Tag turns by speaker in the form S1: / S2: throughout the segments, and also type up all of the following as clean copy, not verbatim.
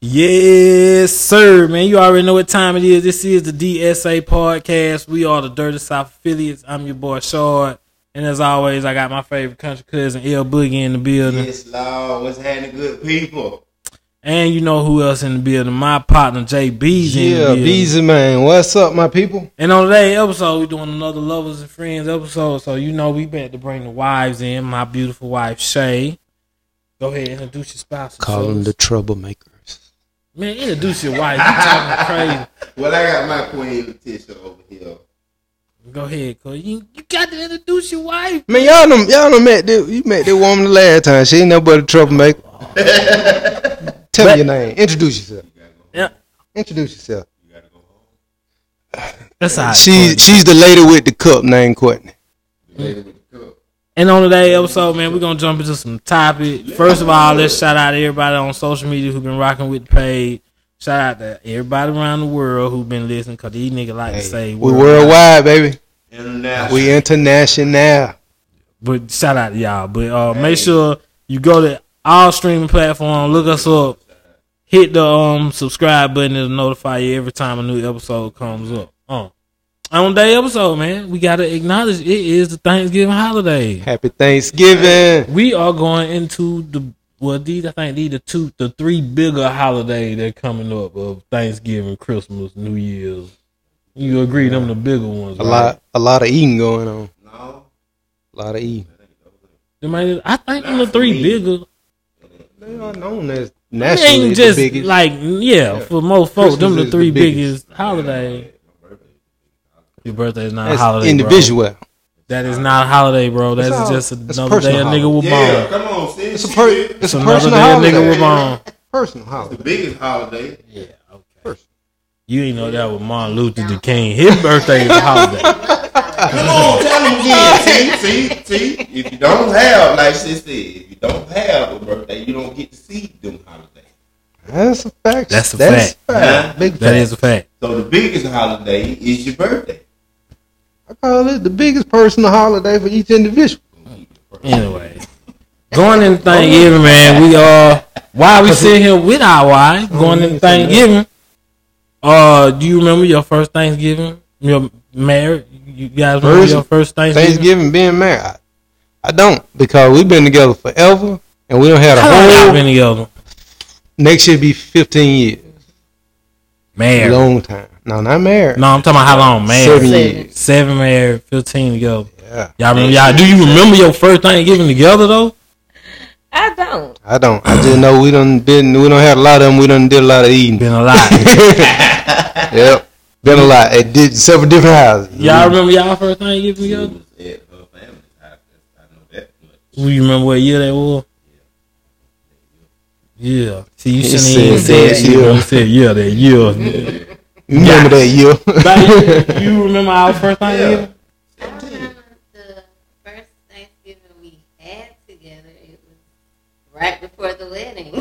S1: Yes, sir, man. You already know what time it is. This is the DSA podcast. We are the Dirty South affiliates. I'm your boy Shard, and as always, I got my favorite country cousin L Boogie in the building.
S2: Yes, Lord. What's happening, good people?
S1: And you know who else in the building? My partner JB's in the building.
S3: Yeah, Beezy, man. What's up, my people?
S1: And on today's episode, we're doing another Lovers and Friends episode. So you know we better to bring the wives in. My beautiful wife Shay. Go ahead and introduce your spouse.
S3: Call them the troublemakers.
S1: Man, introduce your wife. You talking crazy.
S2: Well, I got my queen Letitia over here.
S1: Go ahead, cuz. You got to introduce your wife.
S3: Man, y'all done met that woman the last time. She ain't no but a troublemaker. Tell me your name. Introduce yourself.
S1: Yeah.
S3: Introduce yourself.
S2: You gotta go home.
S1: That's all right.
S3: She's the lady with the cup named Courtney.
S2: The lady with the cup.
S1: And on today's episode, man, we're going to jump into some topics. First of all, let's shout out to everybody on social media who been rocking with the page. Shout out to everybody around the world who been listening, because these niggas like to say
S3: we worldwide, baby.
S2: International.
S3: We international.
S1: But shout out to y'all. But make sure you go to all streaming platforms, look us up, hit the subscribe button to notify you every time a new episode comes up. On today's episode, man, we got to acknowledge it is the Thanksgiving holiday.
S3: Happy Thanksgiving.
S1: We are going into the three bigger holidays that coming up of Thanksgiving, Christmas, New Year's. You agree them the bigger ones, right?
S3: A lot of eating going on.
S2: No.
S3: A lot of eating.
S1: I think them the three bigger.
S3: They are known as
S1: It
S3: nationally
S1: ain't just
S3: the biggest.
S1: for most folks, them
S3: Christmas
S1: the three
S3: is the biggest.
S1: biggest holidays. Your birthday is not
S3: That's
S1: a holiday,
S3: individual.
S1: bro. That is not a holiday, bro. That's
S3: all-
S1: just
S3: it's
S1: another day a
S3: personal
S1: nigga was
S2: Yeah,
S1: born.
S2: come on, sis.
S3: It's
S1: It's
S3: a
S1: another
S3: personal
S1: day a
S3: holiday.
S1: nigga was born.
S3: Personal
S2: The
S3: holiday.
S2: biggest holiday.
S1: Yeah, okay.
S3: Personal.
S1: You ain't know that was Martin Luther King. His birthday is a holiday.
S2: Come on, tell them again. See. If you don't have, like she said, if you don't have a birthday, you don't get to see them holidays.
S3: That's a fact.
S1: That's a fact.
S2: Huh?
S3: Big
S1: That
S3: fact.
S1: is a fact.
S2: So the biggest holiday is your birthday.
S3: I call it the biggest personal holiday for each individual.
S1: Anyway, going into Thanksgiving, man, we are while we sit here with our wife going into Thanksgiving. Do you remember your first Thanksgiving? You're married. You guys remember your first
S3: Thanksgiving being married. I don't, because we've been together forever and we don't have a
S1: How long y'all
S3: whole.
S1: been together?
S3: Next year be 15 years.
S1: Married.
S3: Long time. No, not married.
S1: No, I'm talking about how long? Married.
S3: 7 years.
S1: 7 married, 15 together.
S3: Yeah.
S1: Y'all remember? Do you remember your first Thanksgiving together though?
S4: I don't.
S3: I don't. I just know we don't have a lot of them. We done did a lot of eating.
S1: Been a lot.
S3: Yep. Been a lot. It did several different houses.
S1: Y'all remember y'all first Thanksgiving together?
S2: It was at her family's house. I know that much.
S1: Do you remember what year that was? Yeah. See, you
S3: He
S1: shouldn't even
S3: said
S1: say
S3: that
S1: shit.
S3: year.
S1: You said that year.
S3: You remember that year?
S1: But you remember our first Thanksgiving?
S4: I remember the first Thanksgiving we had together. It was right before the wedding.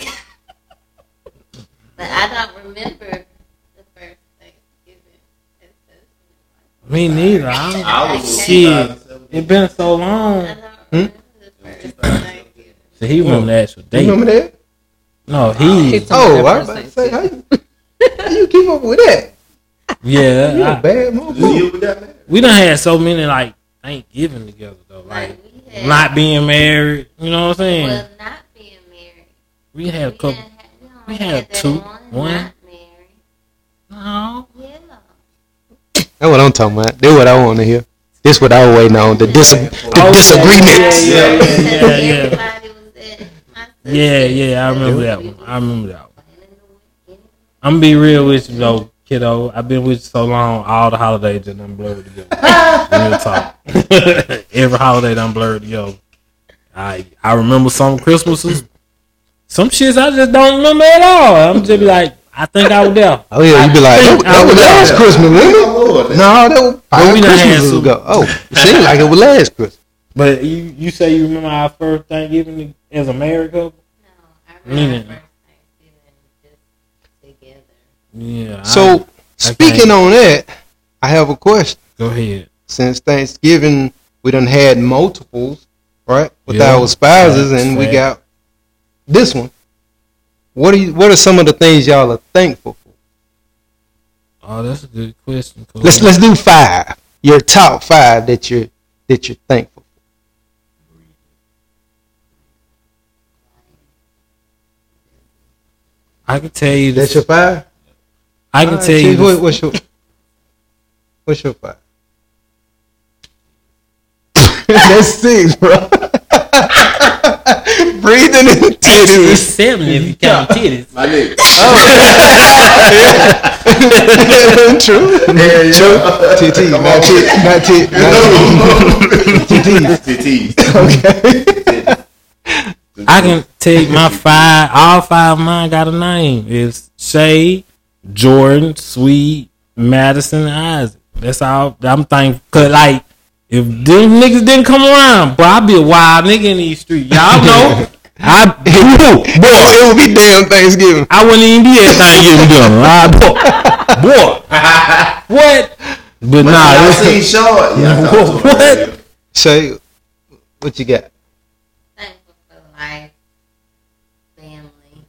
S4: But I don't remember the first Thanksgiving.
S1: Me neither.
S2: I was
S1: Shit. It been so long.
S4: I don't remember the first Thanksgiving.
S1: So he remember the actual
S3: You
S1: date.
S3: remember that?
S1: No, he.
S3: Oh, I was about to say, how you keep up with that? You
S1: Yeah.
S3: a bad
S2: You
S3: motherfucker.
S2: with that man?
S1: We done had so many like Thanksgiving together though. Like
S4: we had,
S1: not being married. You know what I'm saying?
S4: well, not being married.
S1: We had a
S4: We
S1: couple.
S4: didn't have-
S1: we
S4: only
S1: had
S4: that
S1: two.
S4: One.
S1: One.
S4: Not married.
S1: No.
S4: Yeah.
S3: That's what I'm talking about. That's what I want to hear. This what I was waiting on. The disagreements.
S1: Yeah.
S4: Everybody was at my sister's.
S1: Yeah. I remember that one. I'm gonna be real with you though, kiddo. I've been with you so long. All the holidays just done blurred together. Real talk. Every holiday done blurred together. I remember some Christmases. Some shits I just don't remember at all. I'm just be like, I think I was there.
S3: Oh yeah, you be like, that was last Christmas, wasn't it?
S2: Lord,
S3: No, that was
S1: But we done had
S3: Christmases
S1: some-
S3: ago. Oh, it seemed like it was last Christmas.
S1: But you say you remember our first Thanksgiving as a married couple?
S4: No, I remember first Thanksgiving just together.
S1: Yeah.
S3: So speaking on that, I have a question.
S1: Go ahead.
S3: Since Thanksgiving, we done had multiples, right, with
S1: Yeah.
S3: our spouses, and we
S1: Fact.
S3: got this one. What are some of the things y'all are thankful for?
S1: Oh, that's a good question. Cool.
S3: Let's do 5. Your top 5 that you're thankful for.
S1: I can tell you
S3: That's your 5?
S1: I can tell you
S3: what's your 5? That's 6, bro. Breathing in the titties.
S1: It's 7 if you count titties.
S2: My nigga.
S3: True.
S2: Yeah.
S3: True. TT. Not TT.
S2: TT.
S3: Okay.
S1: I can take my 5. All 5 of mine got a name. It's Shay, Jordan, Sweet, Madison, and Isaac. That's all. I'm thankful. Cause like, if them niggas didn't come around, boy, I'd be a wild nigga in these streets. Y'all know.
S3: It would be damn Thanksgiving.
S1: I wouldn't even be at Thanksgiving dinner. Boy. What? But nah,
S2: I seen short.
S1: What?
S3: Shay, what you got?
S4: Thankful for life, family.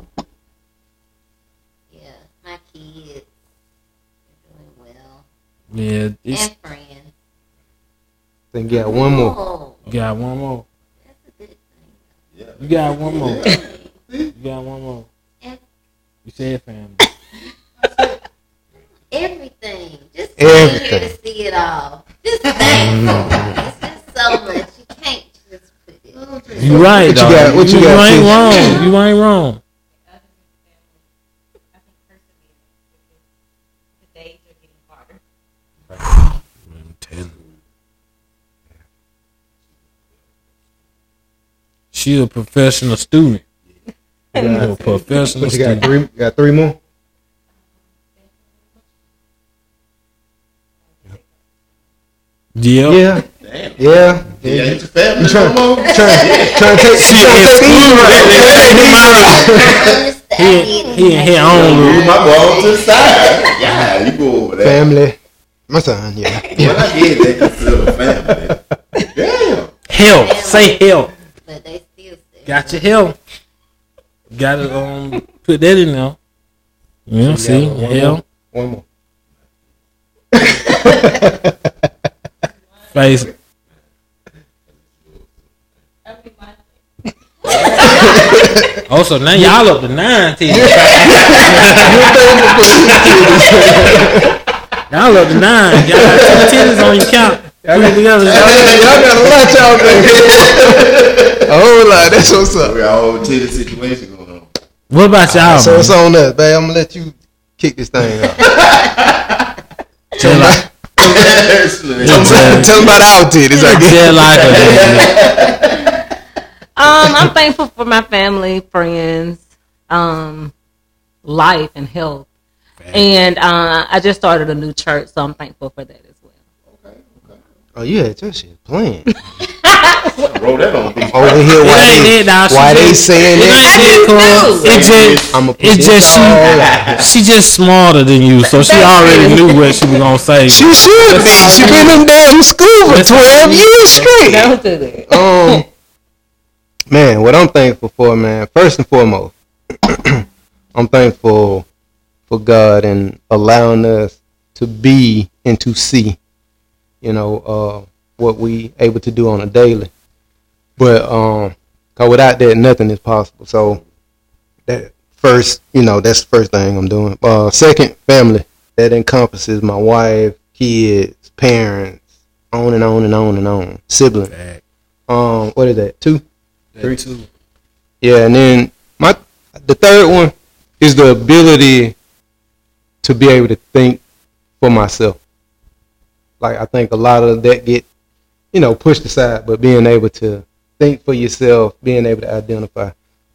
S4: Yeah, my kids are doing well.
S1: Yeah, it's,
S4: And friends.
S3: Then you got one more.
S4: Oh,
S1: you got one more.
S4: that's a good thing.
S2: Yeah.
S1: You got one more. You got one more.
S4: And
S1: You said family.
S4: everything. Just
S3: Everything.
S4: being here to see it all. Just thankful. It's just so much. You can't just put it.
S1: You right,
S3: What you
S1: dog.
S3: got? What you
S1: you
S3: got,
S1: ain't
S3: T?
S1: wrong. You ain't wrong. She a professional student. A professional
S3: What you got?
S1: student.
S3: 3? Got 3 more?
S1: Yeah.
S3: Yeah.
S2: Damn.
S3: Yeah.
S2: Yeah, ain't your family
S3: You trying
S2: no more?
S3: to take
S1: She excluded. He in his own
S2: Move
S1: room.
S2: my ball to the side. Yeah, you go over there.
S3: family. My son, yeah.
S2: Well, I get they consider family. Damn.
S1: Help. Say help.
S4: But they still say.
S1: Got your help. Got to put that in there. Yeah, see,
S3: One
S1: hell,
S3: more. One more.
S1: face. Oh, so now y'all up to 9 titties. Y'all up to 9. Y'all got 2 titties on your count. Put it together.
S3: Y'all got a lot, y'all think. A whole lot. That's what's up.
S2: We got a whole titty situation going on.
S1: What about y'all?
S3: So
S1: man?
S3: it's on us, babe. I'm gonna let you kick this thing off.
S1: Tell like,
S3: Tell them about our titties, I guess.
S1: tell like
S5: I'm thankful for my family, friends, life, and health. And I just started a new church, so I'm thankful for that as well.
S3: Oh, you had your shit playing.
S2: Roll that on people.
S3: Over here,
S1: It ain't it, dog. She
S3: why they
S1: just-
S3: saying
S1: it
S3: that
S1: ain't
S3: shit?
S1: it, cuz.
S3: I'ma put
S1: It's
S3: this
S1: just
S3: all out.
S1: she just smarter than you, so she already knew what she was gonna say.
S3: She should be. She been in damn school for 12 years straight.
S5: Don't do that.
S3: Man, what I'm thankful for, man, first and foremost, I'm thankful for God and allowing us to be and to see, what we able to do on a daily. But cause without that, nothing is possible. So that first, that's the first thing I'm doing. Second, family. That encompasses my wife, kids, parents, on and on and on and on. Siblings. What is that? 2? 3?
S1: 2.
S3: Yeah, and then the third one is the ability to be able to think for myself. Like, I think a lot of that get, pushed aside, but being able to think for yourself, being able to identify.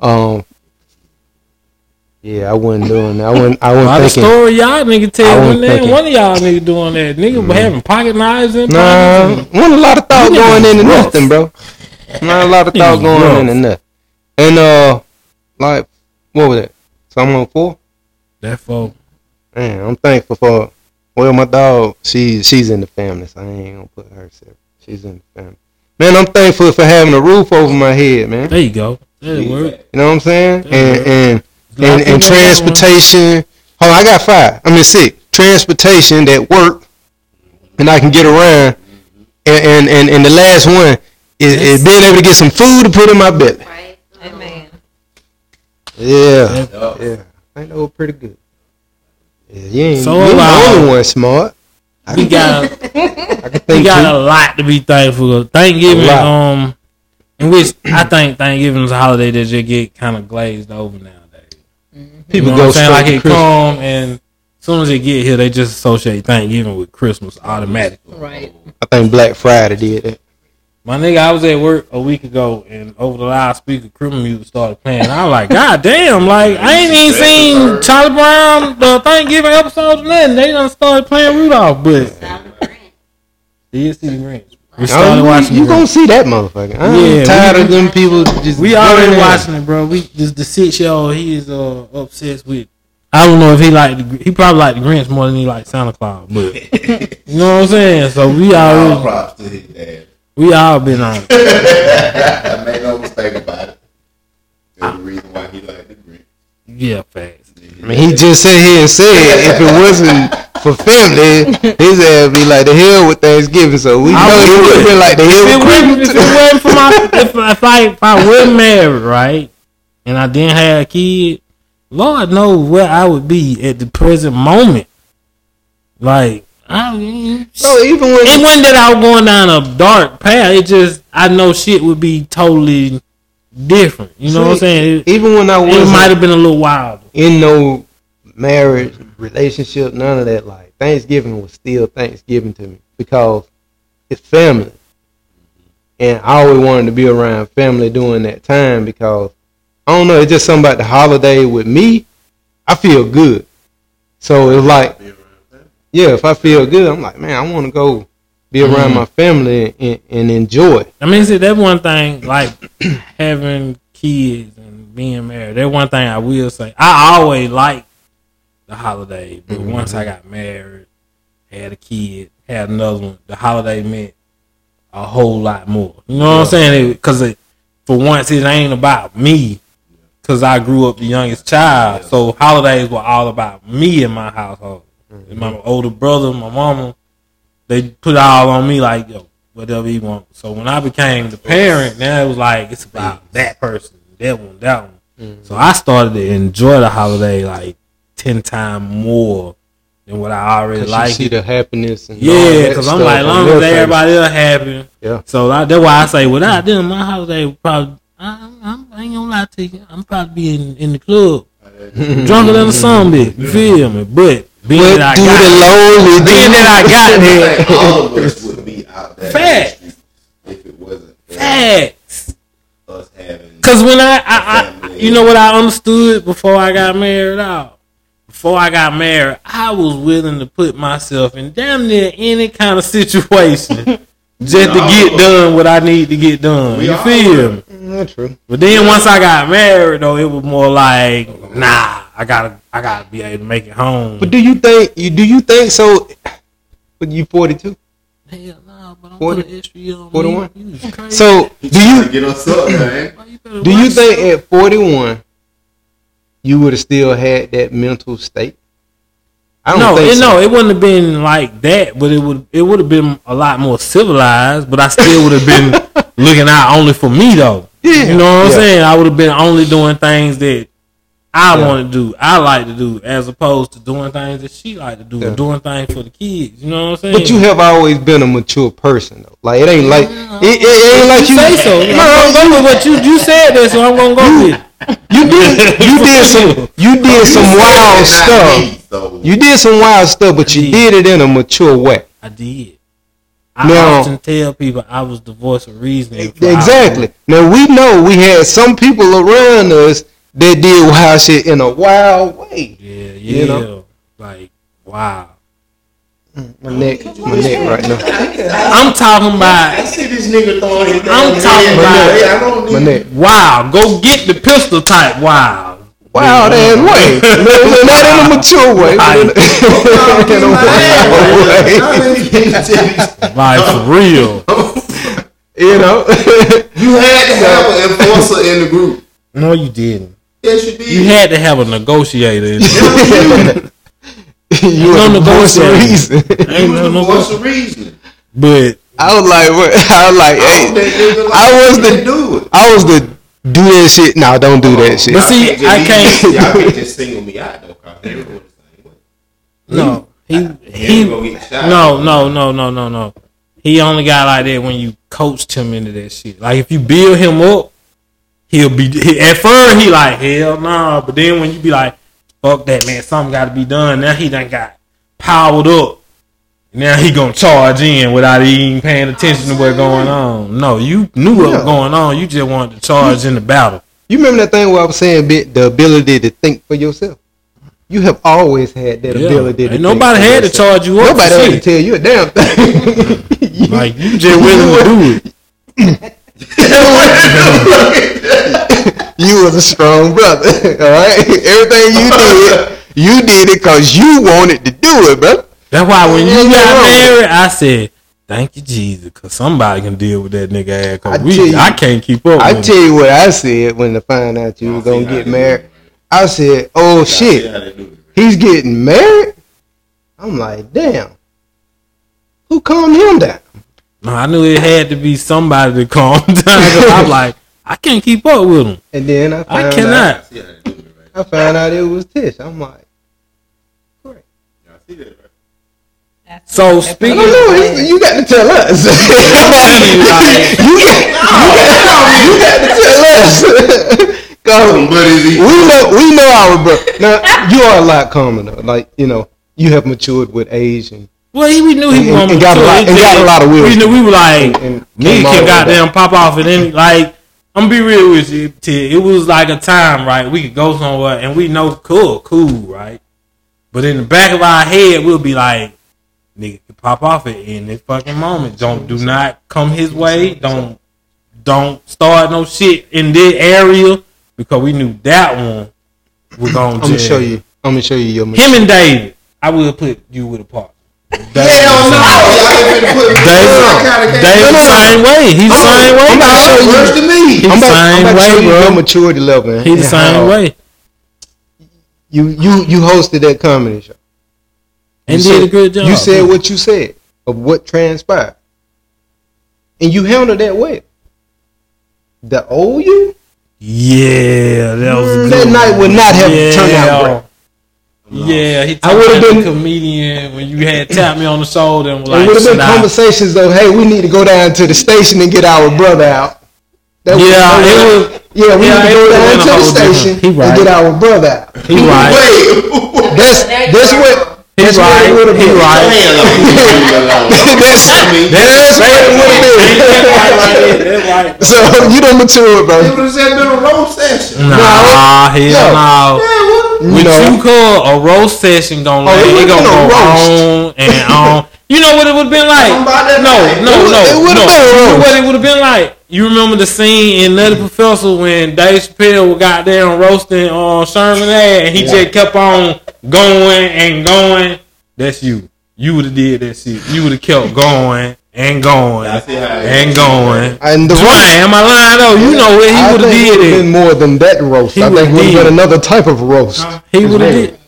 S3: Yeah, I wasn't doing that. I wasn't
S1: A lot of
S3: thinking.
S1: story y'all nigga
S3: I
S1: tell
S3: wasn't
S1: when there ain't
S3: thinking.
S1: one of y'all nigga doing that. Nigga having pocket knives in
S3: Nah,
S1: pockets.
S3: wasn't a lot of thought
S1: You
S3: going
S1: niggas
S3: into
S1: rough.
S3: nothing, bro. Not a lot of thought
S1: Niggas
S3: going
S1: rough.
S3: into nothing. And like, what was that? So I'm on 4.
S1: That folk.
S3: Man, I'm thankful for. Well, my dog, she's in the family, so I ain't gonna put her separate. She's in the family. Man, I'm thankful for having a roof over my head, man.
S1: There you go. That work.
S3: You know what I'm saying?
S1: Yeah.
S3: And and transportation. Hold on, I got 5. I mean 6. Transportation, that work, and I can get around. And the last one is being able to get some food to put in my belly.
S4: Right.
S5: Amen.
S3: Yeah. I think that was pretty good. Yeah, you ain't
S1: So
S3: you the only one smart.
S1: We got
S3: I can
S1: we
S3: think
S1: got
S3: too.
S1: a lot to be thankful for. Thanksgiving,
S3: A lot.
S1: in which I think Thanksgiving is a holiday that just get kind of glazed over nowadays.
S3: People
S1: You know
S3: go
S1: what I'm saying?
S3: straight
S1: Like
S3: to
S1: it
S3: Christmas.
S1: come, and as soon as it get here, they just associate Thanksgiving with Christmas automatically.
S5: Right.
S3: I think Black Friday did that.
S1: My nigga, I was at work a week ago, and over the loudspeaker, Christmas music started playing. I was like, God damn, like, I ain't even seen Charlie Brown, the Thanksgiving episode, or nothing. They done started playing Rudolph, but did see the Grinch. We started watching
S3: You
S1: the
S3: gonna
S1: Grinch.
S3: see that motherfucker. I'm
S1: Yeah,
S3: tired
S1: we-
S3: of them people just.
S1: We already
S3: running
S1: watching it, bro. We just the 6-year-old. He is obsessed with. I don't know if he probably like the Grinch more than he like Santa Claus, but you know what I'm saying. So we
S2: All
S1: already
S2: props to his dad.
S1: we all been on.
S2: I made no mistake about it. That's the reason why he liked the Grinch.
S1: Yeah, fast.
S3: I mean, he just sat here and said if it wasn't for family, his ass be like the hell with Thanksgiving. So we know he would have been like the hell with
S1: If it
S3: Christmas.
S1: wasn't for my if I wasn't married, right, and I didn't have a kid, Lord knows where I would be at the present moment. Like
S3: So even when
S1: it wasn't that I was going down a dark path. It just I know shit would be totally different. You know what I'm saying?
S3: even when I
S1: It might
S3: wasn't
S1: have been a little wilder.
S3: in no marriage relationship, none of that. Like Thanksgiving was still Thanksgiving to me because it's family, and I always wanted to be around family during that time because I don't know. It's just something about the holiday with me. I feel good, so it's like. Yeah, if I feel good, I'm like, man, I want to go be around my family and enjoy.
S1: I mean, see, that one thing, like having kids and being married. That one thing I will say. I always liked the holiday, but once I got married, had a kid, had another one, the holiday meant a whole lot more. You know what I'm saying? Because for once, it ain't about me. Because I grew up the youngest child, so holidays were all about me in my household. And my older brother, my mama, they put it all on me, like, yo, whatever you want. So when I became the parent, now it was like, it's about that person, that one. So I started to enjoy the holiday like 10 times more than what I already
S3: You
S1: like.
S3: see the happiness. And all
S1: Yeah,
S3: that
S1: because I'm
S3: stuff
S1: like, as
S3: on
S1: long
S3: their
S1: as
S3: face.
S1: everybody else happy.
S3: Yeah.
S1: So that's why I say, without them, my holiday would probably, I ain't gonna lie to you, I'm probably be in the club, drunker than a sun bitch. You feel me? But being
S3: But
S1: that I
S3: do
S1: got
S3: the lonely,
S1: being that I got there,
S2: I think all of us would be out there
S1: Facts.
S2: in the streets if it wasn't for
S1: facts.
S2: us having.
S1: Because when I you know what I understood before I got married out? Before I got married, I was willing to put myself in damn near any kind of situation just to get done what I need to get done.
S2: We
S1: You
S2: all
S1: feel
S2: were.
S1: me?
S3: That's true.
S1: But then once I got married, though, it was more like, nah, I gotta be able to make it home.
S3: But do you think so? But you 42.
S1: Hell no, but I'm
S3: 40,
S1: putting extra year on
S3: 41?
S1: me. You was crazy.
S3: So
S2: Get us up, man.
S1: Why better
S3: do you
S1: watch
S3: think
S1: yourself?
S3: at 41 you would have still had that mental state? I don't think so.
S1: No, it wouldn't have been like that, but it would have been a lot more civilized. But I still would have been looking out only for me, though.
S3: Yeah.
S1: You know what I'm
S3: Yeah.
S1: saying? I would have been only doing things that I want to do, I like to do, as opposed to doing things that she like to do, or doing things for the kids. You know what I'm saying?
S3: But you have always been a mature person, though. Like it ain't like it ain't like you
S1: say so. I'm gonna go with what you said that, so I'm gonna go with it.
S3: You did some wild stuff.
S2: So
S3: You did some wild stuff, but you did it in a mature way.
S1: I did. I
S3: Now-
S1: often tell people I was the voice of reasoning. for
S3: Exactly. Now we know we had some people around us that did wild shit in a wild way.
S1: Yeah,
S3: You know?
S1: like wow.
S3: My neck right now.
S1: I'm talking
S2: I
S1: about
S2: see this nigga throwing his
S1: I'm
S2: damn
S1: talking
S2: head
S1: about-
S2: down. Yeah, I don't
S3: My
S2: need
S3: neck.
S1: wow. Go get the pistol type. Wow.
S3: Wild ass way. No, not in a mature way. But in a wild way.
S1: Like for real.
S3: You know.
S2: You had to have an enforcer in the group.
S1: No, you didn't.
S2: Yes, you did.
S1: You had to have a negotiator. In there.
S3: You
S1: no
S3: was the voice of
S1: negotiating.
S3: reason.
S1: Ain't no
S2: What's the
S1: negotiating.
S2: reason?
S1: But
S3: I was like, what? I was like, hey, I was the do that shit. No, don't do that shit.
S1: But see, I can't.
S2: Y'all can't just single me out though, cause they don't go the same way.
S1: No,
S2: He ain't gonna get shot.
S1: no. He only got like that when you coached him into that shit. Like if you build him up, he'll be. At first, he like hell nah, but then when you be like, fuck that man, something got to be done. Now he done got powered up. Now he gonna charge in without even paying attention to what's going on. No, you knew what was going on. You just wanted to charge in the battle.
S3: You remember that thing where I was saying the ability to think for yourself? You have always had that ability to
S1: Ain't
S3: think
S1: nobody
S3: for
S1: had to
S3: yourself.
S1: charge you up.
S3: Nobody
S1: for
S3: had to
S1: shit.
S3: tell you a damn thing.
S1: Like you just willing to do it.
S3: You was a strong brother, all right? Everything you did it because you wanted to do it, bro.
S1: That's why when you
S3: Ain't
S1: got
S3: nothing wrong with
S1: married, I said, "Thank you, Jesus," because somebody can deal with that nigga ass.
S3: I
S1: Cause
S3: tell you-
S1: I can't keep up.
S3: I
S1: with
S3: tell
S1: him.
S3: you what I said when I found out you were gonna get married. I said, "Oh shit, he's getting married." I'm like, "Damn, who calmed him down?"
S1: No, I knew it had to be somebody to calm down. 'Cause I'm like, I can't keep up with him.
S3: And then I
S1: I
S3: found
S1: cannot.
S3: out. I found out it was Tish. I'm like, great.
S1: So
S3: I
S1: speaking,
S3: don't know. You got to tell us. you got to tell us. 'Cause we know our brother. Now you are a lot calmer though. Like you have matured with age and
S1: well, we knew he was
S3: and got a lot of
S1: We
S3: wisdom.
S1: knew we were like,
S3: And
S1: nigga
S3: came all
S1: can
S3: the way
S1: goddamn
S3: back.
S1: pop off, and then like, I'm gonna be real with you. It was like a time, right? We could go somewhere, and we know cool, right? But in the back of our head, we'll be like, nigga can pop off it in this fucking moment. Do not come his way. Don't start no shit in this area because we knew that one was gonna.
S3: I'm gonna show you your
S1: Him
S3: maturity.
S1: and David, I will put you with a partner.
S2: Hell no! Y'all ain't finna put me
S1: David the same way. He's the same way.
S3: I'm about to show you.
S2: worse than me.
S1: He's
S3: I'm
S1: the
S3: about
S1: same
S3: to show
S1: way,
S3: you your
S1: bro.
S3: maturity level. Man.
S1: He's the
S3: And
S1: same
S3: how
S1: way.
S3: You hosted that comedy show.
S1: And
S3: You
S1: did a
S3: said-
S1: good job.
S3: You said what you said of what transpired, and you handled that well. The old you,
S1: Yeah, that was a good
S3: that night would not have turned out great.
S1: Yeah, he
S3: I
S1: talked
S3: would've
S1: about the
S3: been-
S1: comedian when you had tapped me on the shoulder and was
S3: It
S1: like,
S3: would have been
S1: "Should I-"
S3: conversations though. Hey, we need to go down to the station and get our brother out.
S1: Yeah, it was.
S3: Yeah, we
S1: yeah,
S3: need to
S1: it
S3: go
S1: would've
S3: down
S1: been a
S3: to the
S1: whole different-
S3: station
S1: He
S3: and
S1: right.
S3: get our brother out.
S1: He right.
S2: Wait,
S3: That's what.
S1: He
S3: That's what it
S1: right.
S3: would have
S1: He
S3: been.
S1: right.
S3: That's what it would have been. So you done matured,
S2: It
S3: bro.
S2: would have just been a roast session.
S1: Nah, hell no. With you call a roast session gonna
S3: Oh,
S1: last.
S3: it
S1: It
S3: would've
S1: gonna
S3: been a
S1: go
S3: roast.
S1: on and on. You know what it would have been like?
S2: Something about that
S1: No.
S2: night.
S3: It would've been a
S1: You know
S3: roast.
S1: what it would have been like? You remember the scene in Nutty Professor when Dave Chappelle was goddamn roasting on Sherman Ave and he just kept on going and going? That's you. You would have did that shit. You would have kept going and going
S2: I see how it
S1: and
S2: is.
S1: going.
S3: And the
S1: Dwayne, am I lying though? You know what he
S3: I
S1: would have
S3: think it
S1: did
S3: would've
S1: it.
S3: been more than that roast.
S1: He
S3: I think
S1: would've
S3: it would have
S1: did.
S3: been another type of roast.
S1: He would have did.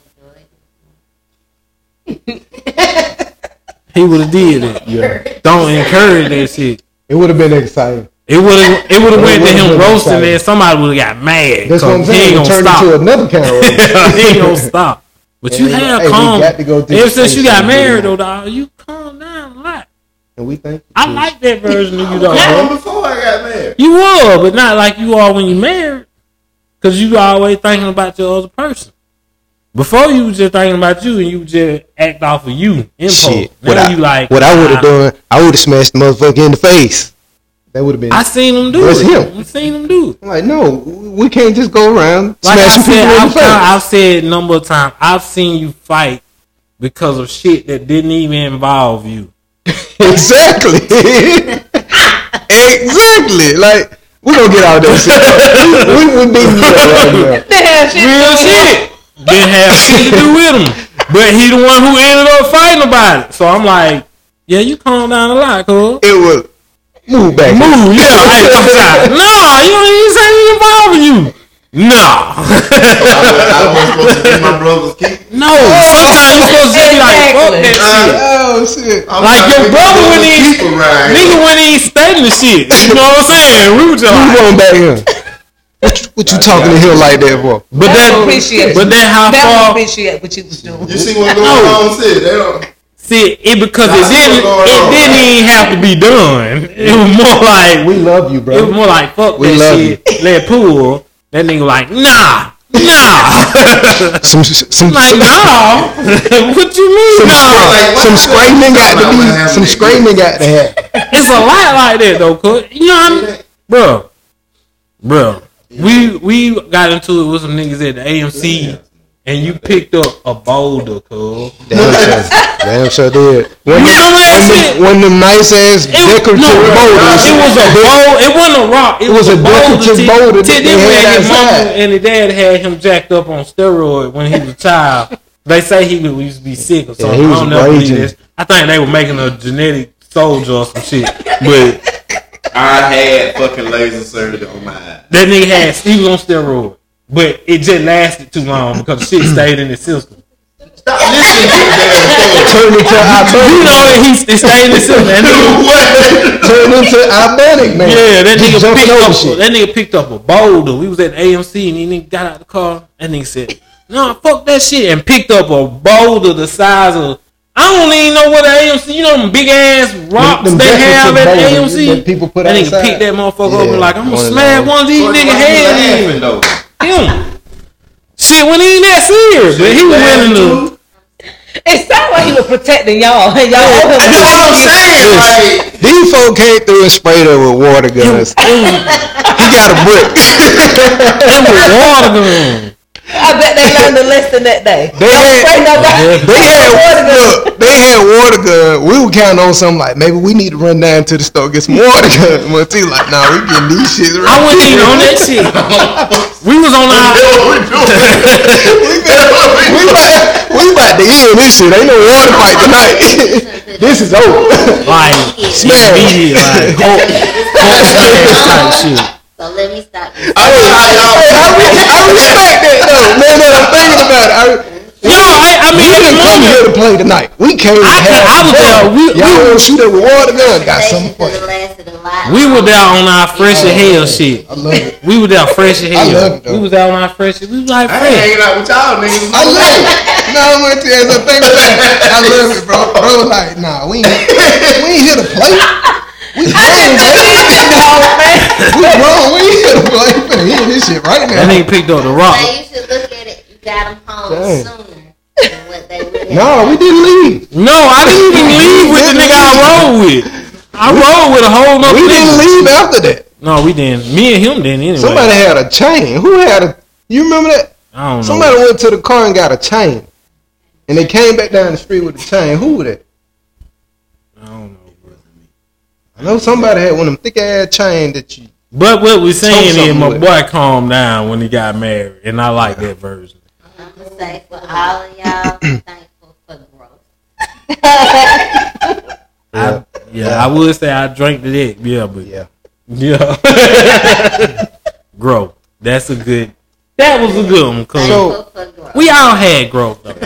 S1: He would have did it.
S3: Yeah.
S1: Don't encourage that shit.
S3: It would have been exciting.
S1: It would have went to
S3: would've
S1: him
S3: been
S1: roasting
S3: exciting.
S1: and somebody would have got mad.
S3: That's what I'm
S1: 'cause he
S3: saying.
S1: ain't
S3: It
S1: gonna
S3: turned
S1: stop.
S3: into another kind of roast.
S1: He ain't gonna stop. But you
S3: And
S1: have
S3: hey, we
S1: calm.
S3: got to go through
S1: Ever
S3: the
S1: since you got
S3: station.
S1: married though, dog, you calm down a lot.
S3: And we think
S1: I like that version of you
S2: I was
S1: though.
S2: before I got married.
S1: You were, but not like you are when you married. Cause you always thinking about your other person. Before you was just thinking about you and you just act off of you. Impulse.
S3: shit.
S1: Now you like
S3: What I would have done, I would have smashed the motherfucker in the face. That would have been.
S1: I seen him do
S3: That's
S1: it.
S3: him.
S1: I seen him do it.
S3: I'm like, no, we can't just go around
S1: Like
S3: smashing people in the face.
S1: I've said a number of times, I've seen you fight because of shit that didn't even involve you.
S3: Exactly. Exactly. Like, we're going to get out of that shit. we beating you up right now.
S1: Real shit. Didn't have shit to do with him. But he the one who ended up fighting about it. So I'm like, yeah, you calm down a lot, cuz.
S3: It was move back.
S1: Move, yeah. Hey, come on. No, you ain't say he involving you. No.
S2: I was supposed to be my brother's keeper.
S1: No. Sometimes you supposed to be like, fuck that shit.
S3: Oh shit!
S1: Like your brother when he nigga when he stating the shit. You know what I'm saying? We were just
S3: Who
S1: like,
S3: going back here? What you talking to him like that for?
S1: but that how far
S5: appreciate what you was doing.
S2: You see what's going on? See, they don't.
S1: see it because it didn't even have to be done. It was more like
S3: We love you,
S1: it
S3: bro.
S1: was more like fuck
S3: We
S1: that
S3: love
S1: shit. Let pool. That nigga like nah.
S3: Some
S1: Like nah. What you mean nah?
S3: some screaming got to be. Some screaming got to happen.
S1: It's a lot like that though, cuz. You know what I mean? Bro. We got into it with some niggas at the AMC and you picked up a boulder, cuz.
S3: Damn sure did.
S1: You remember that shit?
S3: One of them nice ass decorative boulders.
S1: It was a bowl. It wasn't a rock. It was a
S3: decorative boulder that they had
S1: his mama
S3: outside.
S1: and his dad had him jacked up on steroid when he was a child. They say he used to be sick or something.
S3: he was
S1: I don't know
S3: raging.
S1: this. I think they were making a genetic soldier or some shit. But
S2: I had fucking laser surgery on my eye.
S1: that nigga he was on steroid. But it just lasted too long because the shit stayed in his system.
S2: Stop listening to the damn story.
S3: Turned into
S1: You know that it stayed in his system. That nigga,
S3: Turned into Ibonic, man.
S1: yeah,
S3: Just jumping over shit.
S1: that nigga picked up a boulder. We was at the AMC and he nigga got out the car. That nigga said, "No, fuck that shit," and picked up a boulder the size of I don't even know what the AMC. You know them big ass rocks
S3: Them
S1: they have at the
S3: boulders
S1: AMC.
S3: that people put
S1: That nigga
S3: outside.
S1: picked that motherfucker up
S3: Yeah,
S1: and like I'm
S3: one
S1: gonna
S3: of
S1: smash
S3: those.
S1: one of these
S2: Why
S1: niggas
S2: you
S1: head
S2: laughing,
S1: in.
S2: though?
S1: Him. Shit, when he ain't that serious, but he was willing to.
S5: It sounded like he was protecting y'all. And y'all owe him.
S2: That's what I'm saying. Like,
S3: These folk came through and sprayed her with water guns. He got a brick.
S1: It was water gun.
S5: I bet they learned a lesson that day.
S3: They had water gun. We were counting on something like maybe we need to run down to the store and get some water gun. But he like, nah, we getting these shits
S1: I
S3: right.
S1: wasn't even on that shit. We was on our.
S3: We about to end this shit. Ain't no water fight tonight. This is over.
S1: Like,
S3: Smash.
S1: immediate, like, Hulk smash type shit.
S4: So let me stop you.
S3: I respect that though. Man, I'm thinking about it.
S1: Yo, I mean,
S3: We didn't come here to play tonight. We came to have
S1: I was there.
S3: y'all want to shoot up with water gun? Got something for you.
S1: We were there on our fresh as hell shit.
S3: I love it.
S1: We were there fresh as hell.
S3: love it, though.
S1: We was there on our fresh. We was like
S2: I ain't
S1: fresh.
S2: hanging out with y'all niggas.
S3: I love it. No, I'm gonna tell you something about it. I love it, bro. Bro, like, nah, we ain't here to play. We grown, man. We grown. We ain't here to play. We finna hear this shit right now.
S1: That nigga picked up the rock.
S4: So you should look at it. You got them home
S3: Dang.
S4: sooner than what they would have.
S3: No, we didn't leave.
S1: No, I didn't even leave with the nigga I rode with. I rode with a whole nother
S3: We didn't
S1: nigga.
S3: leave after that.
S1: No, we didn't. Me and him didn't anyway.
S3: Somebody had a chain. Who had a? You remember that?
S1: I don't know.
S3: Somebody went to the car and got a chain, and they came back down the street with the chain. Who was that?
S1: I don't know, bro.
S3: I know somebody had one of them thick ass chain that you.
S1: But what we're saying
S3: Told
S1: is my
S3: something
S1: boy calmed down when he got married, and I like that version.
S4: I'm gonna say for all of y'all, I'm thankful for growth.
S1: I would say I drank to that. Yeah, but
S3: Yeah.
S1: growth. That was a good one. Cause
S3: So-
S4: Thankful for growth.
S1: we all had growth though.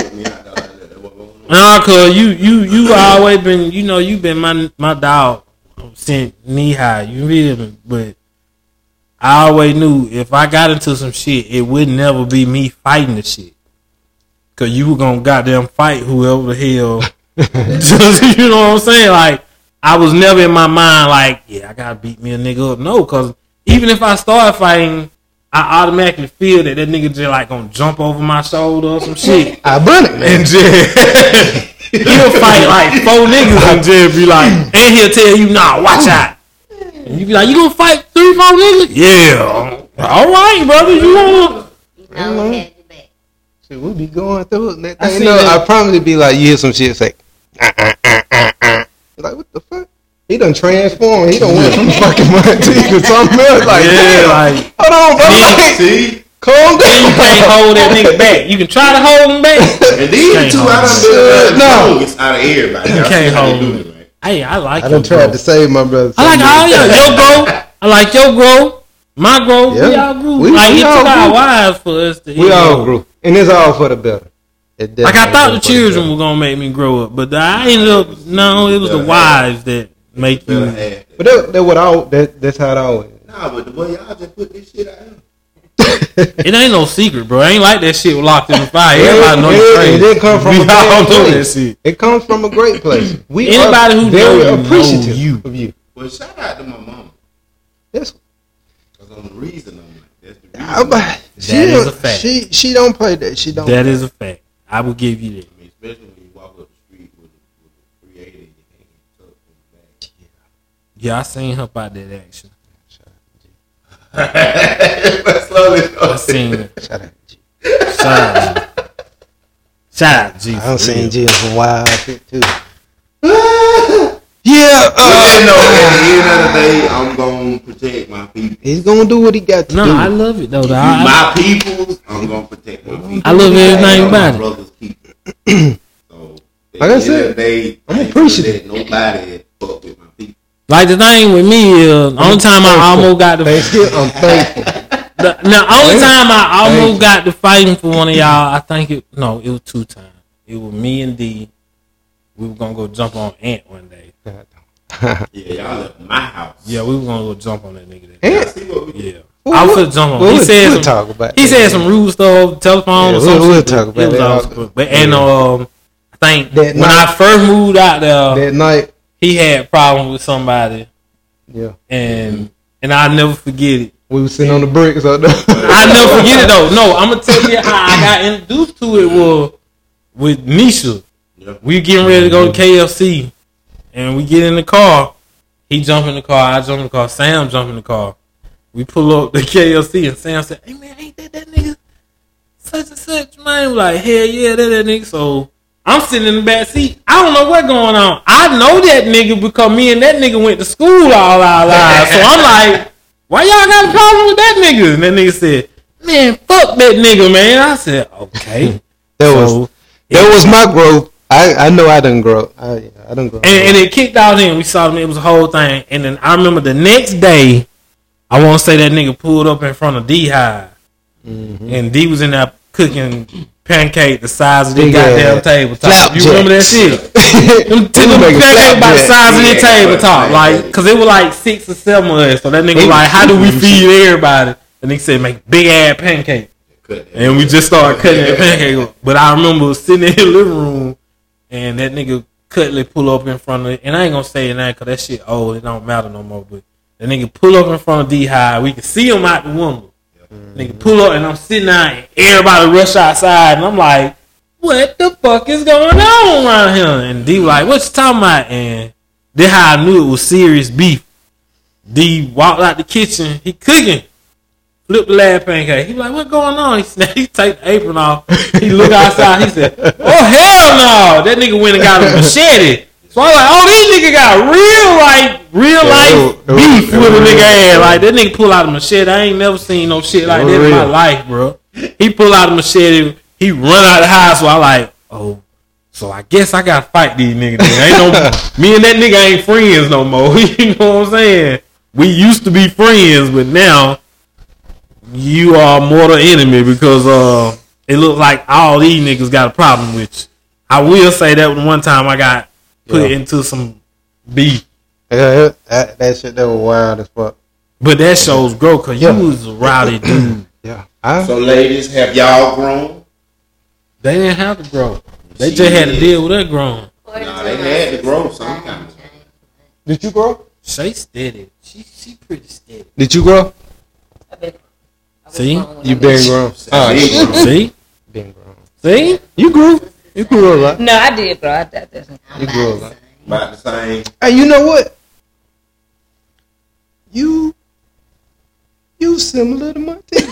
S1: Nah, cause you always been, you know, you been my dog since knee high. You feel me? But I always knew if I got into some shit, it would never be me fighting the shit. Cause you were gonna goddamn fight whoever the hell. Just, you know what I'm saying? Like, I was never in my mind like, yeah, I gotta beat me a nigga up. No, cause even if I start fighting, I automatically feel that nigga just like gonna jump over my shoulder or some shit.
S3: I burn it, man.
S1: And just he'll fight like 4 niggas and just be like, and he'll tell you, nah, watch out. And you be like, you gonna fight 3, 4 niggas? Yeah. All right, brother. You wanna?
S4: You know we had your back.
S3: Shit, we'll be going through it.
S1: I
S3: You
S1: seen
S3: know,
S1: that.
S3: I probably be like, you hear some shit say, like, what the fuck? He done transformed. He done went from fucking Monty to something else. Like,
S1: Yeah,
S3: damn.
S1: like,
S3: Hold on, bro. Like,
S2: See?
S3: calm
S1: then you
S3: down.
S1: can't hold that nigga back. You can try to hold him back.
S2: And these
S1: Can't
S2: two,
S1: hold
S2: I done
S1: it.
S2: been
S3: No.
S2: the longest out of everybody.
S1: You
S2: Y'all
S1: can't
S2: see how they
S1: hold
S2: do
S1: it.
S2: it, right?
S1: Hey, I like
S3: I
S1: your
S3: done tried
S1: growth.
S3: to save my brother.
S1: I like all your growth. I like your growth. My growth, we
S3: Yeah.
S1: all grew.
S3: We
S1: Like it
S3: all
S1: took our
S3: grew.
S1: wives for us to.
S3: We all grew, and it's all for the better.
S1: Like I thought the children were gonna make me grow up, but I ended up it was the wives that make you.
S3: But that's how it always.
S2: Nah, but the way y'all just put this shit out here.
S1: It ain't no secret, bro. It ain't like that shit was locked in the fire. Everybody know you crazy.
S3: It didn't come from
S1: We
S3: a
S1: all
S3: bad
S1: know that
S3: place.
S1: shit.
S3: It comes from a great place. We
S1: Anybody
S3: are
S1: who
S3: very
S1: know you
S3: appreciative
S1: know you.
S3: of you.
S2: Well, shout out to my mama.
S3: Yes.
S2: Because I'm the reason I'm like, that's the
S3: She
S1: That is
S3: don't-
S1: a fact.
S3: She don't play that. She don't.
S1: That is a fact. I will give you that.
S2: I mean, especially when you walk up the street with a 380 in your hand, tucked in the back.
S1: Yeah, I seen her about that action.
S2: But slowly,
S1: I seen it.
S3: Shout out. G.
S1: Shout out G. Shout out G.
S3: I done
S1: for
S3: seen
S1: real.
S3: G in some wild shit too.
S2: But
S3: Yeah.
S2: you know, at the end of the day, I'm gonna protect my people.
S3: He's gonna do what he got to
S1: No,
S3: do.
S1: I love it though.
S2: You my peoples, I'm gonna protect my people.
S1: I love everything
S2: I'm
S1: about
S2: my
S1: it.
S2: brother's people. So,
S3: Like
S2: at
S3: I
S2: the end
S3: said,
S2: of the day,
S3: I'm
S2: I ain't
S3: appreciative.
S2: gonna let nobody fuck with my people.
S1: Like the thing with me is, the only time I almost got the
S3: I'm thankful.
S1: only time I almost got to fighting for one of y'all, I think it was 2 times. It was me and D. We were gonna go jump on Ant one day.
S2: Yeah, y'all left my house.
S1: Yeah, we were gonna go jump on that nigga. That
S3: Ant?
S2: See what we
S1: yeah,
S3: Well,
S1: I was
S3: we'll-
S1: gonna jump on.
S3: we'll-
S1: He said
S3: we'll
S1: some.
S3: talk about
S1: He
S3: that.
S1: said some rude stuff over the telephone.
S3: Yeah,
S1: or something.
S3: we'll
S1: Shit,
S3: talk
S1: but
S3: about
S1: it was
S3: that.
S1: awesome. But and I think
S3: That
S1: when I
S3: night-
S1: first moved out there,
S3: That night,
S1: he had problems with somebody,
S3: yeah,
S1: and I'll never forget it.
S3: we was sitting on the bricks out there.
S1: I never forget it though. No, I'm gonna tell you how I got introduced to it was with Nisha.
S2: Yeah.
S1: We getting ready to go to KFC, and we get in the car. He jump in the car. I jump in the car. Sam jump in the car. We pull up the KFC, and Sam said, "Hey man, ain't that nigga such and such, man?" We're like, hell yeah, that nigga. So I'm sitting in the back seat. I don't know what's going on. I know that nigga because me and that nigga went to school all our lives. So I'm like, why y'all got a problem with that nigga? And that nigga said, man, fuck that nigga, man. I said, okay.
S3: That was my growth. I know I didn't grow. I didn't grow.
S1: And it kicked out in. We saw him. It was a whole thing. And then I remember the next day, I want to say that nigga pulled up in front of D-Hive. And D was in there cooking pancake the size of the
S3: Big
S1: goddamn
S3: ass
S1: tabletop. You remember that shit? Them
S3: making
S1: pancake about the
S3: flapjacks.
S1: size of the
S2: Yeah,
S1: tabletop.
S2: yeah.
S1: Like, because it was like 6 or 7 of us. So that nigga was like, how do we feed everybody? And nigga said, make big ass pancake. And we just started cutting that pancake up. But I remember sitting in the living room and that nigga Cutler pull up in front of it. And I ain't gonna say it now because that shit old. It don't matter no more. But the nigga pull up in front of D-High. We can see him out the window. Nigga pull up and I'm sitting there and everybody rush outside. And I'm like, what the fuck is going on around here? And D was like, what you talking about? And that's how I knew it was serious beef. D walked out the kitchen. He cooking. Flip the last pancake. He like, what going on? He take the apron off. He look outside. He said, oh hell no! That nigga went and got a machete. So I was like, oh, these nigga got real life beef with a nigga ass. Like that nigga pull out a machete. I ain't never seen no shit like that in my life, bro. He pull out a machete. He run out the house. So I like, oh, so I guess I gotta fight these niggas. Ain't no me and that nigga ain't friends no more. You know what I'm saying? We used to be friends, but now you are mortal enemy because it looks like all these niggas got a problem with you. I will say that one time I got put into some beef.
S3: Yeah, that shit that was wild as fuck.
S1: But that shows growth because you was a rowdy dude.
S3: Yeah.
S2: So, ladies, have y'all grown?
S1: They didn't have to grow. They just had to deal with that growing.
S2: Nah, they had to grow some kind of.
S3: Did you grow?
S1: Shay steady. She pretty steady.
S3: Did you grow?
S1: See?
S3: You been grown.
S1: See?
S3: Been grown.
S1: See?
S3: You grew. You grew a lot.
S5: No, I did, bro. I definitely.
S3: You grew a lot.
S2: About the same.
S3: Hey, you know what? You similar to Monty.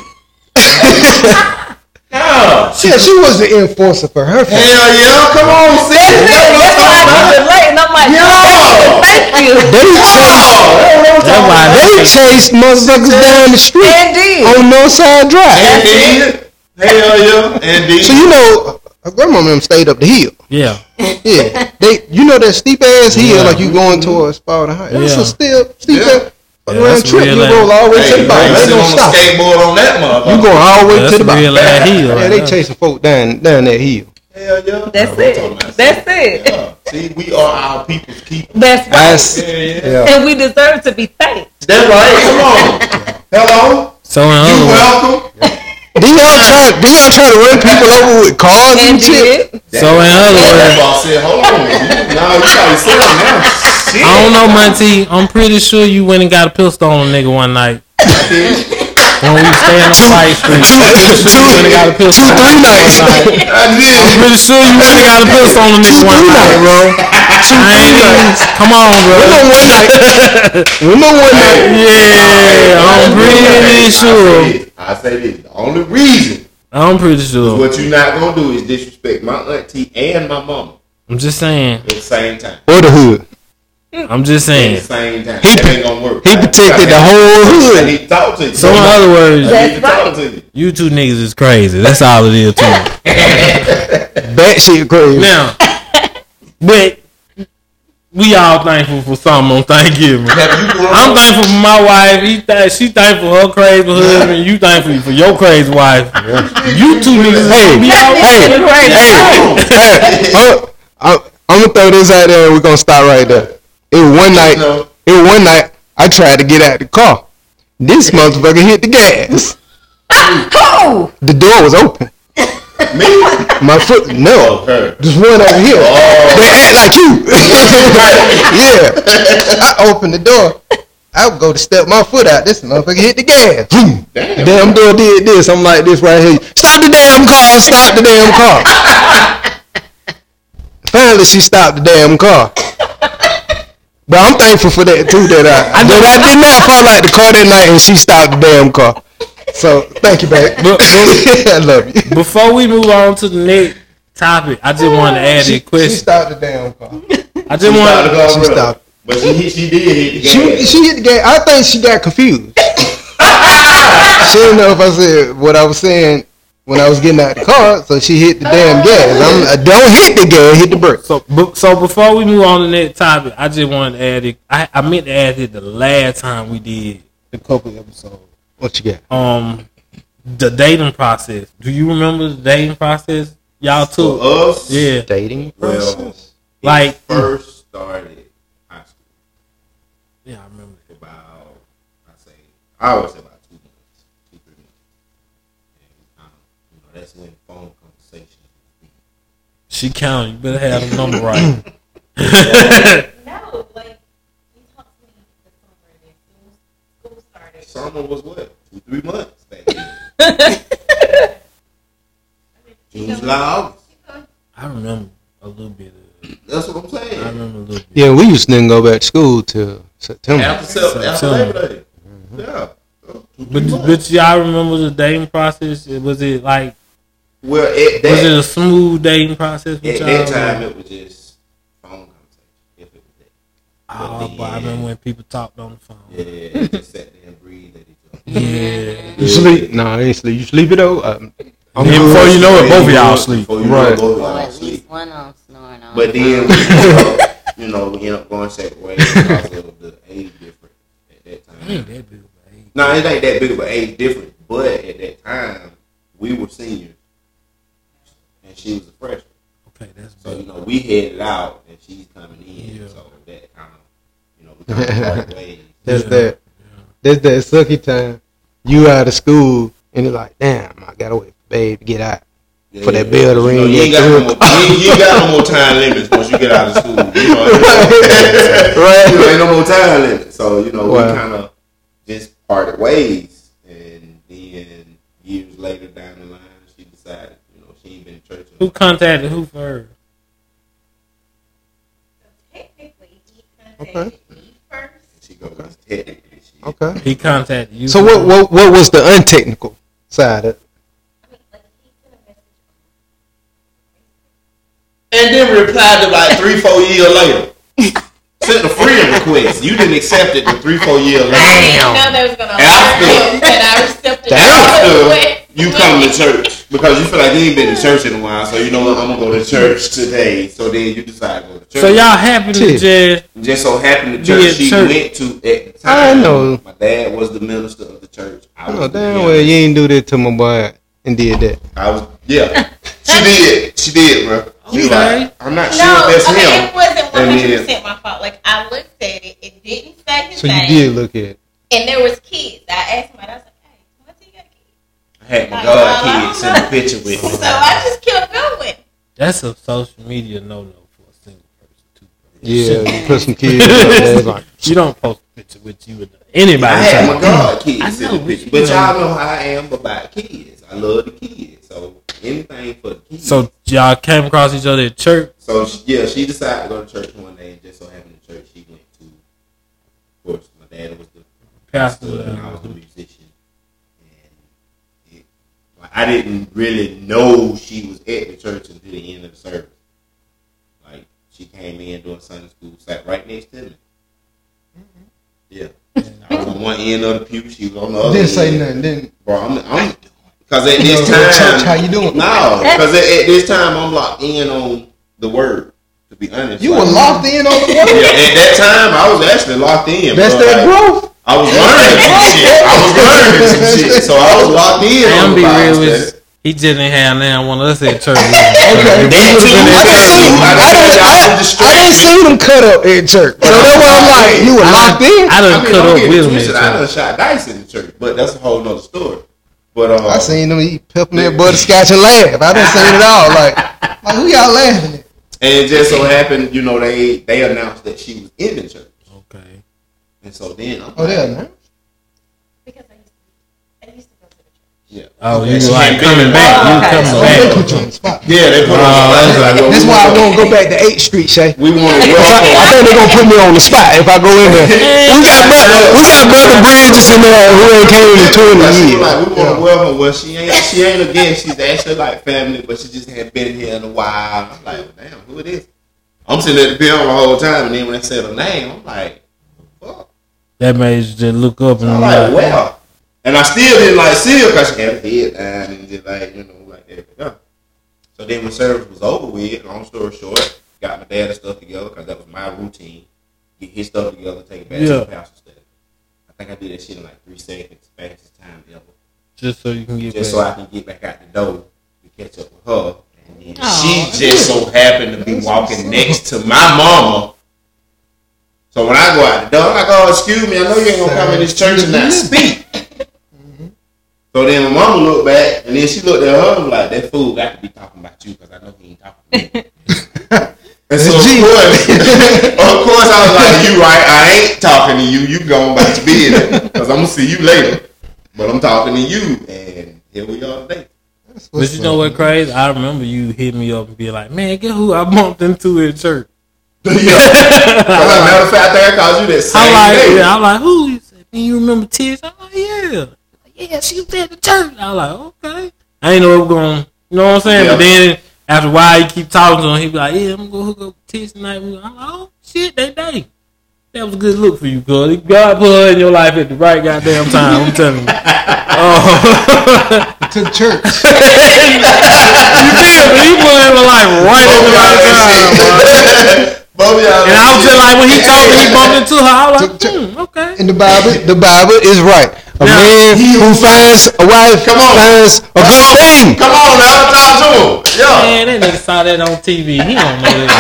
S2: No.
S3: Yeah, she was the enforcer for her family.
S2: Hell yeah, come on, sis.
S5: That's why I was delayed, and I'm like, thank you.
S1: That's why
S3: They chased motherfuckers down the street
S5: Indeed.
S3: on Northside Drive.
S2: Indeed. Hell yeah, indeed.
S3: So you know, her grandma and them stayed up the hill.
S1: Yeah.
S3: Yeah, you know that steep ass hill like you going towards Spalding High. That's
S1: Yeah.
S3: a steep
S2: Yeah.
S3: ass. Fuck around,
S1: that's
S3: trip,
S1: real
S3: you
S1: ass.
S3: roll all the way to
S2: Hey,
S3: the bottom. They
S2: sit
S3: don't
S2: on a
S3: stop.
S2: skateboard on that motherfucker.
S3: You going all the way
S1: That's
S3: to the bottom.
S1: real ass hill.
S3: Yeah,
S1: right
S3: they
S1: there.
S3: chasing folk down that hill.
S2: Hell yeah.
S5: That's
S2: I'm talking about
S5: it. That's it.
S2: Yeah. See, we are our people's keeper.
S5: That's right.
S3: That's
S2: Yeah.
S5: And we deserve to be thanked.
S2: That's right. Come on. Hello.
S1: So in
S2: You
S1: other words,
S2: welcome.
S3: Do y'all try to run people over with cars and
S5: And
S3: shit?
S5: did.
S1: so in other
S2: That
S1: words,
S2: boss said, hold on. Now you gotta sit down now. Shit.
S1: I don't know, Monty. I'm pretty sure you went and got a pistol on a nigga one night when we was staying on White Street. I'm pretty sure you went and got a pistol on a
S3: 2-3 nights.
S2: I did.
S1: I'm pretty sure you went and got a pistol on a nigga one
S3: 2-3
S1: night,
S3: nights,
S1: bro. I ain't even, come on, bro.
S3: We know one night.
S1: Yeah, I'm pretty sure.
S2: I say this. The only reason
S1: I'm pretty sure.
S2: what you not gonna do is disrespect my auntie and my mama
S1: I'm just saying.
S2: at the same time.
S3: Or the hood.
S1: I'm just
S2: At the
S1: saying.
S2: same time.
S3: He
S2: That ain't gonna work.
S3: he protected the whole
S2: I
S3: hood.
S2: need to talk to you.
S1: So in other words,
S2: I need to
S5: That's
S2: talk
S5: right.
S2: to you.
S1: you two niggas is crazy. That's all it is to me.
S3: That shit crazy.
S1: Now, but we all thankful for something on Thanksgiving. I'm thankful for my wife. She thankful for her crazy husband. You thankful for your crazy wife. You two niggas
S3: Hey,
S1: be out
S3: I'm gonna throw this out there and we're gonna stop right there. It was one night I tried to get out the car. This motherfucker hit the gas.
S5: Oh!
S3: The door was open.
S2: Me?
S3: My foot, no.
S2: Okay.
S3: Just one over here. They act like you. Yeah. I opened the door. I would go to step my foot out. This motherfucker hit the gas. Boom.
S2: Damn.
S3: Damn door did this. I'm like this right here. Stop the damn car. Stop the damn car. Finally, she stopped the damn car. But I'm thankful for that too. That I did not fall out the car that night and she stopped the damn car. So thank you, babe. I love you.
S1: Before we move on to the next topic, I just wanted to add
S3: She
S1: a question.
S3: stopped the damn car.
S1: I just wanted.
S3: She stopped.
S2: But she did hit the gas.
S3: She hit the gas. I think she got confused. She didn't know if I said what I was saying when I was getting out the car, so she hit the damn gas. Don't hit the gas, hit the brake.
S1: So before we move on to the next topic, I just wanted to add it. I meant to add it the last time we did the couple episodes.
S3: What you got?
S1: The dating process. Do you remember the dating process y'all took?
S2: For us,
S1: Yeah.
S3: Dating
S2: well,
S3: process.
S1: Like-
S2: it first started high school.
S1: Yeah, I remember.
S2: About, I always say about 2 months, 2-3 months. And that's when phone conversations.
S1: She counted. You better have the number right.
S4: No, like, you talked to me the summer and then school started.
S2: Summer was what? 2-3 months back then. June, July, August.
S1: I remember a little bit of it.
S2: That's what I'm saying.
S1: I remember a little bit.
S3: Yeah, we used to didn't go back to school till September.
S2: After Labor Day. Yeah. 2-3 months.
S1: But y'all remember the dating process? Was it like,
S2: Well, at
S1: was it
S2: that,
S1: a smooth dating process
S2: at
S1: with y'all?
S2: that time, it was just phone conversation. If it was that.
S1: Oh, but I remember when people talked on the phone.
S2: Yeah, they just sat there and breathed at each other.
S1: Yeah.
S3: You sleep? No, I ain't sleep. You sleep it though? I'm
S1: And before you know it, both of y'all sleep.
S2: Before you
S3: Right.
S2: know it, both of
S4: Or
S2: y'all
S4: at
S2: sleep.
S4: least one on snoring on.
S2: But then, we end up going separate ways because of the age difference at that
S1: I ain't
S2: time.
S1: that big of an age.
S2: No, it ain't that big of an age difference. But at that time, we were seniors, and she was a freshman.
S1: Okay, that's
S2: So
S1: big.
S2: we headed out, and she's coming in.
S1: Yeah.
S2: So that kind of, we kind of parted ways.
S3: That's
S1: Yeah.
S3: that. That's that sucky time. You out of school and you're like, damn, I gotta wait for babe to get out. For that bell to ring.
S2: You ain't got no more. You ain't got no more time limits once you get out of school.
S3: Right.
S2: You ain't no more time limits. So we
S3: Wow.
S2: kind of just parted ways, and then years later down the line, she decided, she ain't been in church.
S1: Who contacted who first?
S4: Technically, he
S3: Okay.
S4: contacted me first.
S2: She goes technically.
S3: Okay.
S1: He contacted you.
S3: So what was the untechnical side of it?
S4: I mean, like, he sent a message
S2: And then replied to like 3-4 years later. Sent a friend request. You didn't accept it 3-4 years later.
S4: I didn't know they was gonna
S2: After.
S4: hurt him, and I accepted
S3: Damn.
S4: it.
S2: you come to church because you feel like you ain't been to church in a while, so you know what, I'm gonna go to church today. So then you decide to go to church.
S1: So y'all happen to
S2: just so happened the church she went to at the time.
S3: I know.
S2: My dad was the minister of the church.
S3: I know damn well you ain't do that to my boy and did that.
S2: She did, bro. She was like, I'm not sure if that's him.
S6: It wasn't 100% my fault. Like, I looked at it, it didn't say his name.
S3: So you did look at it.
S6: And there was kids. I asked him, I was like, hey, what's he got a kid?
S2: I had my god kids in the picture with me.
S6: So I just kept going.
S1: That's a social media no-no for a single person, too.
S3: Yeah, you put some kids up there. Like,
S1: you don't post a picture with you and anybody.
S2: I had my god kids in the
S1: know,
S2: picture. But y'all know how I am about kids. I love the kids. So anything for the kids.
S1: So y'all came across each other at church?
S2: So she decided to go to church one day, and just so happened the church she went to, of course, my dad was the pastor and I was the musician. And I didn't really know she was at the church until the end of the service. Like, she came in doing Sunday school, sat right next to me. Yeah. I was on one end of the pew, she was on the other
S3: didn't
S2: end.
S3: say nothing, didn't.
S2: Bro, I'm because at this time,
S3: church, how you doing?
S2: No, because at this time I'm locked in on the word. To be honest,
S3: You were locked in on the word.
S2: Yeah, at that time I was actually locked in.
S3: That's
S2: bro.
S3: that growth.
S2: I was learning some shit. So I was locked in.
S1: I'm
S2: on
S1: be
S2: the Bible
S1: real
S2: study.
S1: with you. He just didn't have now one of us at church.
S3: Okay.
S2: I
S3: didn't see them cut up at church. So that's why I'm like, you were locked in.
S1: I done cut up with him.
S2: I done shot dice in the church, but that's a whole nother story. But
S3: I seen them eat peppermint butterscotch and laugh. I done seen it all. Like who y'all laughing at?
S2: And it just so happened, you know, they announced that she was in the church.
S1: Okay.
S2: And so then
S3: they announced?
S6: Because I used to go to the church.
S2: Yeah.
S1: Oh,
S2: Okay,
S1: you
S2: she
S1: like
S2: ain't
S1: coming
S2: been
S1: back. You
S2: involved.
S1: coming
S3: They
S1: back.
S3: put you on the spot.
S2: Yeah, they put us on the spot.
S3: That's why I won't go back to 8th Street, Shay.
S2: We want to
S3: I think they're gonna put me on the spot if I go in there. We got brother Bridges in there who ain't came in 20 years.
S2: Like, we want to welcome. Well, she ain't again. She's actually like family, but she just hadn't been here in a while. I'm like, damn, who it is? I'm sitting at the piano the whole time, and then when they said her name, I'm like, fuck.
S1: That made you just look up and
S2: I'm like, wow. And I still didn't like see her because she had her head down and just like, you know, like that. Yeah. So then when service was over with, long story short, got my dad's stuff together because that was my routine. Get his stuff together, take it back to the pastor's study. I think I did that shit in like 3 seconds, fastest time ever.
S1: Just so you can get
S2: Just
S1: back.
S2: so I can get back out the door to catch up with her. And then she just so happened to be walking next to my mama. So when I go out the door, I'm like, oh, excuse me, I know you ain't gonna come in this church and not speak. So then my mama looked back, and then she looked at her and was like, that fool got to be talking about you because I know he ain't talking to me. And so of course I was like, you right, I ain't talking to you. You going back to bed because I'm going to see you later. But I'm talking to you, and here we are today.
S1: But you know what crazy? I remember you hit me up and be like, man, guess who I bumped into at church?
S2: Yeah. As a matter of fact, I called you that same day.
S1: I'm like, who? He said, man, you remember Tish? I'm like, yeah. Yeah, she was at the church. I was like, okay. I ain't know it was going, you know what I'm saying?
S2: Yeah.
S1: But then after a while, you keep talking to him. He be like, yeah, I'm going to hook up with Tish tonight. I'm like, oh, shit, that was a good look for you, cuz. God put her in your life at the right goddamn time. I'm telling you.
S3: To the church.
S1: You feel me? He put in my life right at the right time, bro. And I was just like, when he told me he bumped into her, I was like, okay.
S3: And the Bible is right. A man who finds a wife finds a good thing.
S2: Come on now, talk to him. Yeah.
S1: Man, that nigga saw that on TV. He don't know that.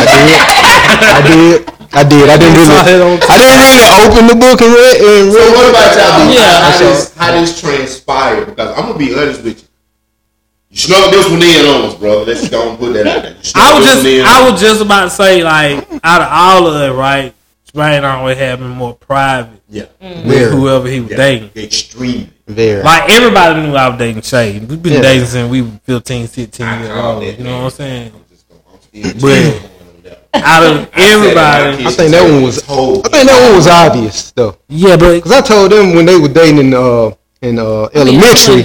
S3: I didn't really open the book and read.
S2: So what about y'all?
S1: Yeah.
S2: How this transpired? Because I'm gonna be honest with you. You snuck this one in on us, brother. Let's go and put that out there.
S1: I was just about to say, like, out of all of it, right? Spain always had been more private.
S2: Yeah.
S1: With whoever he was dating.
S2: Extremely.
S3: Very.
S1: Like, everybody knew I was dating Shay. We've been dating since we were 15, 16 years old. You know what I'm saying? But out of everybody,
S3: I think that one was obvious though.
S1: Yeah, but
S3: because I told them when they were dating in elementary.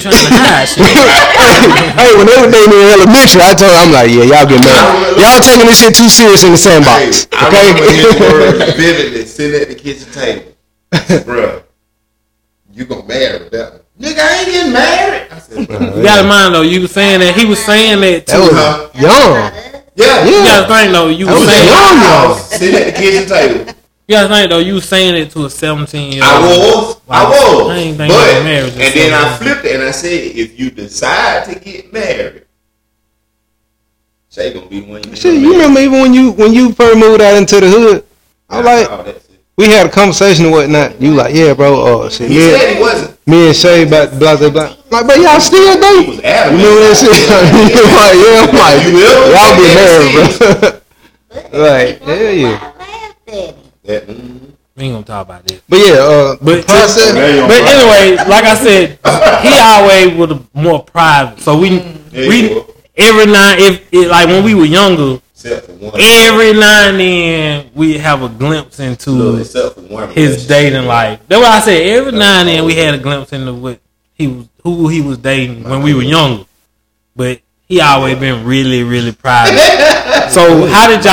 S3: Hey, when they were dating in elementary, I told them, I'm like, yeah, y'all get mad. Y'all taking this shit too serious in the sandbox.
S2: I remember his words vividly sitting at the kitchen table. Bruh, you gonna marry that one. Nigga, I ain't getting married. I said,
S1: You gotta mind though, you was saying that he was saying that too.
S3: That was young.
S2: yeah.
S1: You gotta think though, you
S3: That
S1: was
S3: was
S1: saying
S3: young.
S2: Sitting at the kitchen table.
S1: you gotta think though, you was saying it to a 17-year-old.
S2: I was.
S1: I ain't
S2: But,
S1: thinking about marriage.
S2: and then I flipped it and I said, if you decide to get married, Shay gonna be one you.
S3: Shit, you remember even when you first moved out into the hood? I was like, we had a conversation and whatnot. You like, yeah, bro. Shit,
S2: He said he wasn't.
S3: me and Shay about blah blah blah. Like, but y'all still
S2: He
S3: dating?
S2: was
S3: You
S2: adamant.
S3: know that shit? Like, yeah, I'm like,
S2: You will?
S3: y'all get married, bro. Like, hell yeah.
S4: I laughed at him.
S2: That,
S1: We ain't gonna talk about this.
S3: But yeah,
S1: But
S3: process.
S1: But anyway, like I said, he always was more private. So we every now like when we were younger,
S2: except for one.
S1: every now and then we have a glimpse into
S2: Except for one.
S1: his dating life. That's what I said. Every now and then we had a glimpse into what who he was dating when we were younger. But he always been really, really private. So how did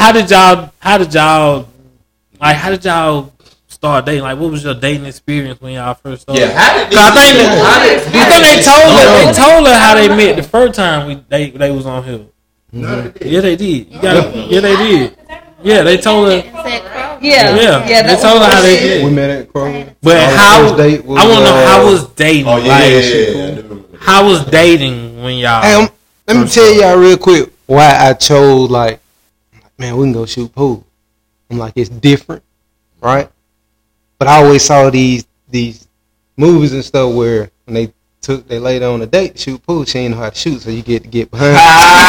S1: y'all start dating? Like, what was your dating experience when y'all first started?
S2: Yeah, how did
S1: I think they told her how they met the first time they was on here.
S2: No,
S1: Yeah, they did. Yeah, they did. Yeah, they told her.
S5: Yeah.
S1: They told her how they did.
S3: We met at Kroger.
S1: But
S3: Our
S1: how?
S3: first date was,
S1: I want to know how was dating.
S2: Oh yeah,
S1: Like, how was dating when y'all?
S3: Hey, let me tell y'all real quick why I chose man, we can go shoot pool. I'm like, it's different, right? But I always saw these movies and stuff where when they laid on a date to shoot pool, she didn't know how to shoot, so you get to get behind.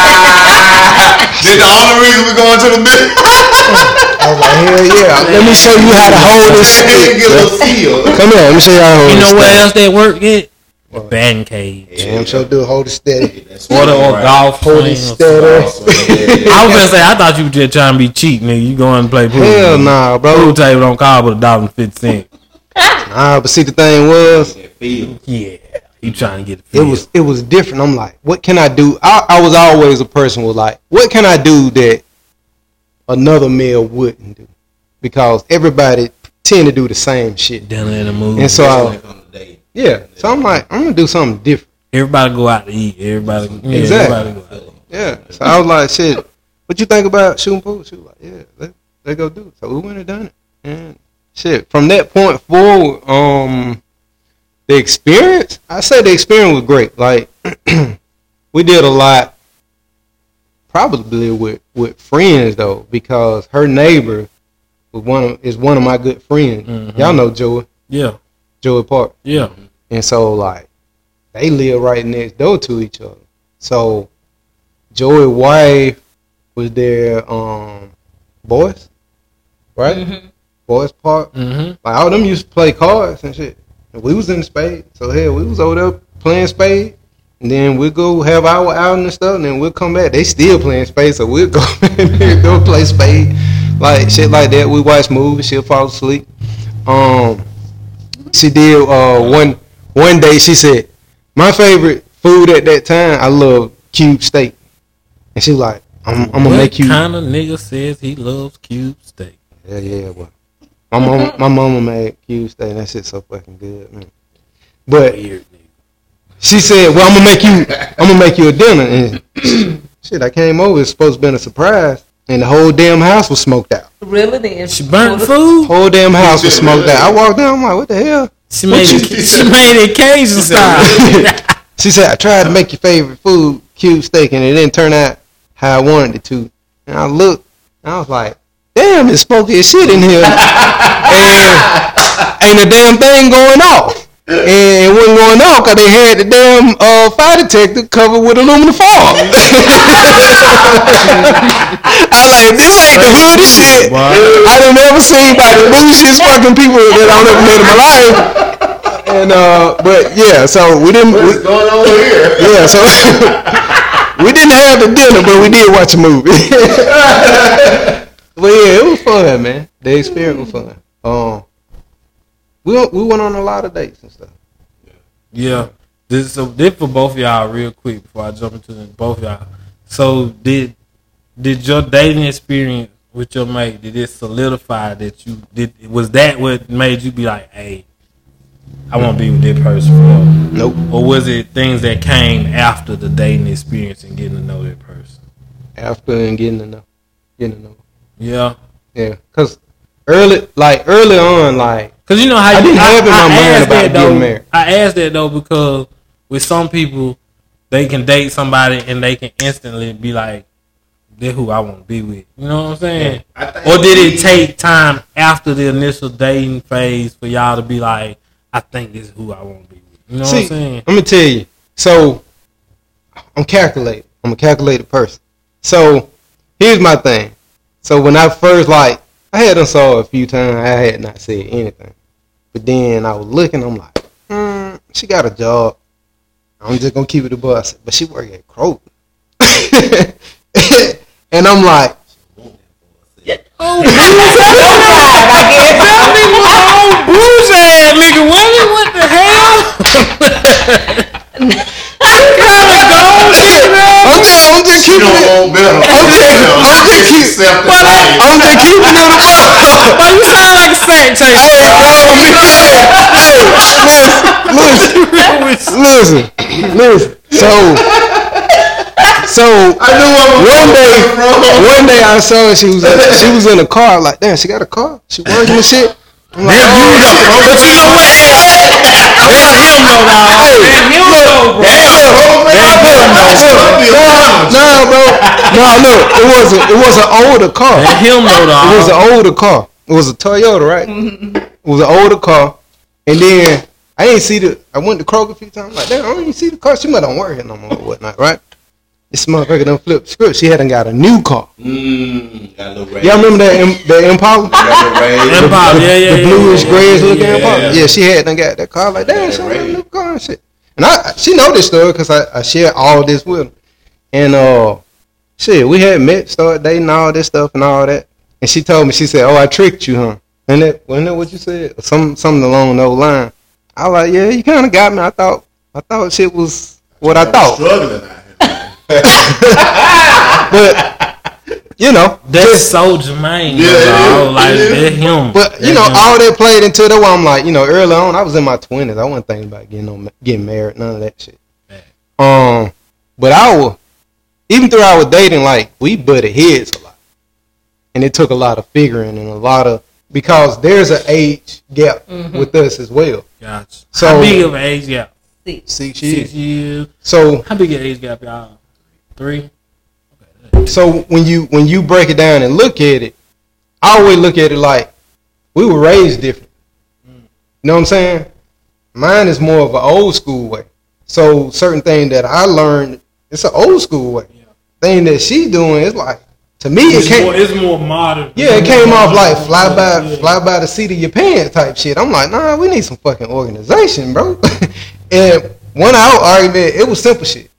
S2: This the only reason we going to the middle.
S3: I was like, hell yeah! Let me show you how to hold this stick.
S2: Get a little feel.
S3: Come here, let me show you how to hold
S1: You
S3: this
S1: know
S3: stick.
S1: where else they work at? The batting cage.
S3: Damn, sure do hold it steady.
S1: Or golf.
S3: Hold
S1: swing
S3: it
S1: or
S3: steady.
S1: something. I was gonna say I thought you were just trying to be cheap, nigga. You going to play pool?
S3: Hell
S1: nigga.
S3: nah, bro.
S1: Pool table don't call but $1.50.
S3: Nah, but see the thing was,
S1: Yeah, you trying to get the feel.
S3: it was different. I'm like, what can I do? I was always a person who was like, what can I do that another male wouldn't do? Because everybody tend to do the same shit.
S1: dinner in the movie.
S3: And so, so I'm like, I'm gonna do something different.
S1: Everybody go out to eat. Everybody,
S3: Exactly.
S1: Everybody go out to eat.
S3: Yeah. So I was like, shit, what you think about shooting pool? She was like, yeah, let's go do it. So we went and done it. And shit, from that point forward, the experience, I say the experience was great. Like, we did a lot, probably with friends though, because her neighbor is one of my good friends.
S1: Mm-hmm.
S3: Y'all know Joey.
S1: Yeah,
S3: Joey Park.
S1: yeah.
S3: And so, like, they live right next door to each other. So, Joey's wife was their boys, right?
S5: Mm-hmm.
S3: Boys Park.
S1: Mm-hmm.
S3: Like, all them used to play cards and shit. And we was in spade. So, hell, we was over there playing spade. And then we'll go have our outing and stuff. And then we'll come back. They still playing spade. So, we'll go go play spade. Like, shit like that. We watch movies. She'll fall asleep. She did one day. She said, "My favorite food at that time, I love cube steak." And she was like, "I'm gonna make you."
S1: What kind of nigga says he loves cube steak?
S3: Yeah. Well, my mama made cube steak. And that shit's so fucking good, man. But
S1: Weird nigga.
S3: she said, "Well, I'm gonna make you a dinner." And shit, I came over. It's supposed to be a surprise, and the whole damn house was smoked out.
S5: Really? Then
S1: She burnt food.
S3: Whole damn house was smoked out. I walked down. I'm like, "What the hell?"
S1: She made it Cajun style.
S3: She said, "I tried to make your favorite food, cube steak, and it didn't turn out how I wanted it to." And I looked, and I was like, "Damn, it's smoky as shit in here." And ain't a damn thing going off. And it wasn't going off because they had the damn fire detector covered with aluminum foil. I like, this ain't the hoodie shit I done never seen by the bullshit fucking people that I've never met in my life. And but yeah, so we didn't.
S2: What's going on here?
S3: Yeah, so we didn't have the dinner, but we did watch a movie. But yeah, it was fun, man. The experience was fun. We went on a lot of dates and stuff.
S1: Yeah. This for both of y'all real quick before I jump into both of y'all. So did your dating experience with your mate, did it solidify that you did? Was that what made you be like, hey, I want to be with that person forever?
S3: Nope.
S1: Or was it things that came after the dating experience and getting to know that person?
S3: After and getting to know.
S1: Yeah.
S3: Yeah, cause early on, like,
S1: Cause you know how
S3: I didn't have in my mind
S1: asked
S3: about
S1: that, though.
S3: getting married.
S1: I asked that though because with some people, they can date somebody and they can instantly be like, "They're who I want to be with." You know what I'm saying? Or did it take time after the initial dating phase for y'all to be like, "I think this is who I want to be with"? You know what I'm saying?
S3: Let me tell you. So I'm calculated. I'm a calculated person. So here's my thing. So when I first, like, I had done saw her a few times. I had not said anything. But then I was looking. I'm like, she got a job. I'm just going to keep it a bus. But she work at Kroger. And I'm like,
S1: Oh, booze ass nigga, what the hell?
S3: I'm just keeping it. I'm just keeping it.
S1: Why you sound like a sack
S3: Listen. So one day I saw her, she was in a car. I'm like, damn, she got a car? She working and shit? I'm like, it was an older car. It was an older car. It was a Toyota, right? It was an older car. And then I went to Kroger a few times. Like, damn, I don't even see the car. She might not work here no more or whatnot, right? This motherfucker done flipped the script. She hadn't got a new car.
S2: Got a little raise.
S3: Y'all remember that Impala? The bluish, grayish looking Impala? Yeah, she had done got that car. Like, damn, she got a new car and shit. And she know this story because I shared all this with her. And shit, we had met, started dating, all this stuff and all that. And she told me, she said, "Oh, I tricked you, huh?" Wasn't that what you said? Something along those lines. I was like, yeah, you kind of got me. I thought shit was what I thought.
S2: Struggling out here.
S3: But you know,
S1: that's so germane. That's him.
S3: But you know, all that played into it. I'm like, you know, early on, I was in my 20s. I wasn't thinking about getting married, none of that shit. But even through our dating, like, we butted heads a lot, and it took a lot of figuring and a lot of, because there's an age gap with us as well.
S1: Gotcha.
S3: So
S1: how big of an age gap?
S3: 6 years.
S1: 6 years.
S3: So
S1: how big an age gap, y'all? 3.
S3: So when you break it down and look at it, I always look at it like we were raised different. You know what I'm saying? Mine is more of an old school way. So certain things that I learned, it's an old school way. Yeah. Thing that she doing is like, to me,
S1: it's more modern.
S3: Yeah, it came off like fly by the seat of your pants type shit. I'm like, nah, we need some fucking organization, bro. And one hour argument, it was simple shit.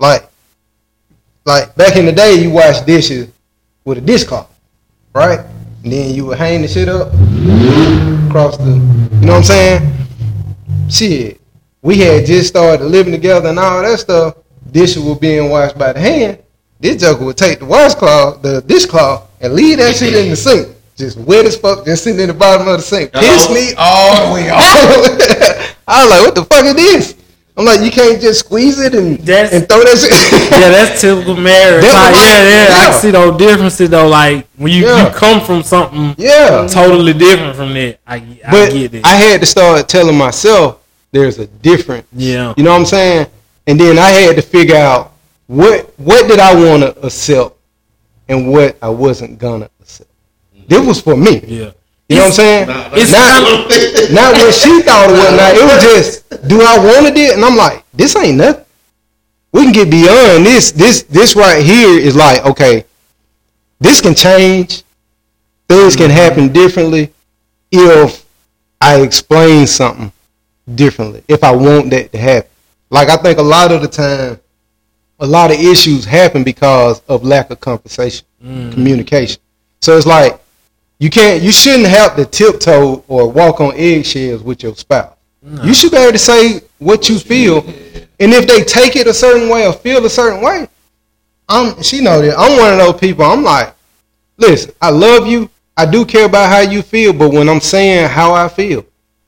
S3: Like back in the day, you wash dishes with a dishcloth, right? And then you would hang the shit up across the, you know what I'm saying? Shit, we had just started living together and all that stuff. Dishes were being washed by the hand. This joker would take the dishcloth, and leave that shit in the sink. Just wet as fuck, just sitting in the bottom of the sink. Piss me all the way off. I was like, what the fuck is this? I'm like, you can't just squeeze it and throw that shit.
S1: Yeah, that's typical marriage. I can see those differences though. Like when you come from something totally different from that. I get it.
S3: I had to start telling myself there's a difference.
S1: Yeah.
S3: You know what I'm saying? And then I had to figure out what did I want to accept and what I wasn't gonna accept. This was for me.
S1: Yeah.
S3: You know what I'm saying? Not what she thought it was. Now it was just, do I want it? And I'm like, this ain't nothing. We can get beyond this. This right here is like, okay, this can change. Things can happen differently if I explain something differently. If I want that to happen. Like, I think a lot of the time, a lot of issues happen because of lack of conversation, communication. So it's like, you shouldn't have to tiptoe or walk on eggshells with your spouse. No. You should be able to say what you feel. And if they take it a certain way or feel a certain way, she know that. I'm one of those people. I'm like, listen, I love you. I do care about how you feel. But when I'm saying how I feel,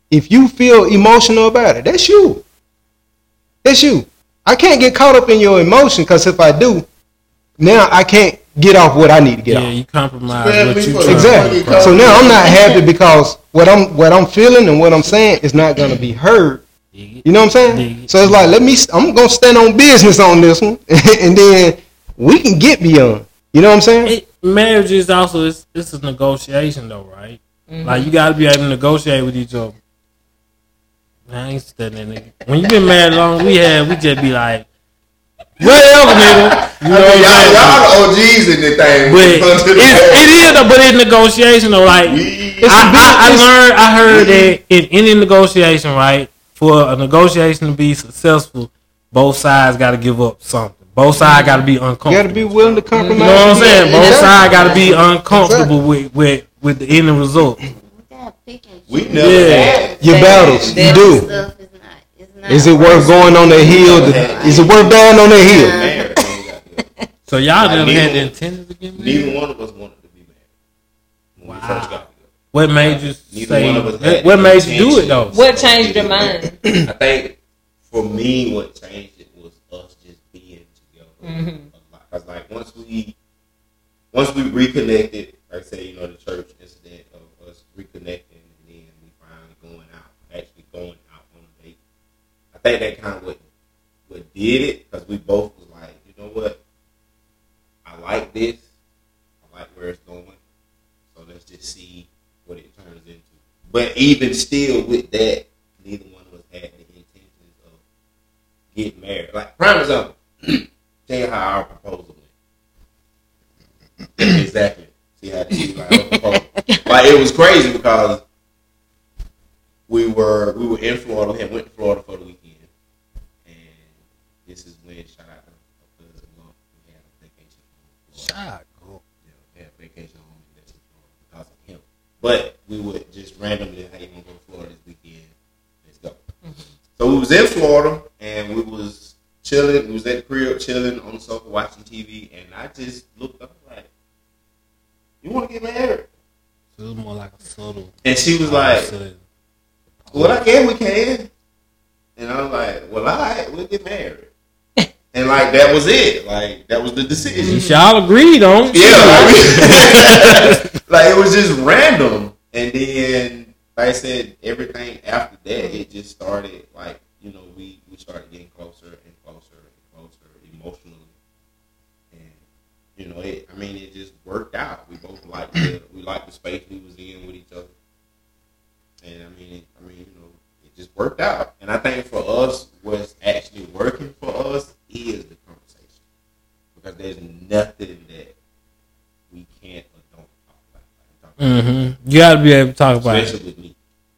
S3: If you feel emotional about it, that's you. That's you. I can't get caught up in your emotion because if I do, now I can't get off what I need to get off.
S1: Yeah, you compromise
S2: Family
S1: what you
S2: first.
S1: trying to
S3: Exactly.
S1: do.
S3: So now I'm not happy because what I'm feeling and what I'm saying is not gonna be heard. You know what I'm saying? So it's like I'm gonna stand on business on this one, and then we can get beyond. You know what I'm saying?
S1: Marriage is also it's a negotiation though, right?
S5: Mm-hmm.
S1: Like you gotta be able to negotiate with each other. I ain't studying that nigga. When you been married long, we just be like, whatever, nigga. You know what I'm saying?
S2: Y'all the OGs in the thing.
S1: But it is, though, but it's negotiation though. Like I heard that in any negotiation, right, for a negotiation to be successful, both sides got to give up something. Both sides got to be uncomfortable.
S3: You got to be willing to compromise.
S1: You know what I'm saying? Both
S3: Exactly.
S1: sides got to be uncomfortable with the end result.
S2: We never had.
S3: Your battles, you do.
S4: Stuff is not
S3: Is it worth going on their heel? Is it worth dying on their heel?
S2: Married, we ain't got to do it.
S1: So y'all
S2: Like,
S1: never had the
S2: neither-
S1: intention to get married?
S2: Neither one of us wanted to be married when we first got together.
S1: What made you
S2: Neither one of us
S1: say?
S2: had
S1: What
S2: the
S1: made you do it
S2: intention.
S1: though?
S5: What changed your mind?
S2: I think for me, what changed it was us just being together. Cause like once we reconnected, like I say, you know, the church incident of us reconnecting, and then we finally actually going out on a date. I think that kind of what did it, because we both was like, you know what, I like this, I like where it's going, so let's just see what it turns into. But even still with that, neither one of us had the intentions of getting married. Like, prime example, tell you how our proposal went. Exactly. See how she like our proposal. Like, it was crazy because we were in Florida. We had went to Florida for the weekend, and this is when shout out to we had a vacation home.
S1: Shot.
S2: Yeah, we had a vacation home in Florida because of him. But we would just randomly, hey, you want to go to Florida this weekend? Let's go. So we was in Florida, and we was chilling. We was at the crib chilling on the sofa watching TV, and I just looked up like, you want to get married?
S1: So it was more like a subtle.
S2: And she was like, well, I guess we can. And I was like, well, all right, we'll get married. And like, that was it. Like, that was the decision.
S1: Y'all agreed on.
S2: Yeah, like it was just random, and then like I said, everything after that, it just started like, you know, we started getting closer and closer and closer emotionally, and you know, it just worked out. We both liked the space we was in with each other, and you know, it just worked out. And I think for us, what's actually working for us is the conversation, because there's nothing that we can't or don't talk about.
S1: You got to be able to talk about it.
S2: Especially with me.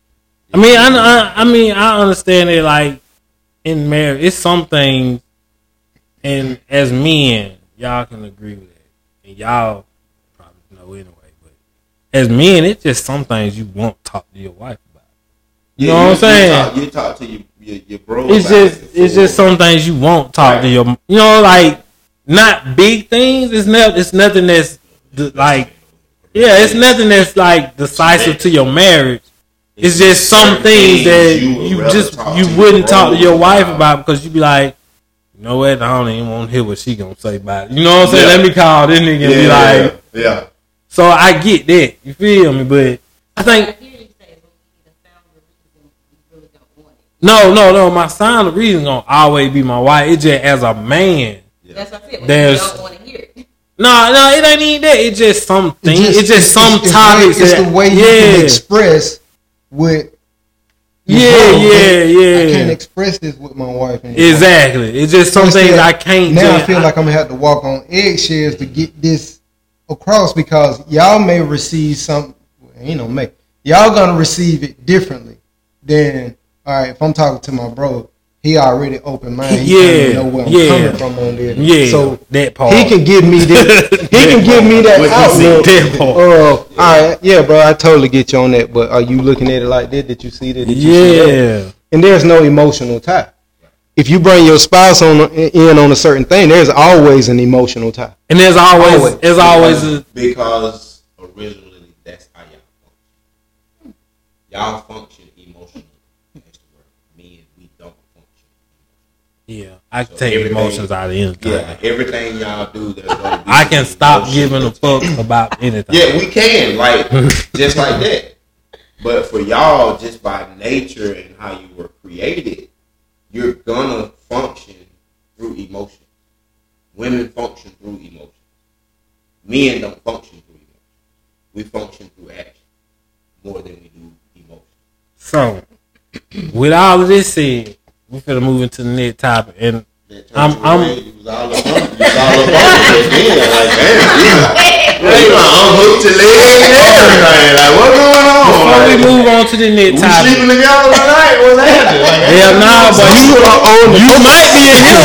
S1: I understand it. Like in marriage, it's some things, and as men, y'all can agree with it, and y'all probably know anyway. But as men, it's just some things you won't talk to your wife about. You know what I'm saying?
S2: You talk to your bro.
S1: It's just some things you won't talk to your. You know, like not big things. It's nothing that's like. Yeah, it's nothing that's like decisive to your marriage. It's just some things that you wouldn't talk to your wife about because you'd be like, you know what, I don't even want to hear what she gonna say about it. You know what I'm saying?
S2: Yeah.
S1: Let me call this nigga and be like,
S2: yeah.
S1: So I get that. You feel me? But I think no. My sign of reason gonna always be my wife. It's just as a man.
S6: That's what I said.
S1: There's-
S6: You don't want to hear it.
S1: No, it ain't even that. It's just something. It's just some topics.
S3: It's the way you can express with. I can't express this with my wife anymore.
S1: Exactly. It's just some things I can't.
S3: Now I feel like I'm gonna have to walk on eggshells to get this across because y'all may receive some. Y'all gonna receive it differently than. All right, if I'm talking to my bro, he already open minded. He know where I'm coming from on this.
S1: Yeah,
S3: so
S1: that part.
S3: He can give me that. He can give me that outlook.
S1: That part.
S3: All right, yeah, bro, I totally get you on that. But are you looking at it like that? Did you see that? Did you see that? And there's no emotional tie. If you bring your spouse in on a certain thing, there's always an emotional tie.
S1: And there's always
S2: because originally that's how y'all function. Y'all function emotionally.
S1: Yeah, I can
S2: So
S1: take
S2: everything-
S1: emotions out of anything.
S2: Yeah, everything y'all do, there's gonna be
S1: I can stop
S2: emotion
S1: giving a fuck
S2: attached.
S1: about anything.
S2: Yeah, we can, like, just like that. But for y'all, just by nature and how you were created, you're gonna function through emotion. Women function through emotion. Men don't function through emotion. We function through action more than we do emotion.
S1: So, with all of this said, we finna move into the next topic, and
S2: That
S1: I'm-
S2: you was all up on it. You was all up on it then. Like, damn, you unhooked your leg and everything. Like, what's going on?
S1: before we
S2: Like,
S1: move on to the
S2: we
S1: next topic,
S2: sleeping together tonight? What's happening? Like,
S1: hell nah, but you might be in here.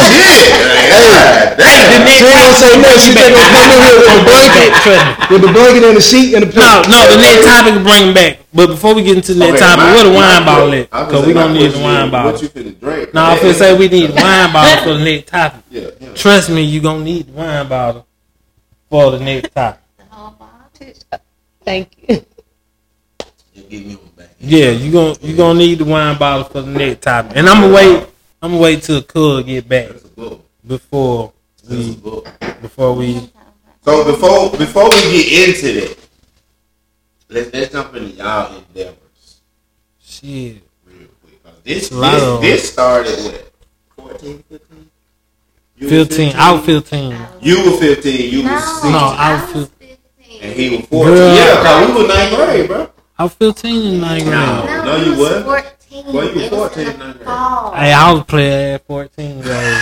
S3: She ain't gonna say nothing. She just gonna come in here with the blanket, with the blanket and the sheet and the pillow.
S1: No, the next topic will bring him back. But before we get into the next topic, where the wine bottle at? Because we gonna need the wine bottle.
S2: What you finna drink?
S1: No, I'm finna say we need the wine bottle for the next topic.
S2: Yeah.
S1: Trust me, you gonna need the wine bottle for the next topic.
S5: Thank you.
S2: Just give me one back.
S1: Yeah, you gonna need the wine bottle for the next topic. And I'm gonna wait till Cuz get back
S2: That's a book.
S1: before
S2: That's a
S1: we
S2: book.
S1: So
S2: before we get into that, let's jump into y'all endeavors
S1: shit.
S2: real quick. 'Cause
S1: Wow.
S2: This started what? 14, 15? You
S1: 15. I was 15.
S2: You were 15. You was 16.
S1: No, I was 15.
S2: And he was 14.
S1: Girl.
S2: Yeah, cause we was 9th grade, bro.
S1: I was 15 in 9th grade.
S2: No, you
S4: was
S2: wasn't.
S4: 14.
S2: Well, you
S4: It
S2: 14
S4: was
S2: in
S4: in the
S2: 9th grade.
S4: fall.
S1: Hey, I was a player at 14 years old.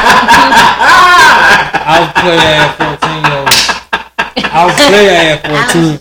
S1: I was a player at 14 years old. I was a player at 14.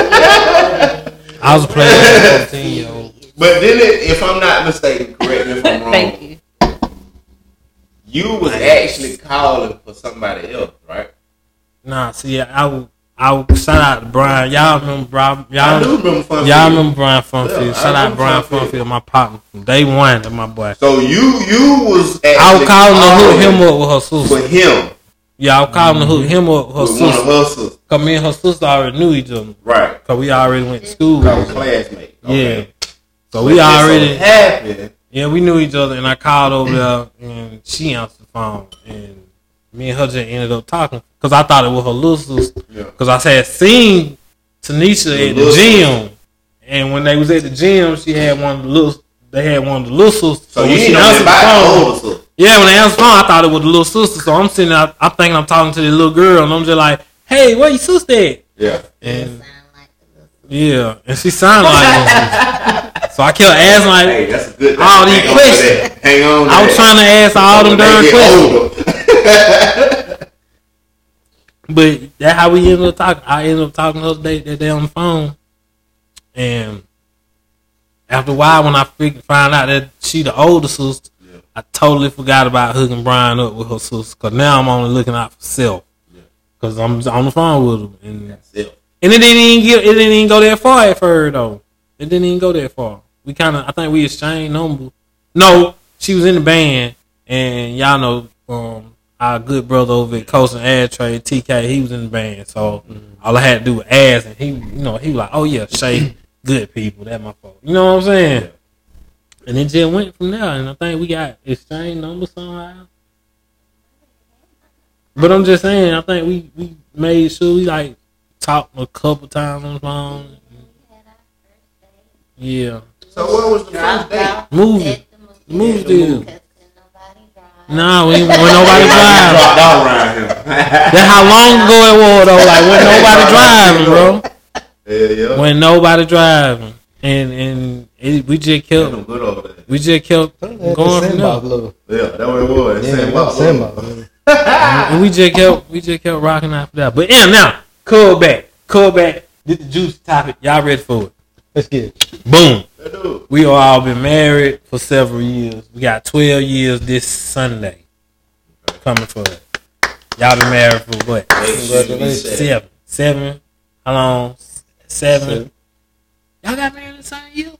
S1: I was a player at 14 years old.
S2: But then, if I'm not mistaken, correct me if I'm wrong.
S5: Thank you.
S2: You was actually calling for somebody else, right?
S1: Nah, see, I would shout out to Brian. Y'all remember Brian?
S2: I do remember Funfield.
S1: Y'all remember Brian Funfield?
S2: Yeah,
S1: Shout
S2: I
S1: out Brian
S2: remember Funfield.
S1: Funfield, my partner from day one. That's my boy.
S2: So you was actually
S1: I was calling to hook him up with her
S2: for
S1: sister.
S2: him
S1: Yeah, I was calling to hook him up with her
S2: with one of
S1: sister.
S2: her sisters,
S1: Cause me and her sister already knew each other.
S2: right?
S1: Cause we already went to school.
S2: That was classmates.
S1: Yeah. So
S2: But
S1: we
S2: it just so
S1: already,
S2: happened.
S1: yeah, we knew each other, and I called over there, and she answered the phone, and me and her just ended up talking, cause I thought it was her little sister,
S2: Yeah.
S1: cause I had seen Tanisha at the
S2: little
S1: gym, and when they was at the gym, she had one of the little, they had one of the little sisters.
S2: So
S1: when
S2: you
S1: she
S2: ain't know
S1: answered the
S2: about the
S1: phone,
S2: older sister.
S1: yeah, when they answered the phone, I thought it was the little sister. So I'm sitting there, I'm thinking I'm talking to the little girl, and I'm just like, "Hey, where your sister at?"
S2: Yeah.
S1: And
S4: Sound like a little
S1: yeah, and she sounded like. So I kept asking like,
S2: Hey, that's a good thing.
S1: all these
S2: Hang on to
S1: questions.
S2: that. Hang on. to
S1: I was
S2: that.
S1: trying to ask all them
S2: When they
S1: darn
S2: get
S1: questions.
S2: older.
S1: But that's how we ended up talking. I ended up talking the other day, that day on the phone. And after a while, when I found out that she the older sister,
S2: Yeah.
S1: I totally forgot about hooking Brian up with her sister. Because now I'm only looking out for self.
S2: Yeah.
S1: Because I'm on the phone with him. And
S2: That's it.
S1: it didn't even go that far at first, though. It didn't even go that far. We I think we exchanged numbers. No, she was in the band. And y'all know, our good brother over at Coast and Ad Trade, TK, he was in the band. So all I had to do was ask, and he was like, "Oh yeah, Shay, good people. That's my fault." You know what I'm saying?
S2: Yeah.
S1: And it just went from there. And I think we got exchanged numbers somehow. But I'm just saying, I think we made sure we like talked a couple times on the phone. Yeah,
S2: So what was the first date?
S1: movie deal.
S4: Because nobody drives.
S1: Nah, we when nobody driving.
S2: Dropped out around him.
S1: That's how long ago it was though. Like when nobody driving, bro.
S2: Yeah.
S1: When nobody driving, and we just
S2: Them
S1: kept
S2: good over there.
S1: going from
S3: Sandbox
S1: there,
S3: love.
S2: Yeah, that's what it was.
S3: Yeah, Sandbox.
S1: and we just kept rocking after that. But yeah, now call back. This the juice topic. Y'all ready for it?
S3: Let's get it.
S1: Boom.
S2: That dude.
S1: We all been married for several years. We got 12 years this Sunday coming for it. Y'all been married for what?
S3: Congratulations.
S1: Seven. How long? Seven. Y'all got married in the same year?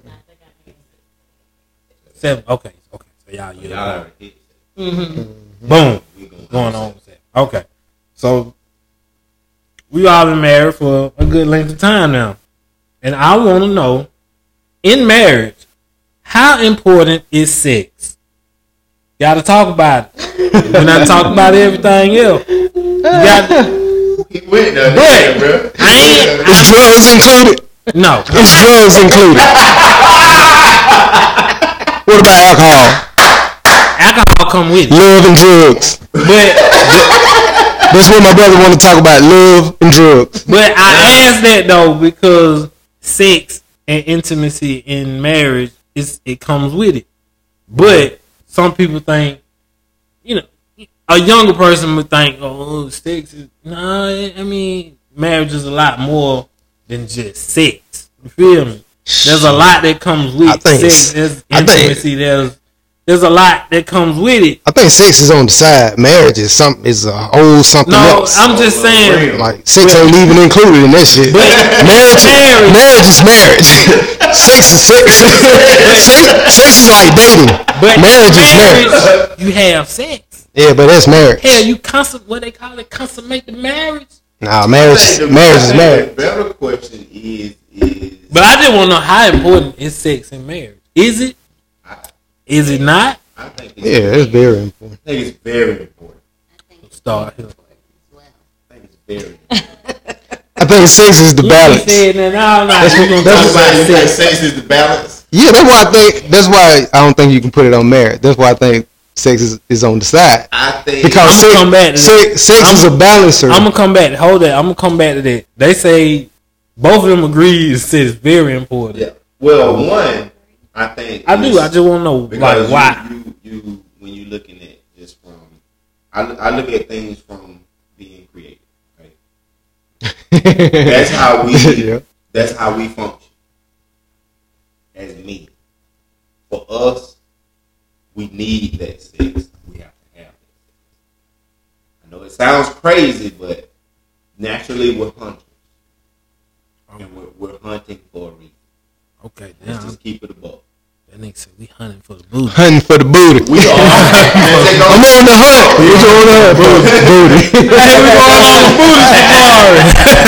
S1: Seven. Okay. So y'all year.
S2: Y'all already hit.
S1: Boom.
S2: We gonna
S1: Going on with that. Okay. So we all been married for a good length of time now. And I want to know, in marriage, how important is sex? Gotta talk about it. We're not talking about everything else. You got
S2: He went there,
S1: But
S2: bro.
S3: Is drugs included?
S1: no.
S3: Is drugs included? What about alcohol?
S1: Alcohol come with it.
S3: Love and drugs.
S1: But
S3: That's what my brother want to talk about. Love and drugs.
S1: But I asked that though because sex and intimacy in marriage it comes with it. But some people think, a younger person would think, oh, sex is I mean, marriage is a lot more than just sex. You feel me? There's a lot that comes with sex. There's intimacy. There's a lot that comes with it.
S3: I think sex is on the side. Marriage is a whole something else.
S1: No, I'm just saying.
S3: Like sex ain't even included in that shit. Marriage is marriage. Sex is sex. Sex is like dating.
S1: But
S3: marriage is marriage.
S1: You have sex.
S3: Yeah, but that's marriage.
S1: Hell, you what they call it, consummate the marriage.
S3: Nah, marriage is marriage.
S2: The better question is.
S1: But I just want to know how important is sex in marriage. Is it? Is it not?
S2: I think
S3: it's very important.
S2: I think it's very important.
S1: Start here.
S2: I think it's very important.
S3: I think sex is the balance.
S1: You
S2: That's sex is the balance.
S3: Yeah, that's why I don't think you can put it on marriage. That's why I think sex is on the side.
S2: I think
S3: because sex is a balancer.
S1: I'm gonna come back. Hold that. I'm gonna come back to that. They say both of them agree it's very important.
S2: Yeah. Well, one, I think
S1: I do. I just want to know like why.
S2: You when you're looking at just from, I look at things from being creative. Right? That's how we.
S3: Yeah.
S2: That's how we function as men. For us, we need that sex. We have to have that sex. I know it sounds crazy, but naturally we're hunters, and we're hunting for a reason.
S1: Okay,
S2: let's just keep it above.
S1: That nigga said we hunting for the booty.
S3: Hunting for the booty.
S2: We are.
S3: I'm on the hunt. We're on the hunt for the booty.
S1: Hey, we going on the booty safari.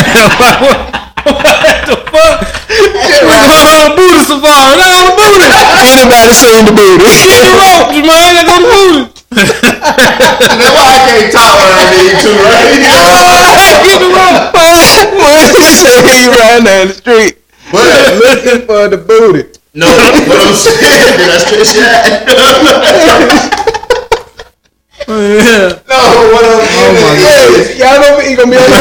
S1: What the fuck? We going on the booty safari. Not on the booty.
S3: Anybody seen the booty?
S1: Get the rope, man. Let's go to the booty.
S2: That's why I can't talk when I need to, right?
S1: Get the rope.
S3: He said he riding down the street.
S2: But
S3: looking for the booty.
S2: No, what I'm saying, did I stretch that?
S1: Yeah.
S2: No, what I'm saying is,
S3: y'all know he gonna be on the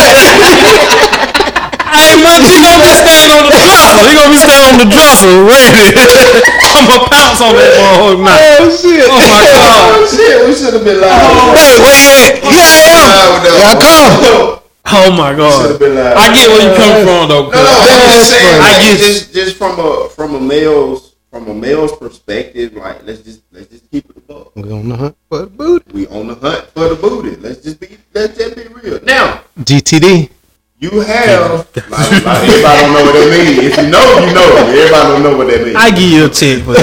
S1: Hey, man, he gonna be standing on the dresser. He gonna be standing on the dresser, ready. I'm gonna pounce on that motherfucker now.
S3: Oh shit!
S1: Oh my god!
S2: oh shit, we should have been live.
S3: Wait, where you at? Here I am. Y'all come.
S1: Oh my god! I get where you come from though.
S2: No, I'm just saying.
S1: I
S2: Like,
S1: get
S2: just from a male's perspective. Like let's just keep it above.
S3: We on the hunt for the booty.
S2: We on the hunt for the booty. Let's just be real. Now
S3: GTD.
S2: you have like everybody don't know what that means. If you know, you know. Everybody don't know what that means.
S1: I give you a check for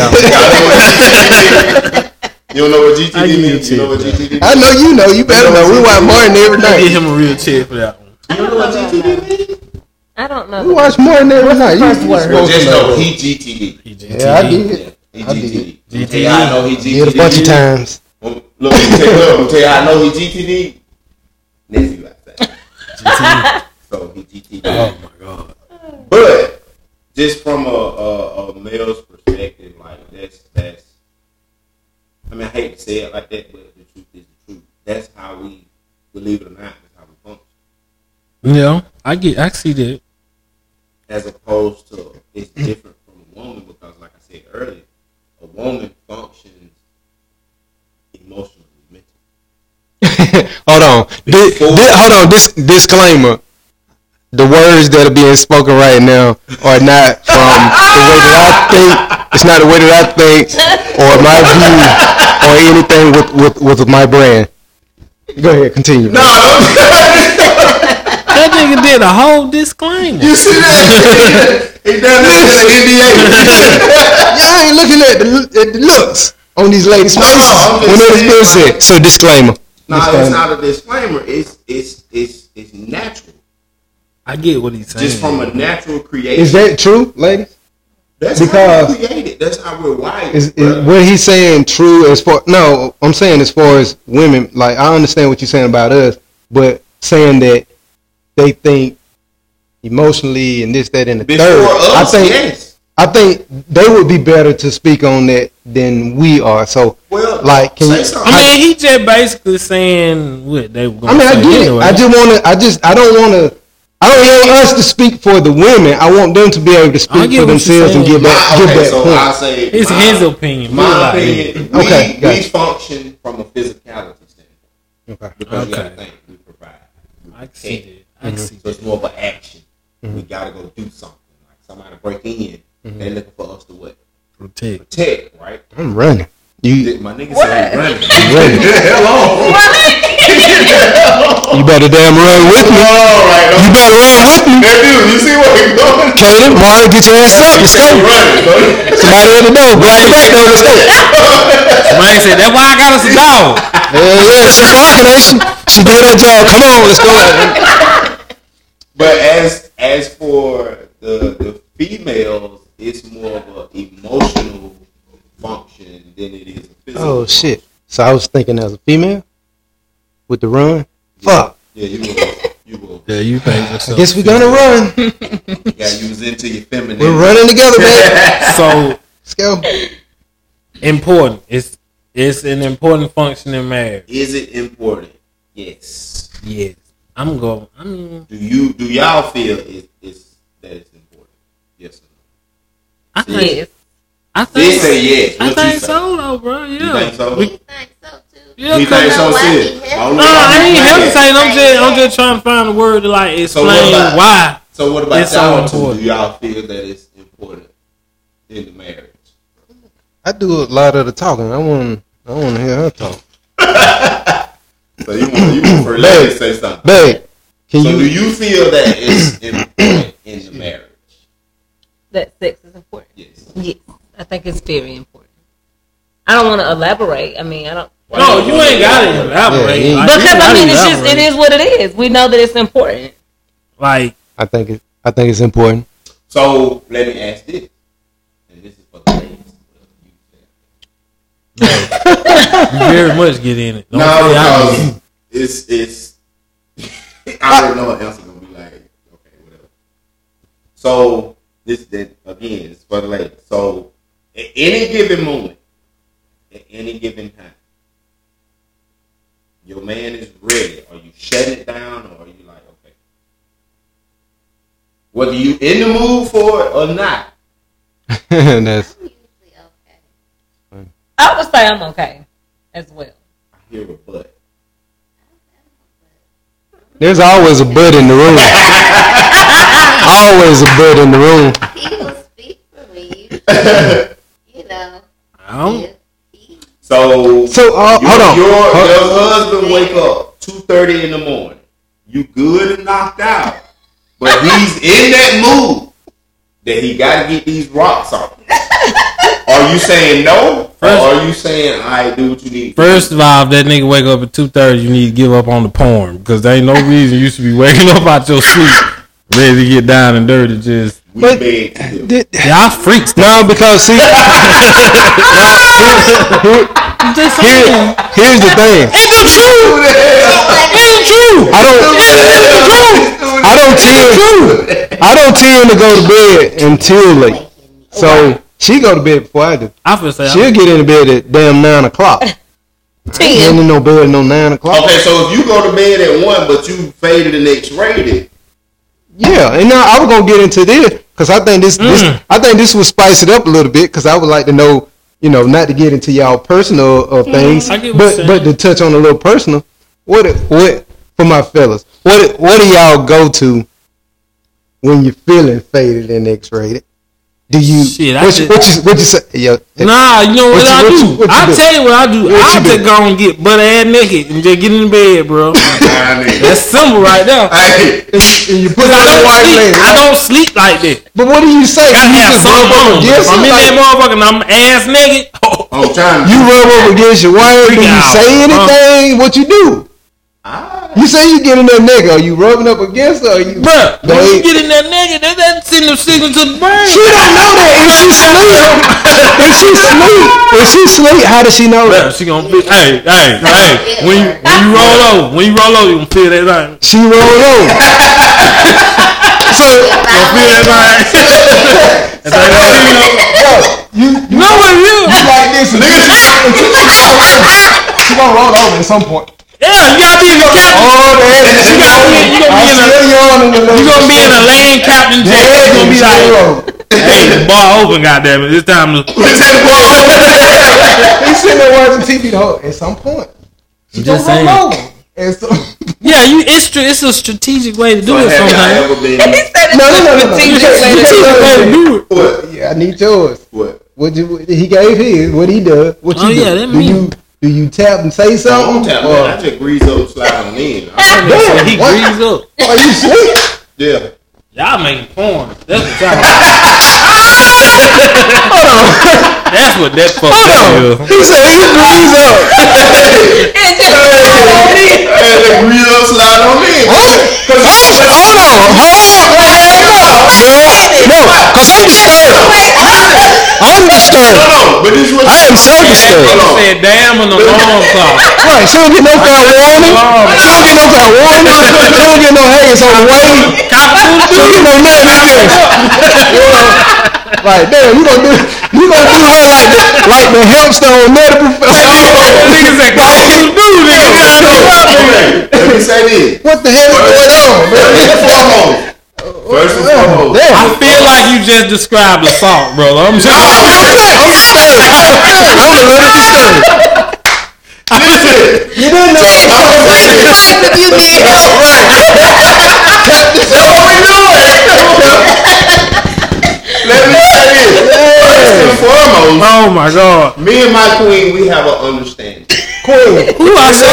S1: that.
S2: You don't know what GTD means? You know what GTD means?
S3: I know you know. You better know. We watch Martin every
S1: I give
S3: night.
S1: him a real check for that one.
S2: You don't know what GTD means?
S5: I don't know.
S3: We watch Martin every night. You
S5: word?
S3: supposed
S2: Just
S3: to
S2: know
S3: know.
S2: he GTD.
S3: Yeah, I did.
S2: He
S3: I did.
S2: GTD. I know he GTD.
S3: Did a bunch of times.
S2: Look, let me tell you how I know he GTD. Nephew outside.
S1: GTD.
S2: So he GTD.
S1: Oh my god!
S2: But just from a male's perspective, like that's. I mean, I hate to say it like that, but the truth is the truth. That's how we, believe it or not, that's how we function.
S1: Yeah, I see that.
S2: As opposed to, it's different from a woman because, like I said earlier, a woman functions emotionally, mentally.
S3: Hold on. Hold on. This disclaimer. The words that are being spoken right now are not from the way that I think. It's not the way that I think or my view or anything with my brand. Go ahead, continue.
S2: No,
S1: That nigga did a whole disclaimer.
S2: you see that? He done this in the NDA.
S3: Y'all ain't looking at the looks on these ladies' faces
S2: I'm just
S3: when it's
S2: saying,
S3: been said. So disclaimer.
S2: No, it's not a disclaimer. It's natural.
S1: I get what he's saying.
S2: Just from a natural creation.
S3: Is that true, ladies?
S2: That's
S3: Because-
S2: how we're created. That's how we're wired.
S3: Is
S2: bruh.
S3: what he's saying true as far? No, I'm saying as far as women. Like I understand what you're saying about us, but saying that they think emotionally and this, that, and the
S2: Before
S3: third.
S2: us, yes.
S3: I think they would be better to speak on that than we are. So,
S2: Well,
S3: like, can
S2: say
S3: you?
S2: something.
S1: I mean, he just basically saying what they were
S3: I
S1: going
S3: mean,
S1: to
S3: I
S1: say
S3: get
S1: anyway.
S3: it. I don't want us to speak for the women. I want them to be able to
S1: I
S3: speak
S1: get
S3: for
S1: what you're
S3: themselves and
S1: saying.
S3: give that
S2: so
S3: point.
S2: I say
S1: It's his opinion.
S2: My
S1: Like,
S2: opinion.
S3: Okay,
S2: We
S3: gotcha.
S2: function from a physicality standpoint
S3: Okay.
S2: because you got to
S1: Okay.
S2: think we provide. We
S1: I can see
S2: protect.
S1: that. I can see
S2: So it's
S1: that.
S2: more of an action. We gotta go do something. Like somebody break in, they looking for us to what?
S1: Protect.
S2: Protect, right?
S3: I'm running. You
S2: My nigga said he running.
S3: running.
S2: Hello.
S3: You better damn run with me.
S2: All right.
S3: You better run with me.
S2: Nephew, you see where he going?
S3: Kaden, Mario, get your ass up. Let's go.
S2: Running, bro.
S3: Somebody at the door. Grab the back door. Let's go.
S1: Somebody said, that's why I got us a dog.
S3: Hell yeah, she clocking, ain't she? She did that job. Come on, let's go.
S2: But as for the females, it's more of an emotional function than it is a physical.
S3: Oh shit. So I was thinking as a female with the run. Fuck.
S2: Yeah, you will.
S1: Yeah, you think
S3: I guess we're gonna run.
S2: You gotta use into your feminine.
S3: We're running together, man.
S1: So
S3: Let's go.
S2: important.
S1: It's an important function in marriage.
S2: Is it important? Yes.
S1: Yes. I mean,
S2: Do y'all feel it's that it's important? Yes or no?
S1: I think,
S5: Yes.
S1: I
S2: They
S1: think,
S2: say yes.
S1: I
S2: What
S1: think
S2: you say?
S1: so, though, bro. Yeah.
S2: You think so?
S4: He thinks so too.
S1: Yeah,
S2: He thinks so
S4: know why
S2: too.
S4: he hesitated.
S2: I don't
S1: No,
S2: know why
S1: I
S2: he
S1: ain't
S2: hesitating.
S1: hesitating. I'm just trying to find a word to like explain
S2: about-
S1: why.
S2: So what about
S1: It's so
S2: y'all two?
S1: important.
S2: Do y'all feel that it's important in the marriage?
S3: I do a lot of the talking. I want to hear her talk.
S2: So you want for Larry to say something.
S3: Babe, can
S2: So
S3: you?
S2: do you feel that it's important in the marriage?
S5: That sex is important.
S2: Yes.
S5: Yes, I think it's very important. I don't want to elaborate. I mean, I don't.
S1: No, you ain't got to elaborate.
S3: Yeah,
S1: Like, you
S5: Because
S1: ain't
S5: I
S1: gotta
S5: mean, it's just
S1: elaborate.
S5: it is what it is. We know that it's important.
S1: Like,
S3: I think it's important.
S2: So let me ask this, and this is for the ladies.
S1: you very much get in it. Don't
S2: No,
S1: say I
S2: because it's. I already know what answer gonna be like. Okay, whatever. So this then again, it's for the ladies. So at any given moment, at any given time, your man is ready. Are you shutting it down, or are you like, okay, whether you in the mood for it or not?
S3: That's
S4: I'm usually okay.
S5: I would say I'm okay as well.
S2: I hear a but.
S3: there's always a bud in the room. Always a bud in the room.
S4: He will speak for me. You know.
S1: I don't.
S4: He,
S3: So hold on.
S2: Your
S3: Hold-
S2: husband wake up 2:30 in the morning. You good and knocked out, but he's in that mood that he got to get these rocks off. Are you saying no, or are you saying I do what you need?
S1: First of all, if that nigga wake up at 2:30, you need to give up on the porn because there ain't no reason you should be waking up out your sleep ready to get down and dirty. Just
S2: we
S3: But-
S2: beg to do.
S1: y'all freaks.
S3: No, because see, here's the thing. I don't tend to go to bed until late. So she go to bed before I do.
S1: I feel say
S3: She'll get into bed at damn 9 o'clock. I ain't in no bed at no 9 o'clock.
S2: Okay, so if you go to bed at 1, but you faded and X-rated,
S3: Yeah, and now I was gonna get into this because I think this would spice it up a little bit because I would like to know, not to get into y'all personal things,
S1: I get what you're
S3: but to touch on a little personal. What for my fellas? What do y'all go to when you're feeling faded and X-rated? Do you
S1: Shit,
S3: what you say? Yeah,
S1: Nah, you know what I do?
S3: what you
S1: I'll
S3: do?
S1: tell you what I do.
S3: What
S1: I'll
S3: you
S1: just
S3: do?
S1: go and get butt ass naked and just get in the bed, bro. That's simple right there.
S2: hey,
S3: and you put
S1: Cause
S3: on the white lady.
S1: I don't sleep like that.
S3: But what do you say?
S1: Gotta
S3: You
S1: have
S3: just rub
S1: something
S3: up
S1: on.
S3: against
S1: I'm
S3: her?
S1: in that
S3: Like,
S1: motherfucker and I'm ass naked.
S2: I'm trying to.
S3: you rub up against your wife? Do
S1: Freak
S3: you
S1: out,
S3: say anything? What you do?
S2: I
S3: You say you get in that nigga, are you rubbing up against her? Or you,
S1: Bruh, when you get in that nigga, that's sending a signal to the brain.
S3: She don't know that. If she sleep, how does she know
S1: Bruh,
S3: that?
S1: she gonna feel. Hey. When you roll over, you gonna feel that thing.
S3: She roll over.
S1: So you gonna feel that thing.
S3: You
S1: No, with you.
S3: like this. She gonna roll over at some point.
S1: Yeah, you gotta be in the captain.
S3: Oh, man.
S1: You gonna be in a lane captain jet. It's gonna be like, hey, the bar open, goddammit. It's time to.
S3: He's sitting there watching TV the whole. At some point, she
S1: Just
S3: gonna
S1: saying.
S3: roll over. And so,
S1: Yeah, it's a strategic way to do it
S2: Have y'all
S1: sometimes.
S2: ever been?
S6: He said it's
S3: No.
S6: a strategic way to do
S1: Strategic way to do it.
S2: What?
S3: yeah, I need yours.
S2: What?
S3: He gave his. What he does? What
S1: Oh,
S3: you
S1: yeah,
S3: do?
S1: that
S3: Do
S1: mean-
S3: you tap and say
S2: I
S3: something?
S2: don't tap,
S3: Or-
S2: man. I just grease up, slide on in.
S3: Damn,
S1: He
S3: what?
S1: greased up.
S3: Are you sleep?
S2: Yeah.
S1: Y'all making porn. That's what y'all.
S3: Hold on.
S1: That's what that fuck
S3: Hold on.
S1: is.
S3: He said he breathes up.
S6: It's just
S2: And the grease up, slide on in.
S3: Hold on. No, because I'm disturbed. I'm disturbed.
S2: No, but this is what
S3: I am so disturbed.
S2: Hold on.
S1: Said damn on the alarm clock.
S3: Right, she don't get no fair warning. She don't get no fair warning. She don't get no hey, it's on the way. She don't get no nothing like this. Like, damn, you gonna do her like the hamster on medical.
S1: Niggas that call you do
S2: Okay, let me say this.
S3: What the hell is going on, man?
S2: First and foremost.
S3: Damn.
S1: I feel like you just described assault, brother. I'm sorry.
S3: I'm disturbed. I'm a little disturbed.
S2: Listen.
S3: You didn't know.
S2: You need help, right? That's what we doing. Let me say this. First and foremost,
S1: Oh my god.
S2: me and my queen, we have an understanding.
S3: Queen.
S1: Who I said?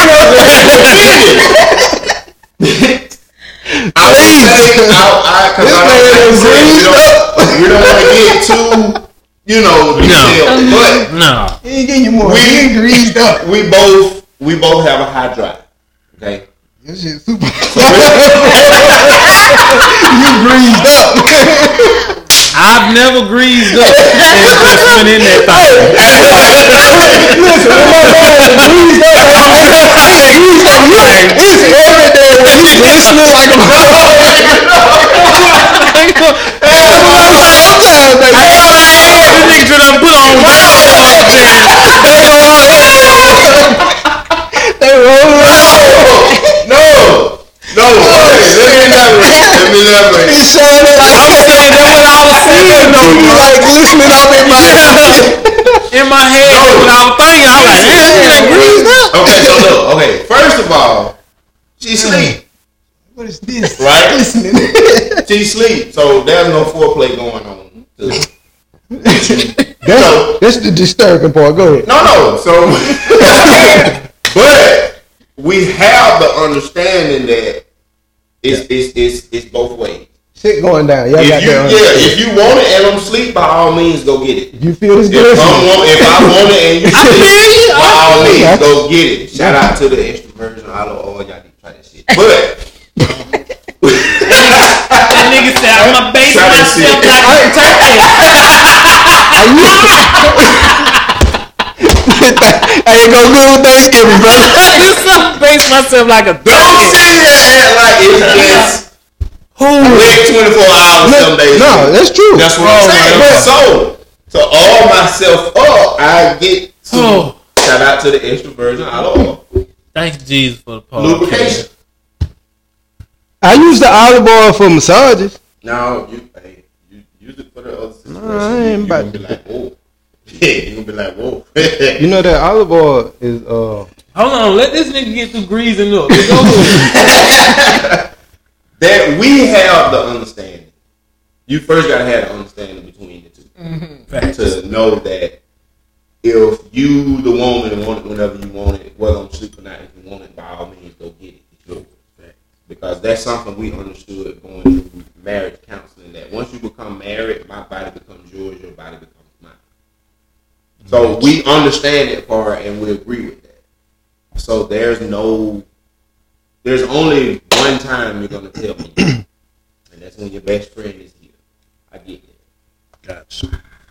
S2: I we don't want to get too, detailed, but
S1: No.
S3: He ain't getting you more. He ain't greased up.
S2: we both have a high drive. Okay.
S3: Your shit super. You greased up.
S1: I've never greased up and just went in that thing.
S3: Listen, when my man greased up, it's every day when you listening like a
S1: This nigga done put on
S3: they roll around.
S2: No. Let me elaborate.
S3: He shining like you like glistening up in my
S1: in my head when I was thinking. I was like, damn, this nigga greased up.
S2: Okay, so look. Okay, first of all, she sleep.
S3: What is this?
S2: Right?
S3: Glistening.
S2: She sleep, so there's no foreplay going on.
S3: That's the disturbing part. Go ahead.
S2: No. So, but we have the understanding that it's both ways.
S3: Shit going down. Y'all got that.
S2: If you want it and I'm asleep, by all means go get it.
S3: You feel this
S2: If
S3: glisten?
S2: I want it and you sleep, by all
S3: I
S2: means
S3: feel you.
S2: go get it. Shout out to the extra version. I don't know, y'all need to try that shit. But
S1: That nigga said, I'm gonna base
S2: Try that
S1: myself
S2: shit.
S1: like a turkey.
S3: I ain't gonna good with Thanksgiving, brother.
S1: I'm base myself like a
S2: don't sit
S1: turkey.
S2: here and act like it's just wait 24 hours some days.
S3: No, that's true.
S2: That's what I'm saying. So to all myself up, I get to shout out to the extra virgin olive oil.
S1: Thanks Jesus for the
S2: Lubrication.
S1: podcast.
S3: I use the olive oil for massages.
S2: No, you use it for the other situation.
S3: I ain't
S2: you
S3: about
S2: gonna be
S3: to-
S2: like, whoa. Yeah, you gonna be like, whoa.
S3: You know that olive oil is
S1: Hold on, let this nigga get through greasing up. Let's go with it.
S2: That we have the understanding. You first gotta have the understanding between the two. To know that if you, the woman, want it whenever you want it, whether I'm sleeping or not, if you want it, by all means, go get it. It's yours. Because that's something we understood going through marriage counseling, that once you become married, my body becomes yours, your body becomes mine. So we understand that part and we agree with that. So there's no there's only one time you're gonna tell me, and that's when your best friend is here. I get it.
S1: Gotcha.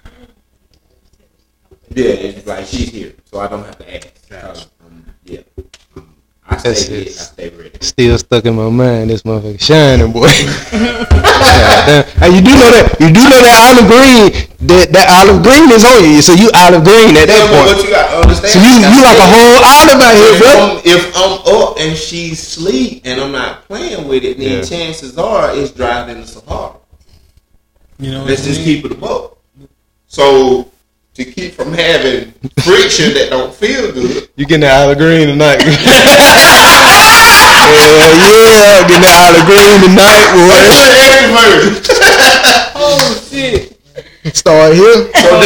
S2: Yeah, it's like she's here, so I don't have to ask.
S1: Gotcha.
S2: Yeah. I stay ready.
S3: Still stuck in my mind. This motherfucker shining, boy. Hey, you do know that olive green. That olive green is on you, so you olive green at that point.
S2: What you got to understand?
S3: So you like a whole olive out here, bro.
S2: If I'm up and she's asleep and I'm not playing with it, then chances are it's driving the Sahara.
S1: You know,
S2: let's just keep it above. So to keep from having friction that don't feel good,
S3: you getting that olive green tonight? Yeah, getting that olive green tonight, boy.
S1: oh shit!
S3: Start here.
S2: So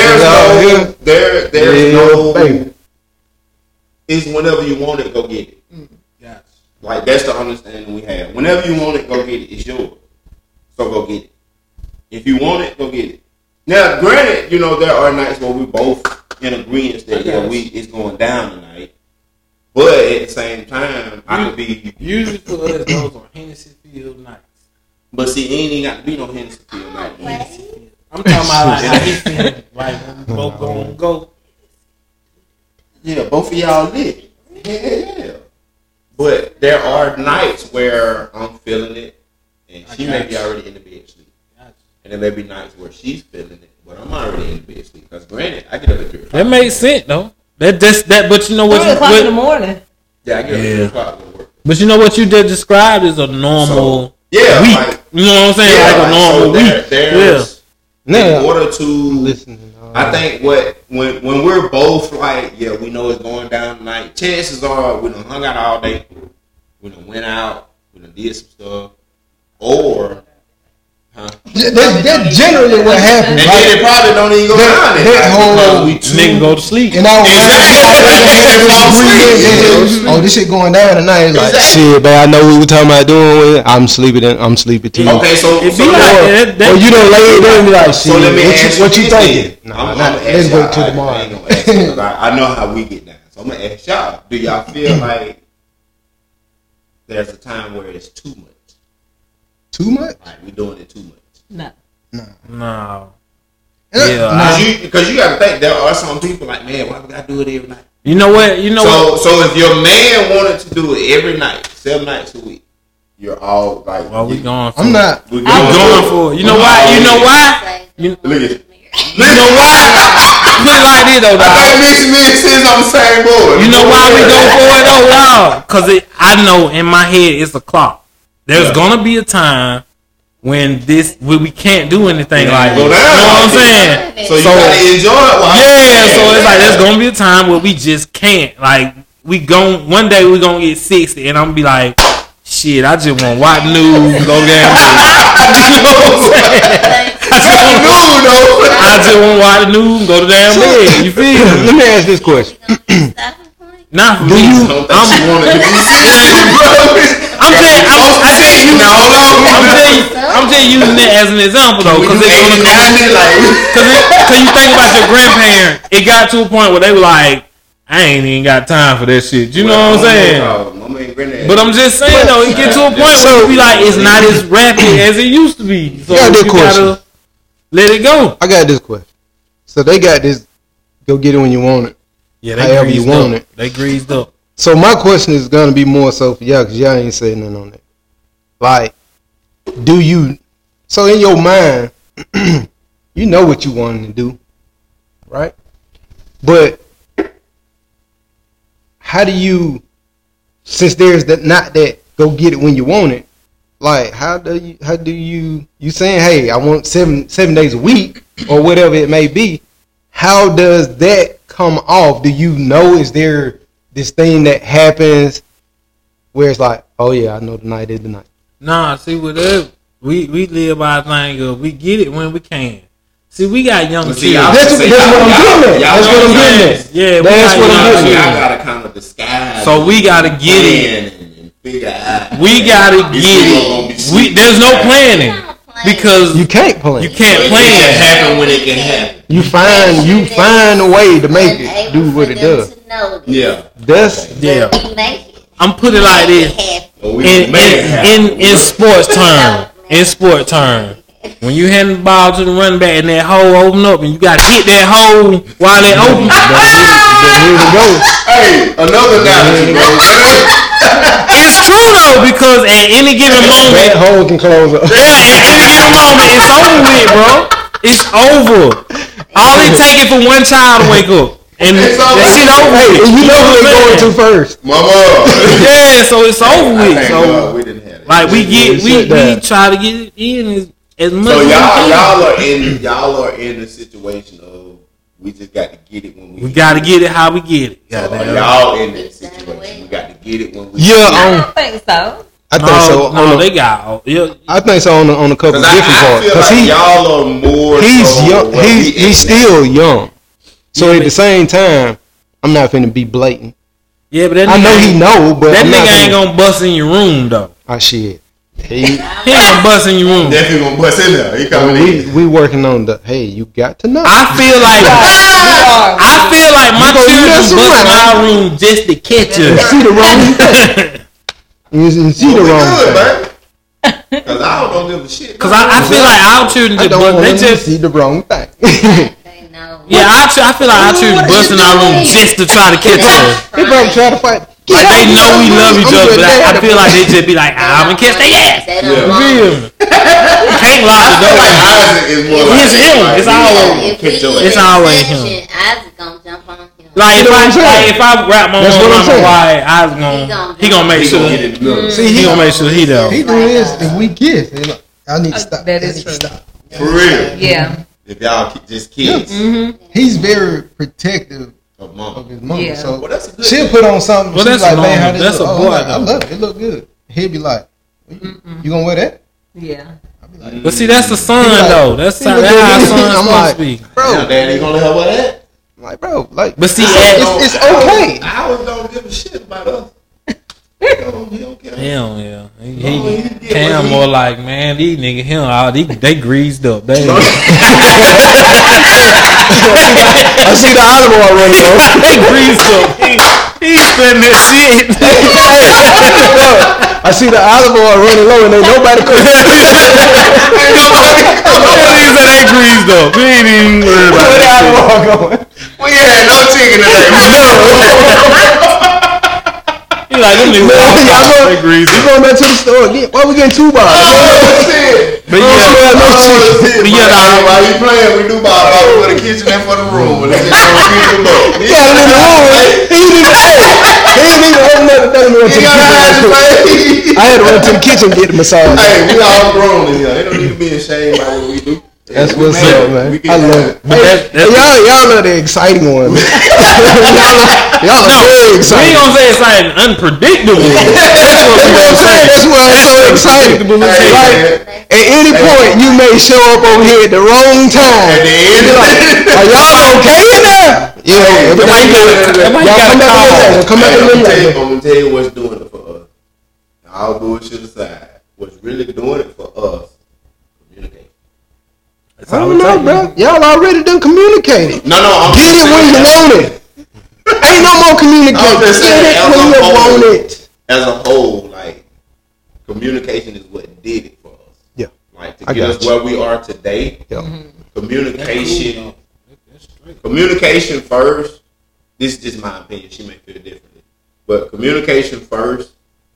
S2: there's no. It's whenever you want it, go get it.
S1: Gotcha.
S2: Like that's the understanding we have. Whenever you want it, go get it. It's yours. So go get it. If you want it, go get it. Now, granted, you know there are nights where we both in agreement that it's going down tonight. But at the same time, I could be
S1: usually for us those are Hennessy Field nights.
S2: But see, it ain't got to be no Hennessy Field night.
S1: I'm talking about like how he feeling, like when we both gonna go.
S2: Yeah, both of y'all lit. Yeah. But there are nights where I'm feeling it, and she may be already in the bed sleep. And there may be nights where she's feeling it, but I'm already in the bed sleep. Because granted, I get up at 3 o'clock.
S1: That makes sense though. That. But you know what?
S5: 3 o'clock in the morning.
S2: Yeah, I get up at 3 o'clock to work.
S1: But you know what you just described is a normal week.
S2: Like,
S1: you know what I'm saying? Like a normal week.
S2: In order to listen, I think when we're both like, yeah, we know it's going down tonight. Chances are we done hung out all day, we done went out, we done did some stuff, or.
S3: That's generally what happens.
S2: And then it probably don't even go down there.
S3: That whole
S1: nigga go to sleep.
S3: And this shit going down tonight. It's like shit, man. I know what we were talking about doing. I'm sleepy too.
S2: Okay, so
S1: it be like
S3: or you don't lay it there and be like, shit.
S2: So let me ask
S3: what you thinking?
S2: Let's wait till tomorrow. I know how we get down, so I'm gonna ask y'all. Do y'all feel like there's a time where it's too much?
S3: Too much?
S2: Like we doing it too much?
S5: No.
S1: Yeah,
S2: because you got to think there are some people like, man, why we got to do it every night?
S1: You know what?
S2: So if your man wanted to do it every night, 7 nights a week, you're all like,
S1: well, we going for
S3: I'm not.
S1: We're going for it. You know why? You know why?
S2: Look at it.
S1: You know why? Put it like this though, dog.
S2: I think me and sis on the same board.
S1: You know why we go for it though, dog? Because I know in my head it's a clock. There's gonna be a time when we can't do anything like
S2: go
S1: it.
S2: down.
S1: You know what I'm saying?
S2: So you gotta enjoy it.
S1: So it's like there's gonna be a time where we just can't. Like one day we gonna get 60, and I'm gonna be like, shit, I just want white news, go down. You know what I'm saying? I just want white news, go to damn bed. You feel me?
S3: Let me ask this question.
S1: Not for me. I'm just using it as an example though, because you think about your grandparents. It got to a point where they were like, I ain't even got time for that shit. You know what I'm saying? But I'm just saying though, it get to a point where it be like it's not as rapid as it used to be. So you gotta let it go.
S3: I got this question. So they got this, go get it when you want it.
S1: Yeah, they
S3: however you want it.
S1: They greased up.
S3: So my question is gonna be more so for y'all, because y'all ain't saying nothing on that. Like, do you? So in your mind, you know what you wanting to do, right? But how do you? Since there's not that go get it when you want it. Like, how do you saying, hey, I want 7 days a week or whatever it may be? How does that come off? Do you know, is there this thing that happens where it's like, oh yeah, I know tonight is the night?
S1: Nah, see with us, we live by a thing of we get it when we can. See, we got young kids.
S3: That's what I'm getting at.
S1: Yeah,
S3: that's what I'm getting at.
S2: Y'all gotta kind of disguise.
S1: So we gotta get it. We gotta get it. There's no planning because
S3: you can't plan.
S2: You can't plan. It can happen when it can happen.
S3: You find a way to make it do what it does.
S2: Yeah,
S3: that's
S1: yeah. I'm put it like this.
S2: But we can make it happen.
S1: In sports term, when you hand the ball to the running back and that hole open up and you got to hit that hole while it open.
S2: Hey, another analogy, bro.
S1: It's true though, because at any given moment,
S3: That hole can close up.
S1: yeah, at any given moment, it's over with, bro. It's over. All it takes is for one child to wake up. And
S2: It's
S1: that
S2: over.
S1: shit over
S3: Hey,
S1: with.
S3: and you know who they going to first.
S2: Mama.
S1: Yeah, so it's over with.
S2: Thank
S1: So
S2: God we didn't have it.
S1: like we
S3: Shut down.
S1: try to get it in as much
S2: So
S1: as we can.
S2: y'all are in the situation of we just got to get it when we.
S1: We got to get it how we get it.
S2: So
S1: Goddamn.
S2: y'all in that situation. We got to get it when we.
S3: Yeah,
S5: I don't think so.
S3: I think so.
S1: No, they got. Yeah,
S3: I think so on a couple
S2: Because
S3: different
S2: I
S3: parts.
S2: feel
S3: Because
S2: like y'all are more.
S3: he's
S2: so
S3: young.
S2: where we
S3: He's
S2: at
S3: still young. So
S1: Yeah,
S3: at
S1: but-
S3: the same time, I'm not finna be blatant.
S1: yeah, but that
S3: I
S1: nigga
S3: know he
S1: ain't-
S3: know, but
S1: That
S3: I'm not
S1: nigga ain't
S3: finna-
S1: gonna bust in your room though.
S3: Ah, shit. He,
S1: He ain't gonna bust in your
S2: now.
S1: room.
S2: Definitely gonna bust in there. He coming in.
S3: we working on the. Hey, you got to know.
S1: I feel like my
S3: You gonna
S1: children
S3: mess
S1: bust in
S3: around.
S1: our room just to catch
S3: You
S1: us.
S3: see the wrong. You see the
S2: Well, we
S3: wrong
S2: good,
S3: thing.
S2: man. Because I don't give a shit.
S1: Cause I feel like our children
S3: I
S1: just
S3: don't
S1: bust.
S3: want
S1: They
S3: him to
S1: just
S3: see the wrong thing.
S4: They know.
S1: yeah. I feel like our children bust in our room just to try to catch us.
S3: They probably try to fight.
S1: Like they know we love each other, but I feel like they just be like, I'm gonna catch their ass.
S4: They
S1: You
S4: don't want
S1: feel me? Can't lock the door.
S2: Like Isaac is more like
S1: It's him. It's always-
S4: If
S2: catch your
S4: we
S1: It's
S2: ass.
S1: always him.
S4: Isaac gonna jump on him.
S1: Like
S3: You know what I'm saying?
S1: if I rap my
S3: That's
S1: mom,
S3: what I'm
S1: mama
S3: saying.
S1: why I was he gonna make
S2: He
S1: sure
S2: gonna get it done.
S3: See,
S1: he gonna make sure he
S3: He
S1: down.
S3: do this if we kiss. They like, I need to stop.
S5: that
S3: I
S5: is
S3: need to
S5: true.
S3: stop.
S2: For real.
S5: Yeah.
S2: If y'all just kids
S3: He's very protective
S2: of
S3: of
S2: mom.
S3: his mom.
S5: Yeah.
S3: So
S2: Well, that's a good
S3: she'll
S2: thing.
S3: put on something.
S1: Well,
S3: She's
S1: that's
S3: like, man, how
S1: normal.
S3: this
S1: That's
S3: look?
S1: a
S3: Oh,
S1: boy,
S3: I
S1: though.
S3: love it. It look good. He'll be like, you gonna wear that?
S5: Yeah.
S3: I'll be like,
S1: But see, that's the son
S3: He like-
S1: though. That's
S3: he
S1: how
S3: look
S1: our
S3: at me,
S1: son's
S3: I'm
S1: supposed
S3: like,
S1: to be.
S2: Now,
S3: bro,
S2: Daddy gonna let her wear that?
S3: I'm like, bro, like,
S1: But see,
S3: it's okay.
S2: I don't give a shit about us. He don't care.
S1: hell yeah, he Cam more like, man, these niggas they greased up. They
S3: I see the olive oil running on.
S1: they greased up. He spending that shit.
S3: I see the olive oil running low and ain't nobody cooking.
S1: He said they greased up. He ain't even worried about
S3: Where the
S1: that
S3: olive oil going?
S2: We ain't had no chicken today.
S1: shit. He like, them niggas they greased
S3: We
S1: up.
S3: going back to the store again. Why we getting 2 bottles?
S1: But
S2: While you playing, we do about for the kitchen and for the room. Let's just go feed them up.
S3: He got it in the room. He didn't even open up the door and went to
S2: He
S3: the
S2: gotta have to
S3: kitchen.
S2: play.
S3: I had to run to the kitchen and get the massage.
S2: Hey, we all grown in here. They don't need to be ashamed by what we do.
S3: That's
S2: We
S3: what's
S2: made
S3: up,
S2: it.
S3: man.
S2: We
S3: I
S2: can-
S3: love it.
S1: But
S3: Y'all are the exciting ones. y'all are very
S1: we ain't
S3: exciting.
S1: gonna say it's like unpredictable. That's what we gonna say.
S3: That's why I'm so excited.
S2: Hey,
S3: Like,
S2: man.
S3: at any point, you may show up over here at the wrong time.
S2: At the end of the
S3: Are y'all okay in there? Yeah, everything good.
S1: That might
S3: Y'all
S1: gotta
S3: come back
S1: call.
S3: a little later. Come back a little later.
S2: I'm gonna tell you what's doing it for us. All bullshit aside, what's really doing it for us, communicate.
S3: I don't know, bro. Y'all already done communicated.
S2: No, I'm
S3: Get it when you want it. Ain't no more communicating.
S2: I'm just saying,
S3: Get it when you want it.
S2: As a whole, like, communication is what did it for us.
S3: Yeah.
S2: Like, to
S3: I
S2: get
S3: got
S2: us
S3: you.
S2: where we are today,
S3: Yeah.
S2: communication first. This is just my opinion. She may feel differently. But communication first,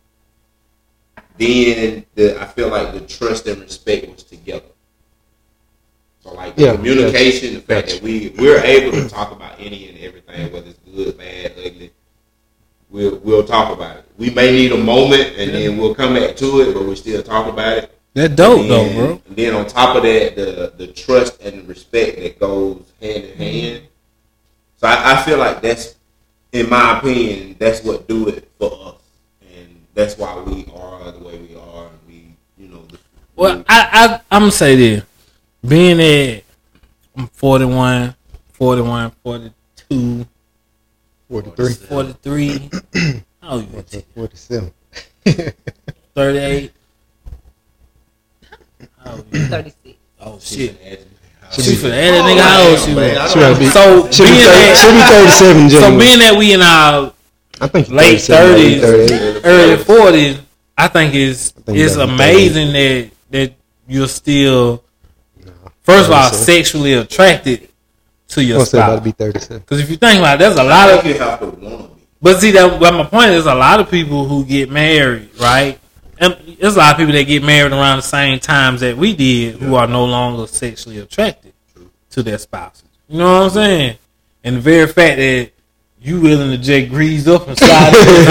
S2: then I feel like the trust and respect was together. So like the
S3: Yeah,
S2: communication, the fact that we're able to talk about any and everything, whether it's good, bad, ugly, we'll talk about it. We may need a moment and then we'll come back to it, but we still talk about it.
S1: That dope
S2: And
S1: though,
S2: then-
S1: bro.
S2: And then on top of that, the trust and the respect that goes hand in hand. So I feel like that's, in my opinion, that's what do it for us, and that's why we are the way we are. And we,
S1: Well, I'm gonna say this. Being at I'm 41, 42,
S3: 43.
S1: 43. How old you?
S3: 47.
S1: 38. How old you?
S5: 36.
S1: Oh shit.
S2: She
S1: She for that nigga. How old she was?
S3: She gotta be,
S1: So
S3: she'll be
S1: being
S3: 37,
S1: that,
S3: January.
S1: so being that we in our
S3: I think
S1: late
S3: 37,
S1: 30s,
S3: 38.
S1: early 40s, I think it's
S3: that's
S1: amazing that you're still, first of all, sexually attracted to your
S3: What's that about to
S1: spouse.
S3: be 37?
S1: Because if you think about it, there's a lot of,
S2: You have to want to be.
S1: but see that. But my point is, a lot of people who get married, right? And there's a lot of people that get married around the same times that we did, who are no longer sexually attracted to their spouses. You know what I'm saying? And the very fact that you willing to just grease up and slide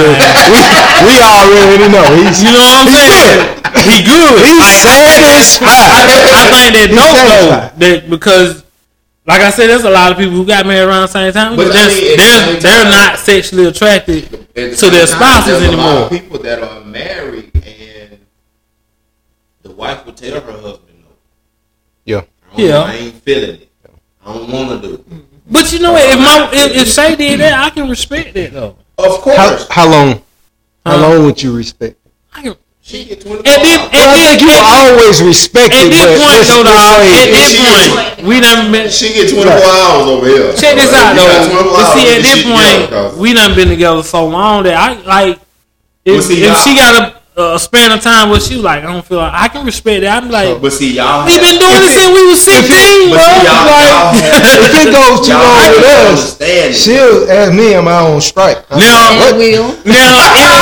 S3: We already know.
S1: you know what I'm saying? He good.
S3: He's satisfied.
S1: I think that
S3: He's
S1: dope
S3: satisfied.
S1: though, that because, like I said, there's a lot of people who got married around the same time,
S2: But
S1: but
S2: I mean, at the same
S1: they're
S2: time-
S1: not sexually attracted
S2: At the
S1: to their
S2: same time,
S1: spouses
S2: there's a lot
S1: anymore.
S2: of people that are married and the wife will tell her husband, "No,
S3: Yeah.
S2: I ain't feeling it. I don't want to do it."
S1: But you know what? If Shay did that, I can respect that though.
S2: Of course,
S3: How long? How long would you respect?
S1: I can.
S2: she get 24
S1: And then,
S2: hours.
S3: I think you always respect
S1: at
S3: it.
S1: this
S3: but
S1: point,
S3: let's-
S1: though,
S3: let's
S1: dog,
S3: say
S1: at this
S2: she
S1: point, we done been.
S2: She get 24 hours over here.
S1: Check this
S2: So,
S1: out
S2: you got
S1: though.
S2: 24
S1: But see,
S2: hours
S1: at
S2: to
S1: this
S2: get shit together,
S1: point,
S2: 'cause-
S1: we done been together so long that I like. If,
S2: But see,
S1: if
S2: y'all-
S1: she got a span of time where she was like, I don't feel like I can respect that. I'm like,
S2: but see, y'all.
S1: we've been doing this since we was 16, bro.
S2: But see, y'all
S1: Like,
S2: have-
S3: If it goes too
S2: y'all
S3: long
S2: have
S3: with
S2: to
S3: us,
S2: understand it.
S3: she'll ask me, am I on strike? I'm
S1: Now-
S3: like, what?
S5: Will.
S1: now,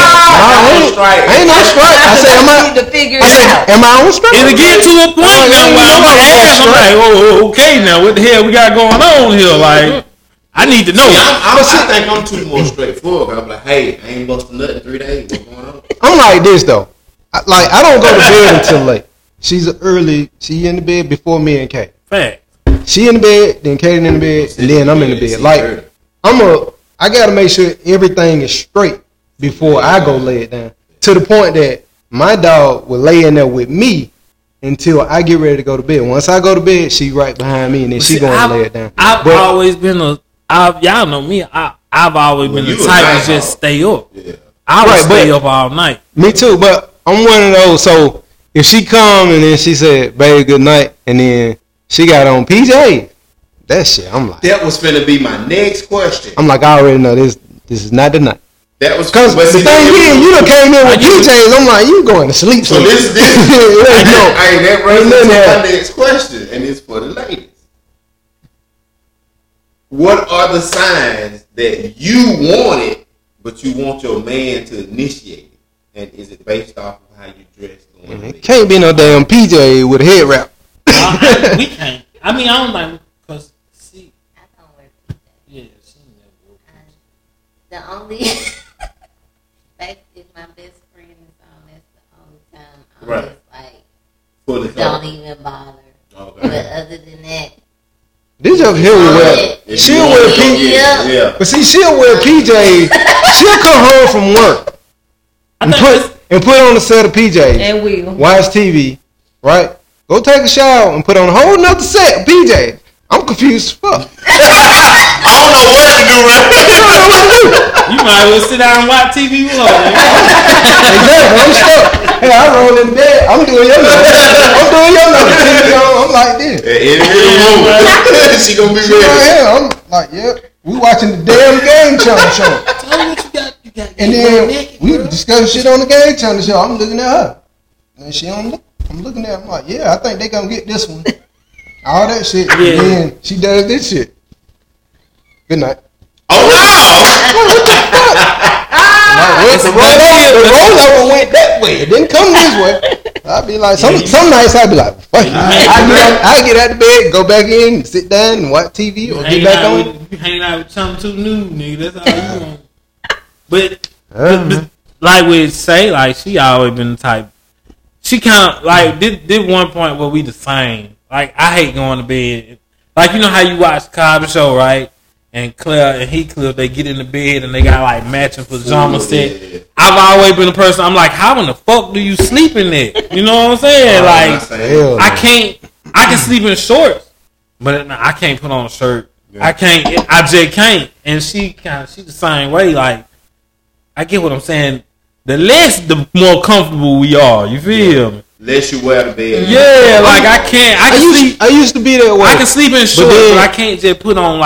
S3: I ain't on strike. I say, am
S5: need
S3: I?
S5: to figure
S3: I
S5: it
S3: say,
S5: out.
S3: am I on strike?
S1: it'll get to a point now where I'm gonna ask. I'm like, oh, okay, now what the hell we got going on here? Like, I need to know.
S2: I think I'm too more straightforward. 'Cause I'm like, hey, I ain't busting nothing in 3 days. What's going on?
S3: I'm like this though. I don't go to bed until late. She in the bed before me and Kate.
S1: Fact.
S3: She in the bed, then Kate in the bed, and then I'm in the bed. Like I gotta make sure everything is straight before I go lay it down. To the point that my dog will lay in there with me until I get ready to go to bed. Once I go to bed, she right behind me, and then she going to lay it down.
S1: I've
S3: But-
S1: always been y'all know me. I've always been
S2: you
S1: the
S2: a
S1: type
S2: night
S1: to just
S2: dog.
S1: stay up.
S2: Yeah.
S1: I would
S3: Right,
S1: stay
S3: but-
S1: up all night.
S3: Me too, but I'm one of those. So if she come and then she said, "Babe, good night," and then she got on PJ, that shit, I'm like,
S2: That was finna be my next question.
S3: I already know this is not the night.
S2: That was
S3: Cause
S2: but
S3: the
S2: see,
S3: thing is, you done came in with PJs. I'm like, you going to sleep?
S2: So this
S3: It ain't no-
S2: that brings
S3: ain't
S2: me
S3: nothing
S2: to
S3: there.
S2: my next question, and it's for the ladies. What are the signs that you want it, but you want your man to initiate it? And is it based off of how you dress? Going to
S3: It
S2: bed?
S3: can't be no damn PJ with a head wrap.
S1: We can't. I mean, I don't like because see,
S4: I don't wear PJs.
S1: yeah, she never wore PJs.
S4: The only fact if my best friend is on, that's the only time I'm
S2: Right.
S4: just like
S2: Fully
S4: don't
S2: covered.
S4: even bother. But
S2: Okay.
S4: other than that,
S3: This up here will wear.
S2: If
S3: She'll
S2: you
S3: wear
S2: want to
S3: PJ.
S2: get- Yeah.
S3: But see, she'll wear PJs. She'll come home from work
S1: I
S3: and
S1: think
S3: put on a set of PJs.
S5: And will.
S3: Watch TV, right? Go take a shower and put on a whole nother set of PJs. I'm confused as fuck.
S2: I don't know what to do right
S1: you might as well sit down and watch TV with her.
S3: Exactly, I'm stuck. Hey, I roll in bed. I'm doing your number. TV on. I'm like this.
S2: At any moment, she gonna be
S3: She right
S2: ready.
S3: here. I'm like, yep. We watching the damn Game Channel show.
S1: Tell me what you got. You got.
S3: And then we discussing shit on the Game Channel show. I'm looking at her. And she don't look. I'm looking at her. I'm like, yeah, I think they gonna get this one. All that shit.
S1: Yeah.
S3: And then she does this shit. Good night.
S2: Oh
S3: Like, the rollover went that way. It didn't come this way. I'd be like, some nights I'd be like, fuck it. I get out the bed, go back in, sit down and watch TV or get back on.
S1: You hanging out with something too new, nigga. That's all you want. But like we say, like she always been the type. She kind of like did one point where we the same. Like I hate going to bed. Like you know how you watch the Cosby Show, right? And Claire and Heathcliff, they get in the bed and they got like matching pajama set.
S2: yeah.
S1: I've always been a person. I'm like, how in the fuck do you sleep in that? You know what I'm saying? Like
S3: Hell
S1: I
S3: no.
S1: can't. I can sleep in shorts, but I can't put on a shirt.
S2: Yeah.
S1: I can't. I just can't. And she the same way. Like I get what I'm saying. The less, the more comfortable we are. You feel me?
S2: Less you wear the bed.
S1: Yeah. Like I can't. I can sleep.
S3: I used to be that way.
S1: I can sleep in shorts,
S3: then-
S1: but I can't just put on like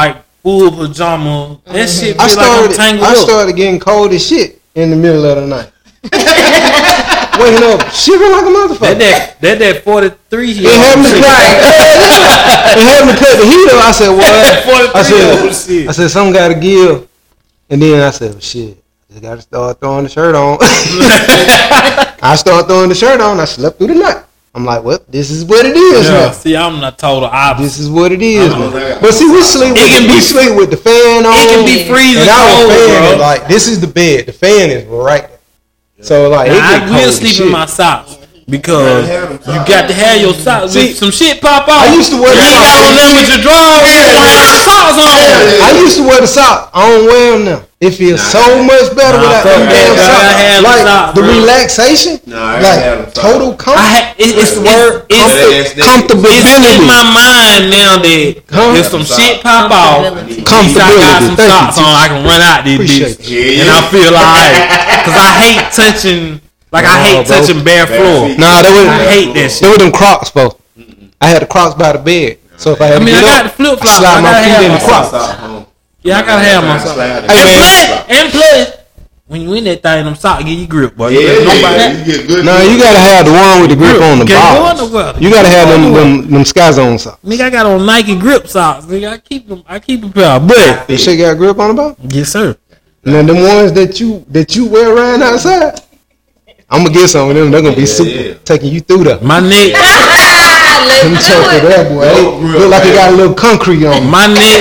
S1: full pajama. That shit
S3: I
S1: feel like I'm tangled up.
S3: started getting cold as shit in the middle of the night. Waking up, shivering like a motherfucker.
S1: That 43
S3: It had me cut the heat up. I said, what? I said, something got to give. And then I said, well, shit, I just got to start throwing the shirt on. I started throwing the shirt on. I slept through the night. I'm like, well, this is what it is now.
S1: See, I'm the total opposite.
S3: This is what it is. But see, we sleep with the fan on.
S1: It can be freezing cold, bro.
S3: Like, this is the bed. The fan is right there. So, like,
S1: I will sleep in my socks. Because you got to have your socks. See, some shit pop off.
S3: I used to wear the socks.
S1: You got on them with your drawers. Socks on.
S3: I used to wear the socks. I don't wear them now. It feels so much better without them damn socks. Like the relaxation, like total comfort.
S1: It's the word. It's
S3: comfortability.
S1: It's in my mind now that if some shit pop off,
S3: comfortability.
S1: I got some socks on, I can run out this bitch, and I feel alright. Cause I hate touching. Like I hate touching bare floor.
S3: Nah,
S1: I hate that shit.
S3: They were them Crocs, bro. I had the Crocs by the bed, so if I had to get
S1: got
S3: up,
S1: the flip flops.
S3: slide my feet in the Crocs.
S1: Yeah, I gotta have my socks. And plus, when you in that thing, them socks give you grip, boy.
S2: You get good.
S3: Nah, you gotta have the one with the grip on the bottom. You gotta have them Sky Zone socks.
S1: Nigga, I got on Nike grip socks. Nigga, I keep a pair, but
S3: this shit got grip on the bottom.
S1: Yes, sir.
S3: Now them ones that you wear around outside, I'm gonna get some of them. They're gonna be super taking you through the.
S1: My neck.
S3: Let me check for that, boy. Look like it got a little concrete on it.
S1: My neck.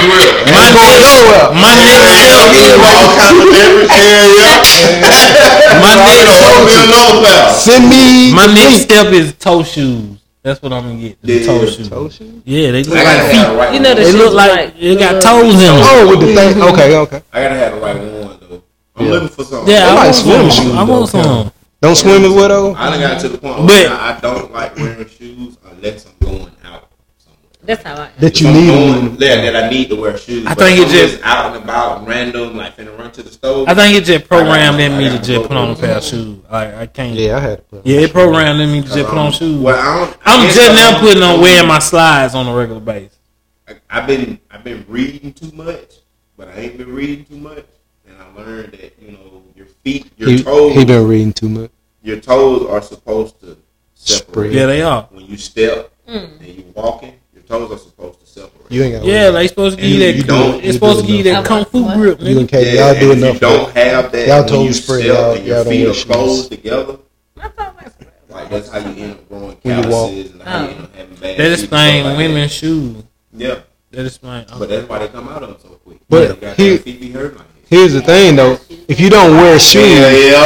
S3: Send me.
S1: My next step is toe shoes. That's what I'm gonna get. The toe shoes. Yeah, they look like feet.
S5: You know,
S1: they look like it got toes in them.
S3: Oh, with the thing. Okay.
S2: I gotta have the right one though. I'm looking for something.
S1: Yeah,
S3: I like swimming shoes.
S1: I want some.
S3: Don't swim as well though.
S2: I done got to the point where I don't like wearing shoes unless I'm going out somewhere.
S5: That's how I.
S3: That you need.
S2: That I need to wear shoes.
S1: I think it's just
S2: out and about, random, like finna run to the stove.
S1: I think it just programmed in me to just put on a pair of shoes. Like I can't.
S3: Yeah, I had to put on.
S1: Yeah, it programmed in me to just put on shoes.
S2: Well,
S1: I'm just now putting on wearing my slides on a regular basis.
S2: I've been reading too much, but I ain't been reading too much, and I learned that your feet, your toes.
S3: He been reading too much.
S2: Your toes are supposed to separate.
S1: Yeah, they are.
S2: When you step and you walking, your toes are supposed to separate.
S3: You ain't got.
S1: Yeah, they supposed to give you that. It's supposed to give you that kung fu grip.
S3: You and Katie, y'all do enough.
S2: If you don't have that,
S3: y'all
S2: when
S3: toes
S2: you
S3: spread
S2: step
S3: out.
S2: and your
S3: Y'all
S2: feet
S3: don't
S2: are closed together. Like that's how you end up growing calluses and how you end up having bad.
S1: That explain women's shoes.
S2: Yeah,
S1: that explain.
S2: But that's why they come out of them so quick.
S3: But
S2: feet be hurt like
S3: here's the thing though, if you don't wear shoes, like we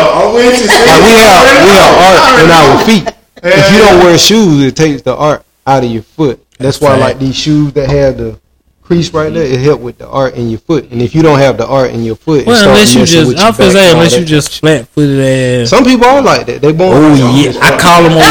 S3: have art in our feet. If you don't wear shoes, it takes the art out of your foot. That's why like these shoes that have the crease right there, it help with the art in your foot. And if you don't have the art in your foot,
S1: unless you just flat footed ass.
S3: Some people are like that. They born.
S1: Oh yeah, I call them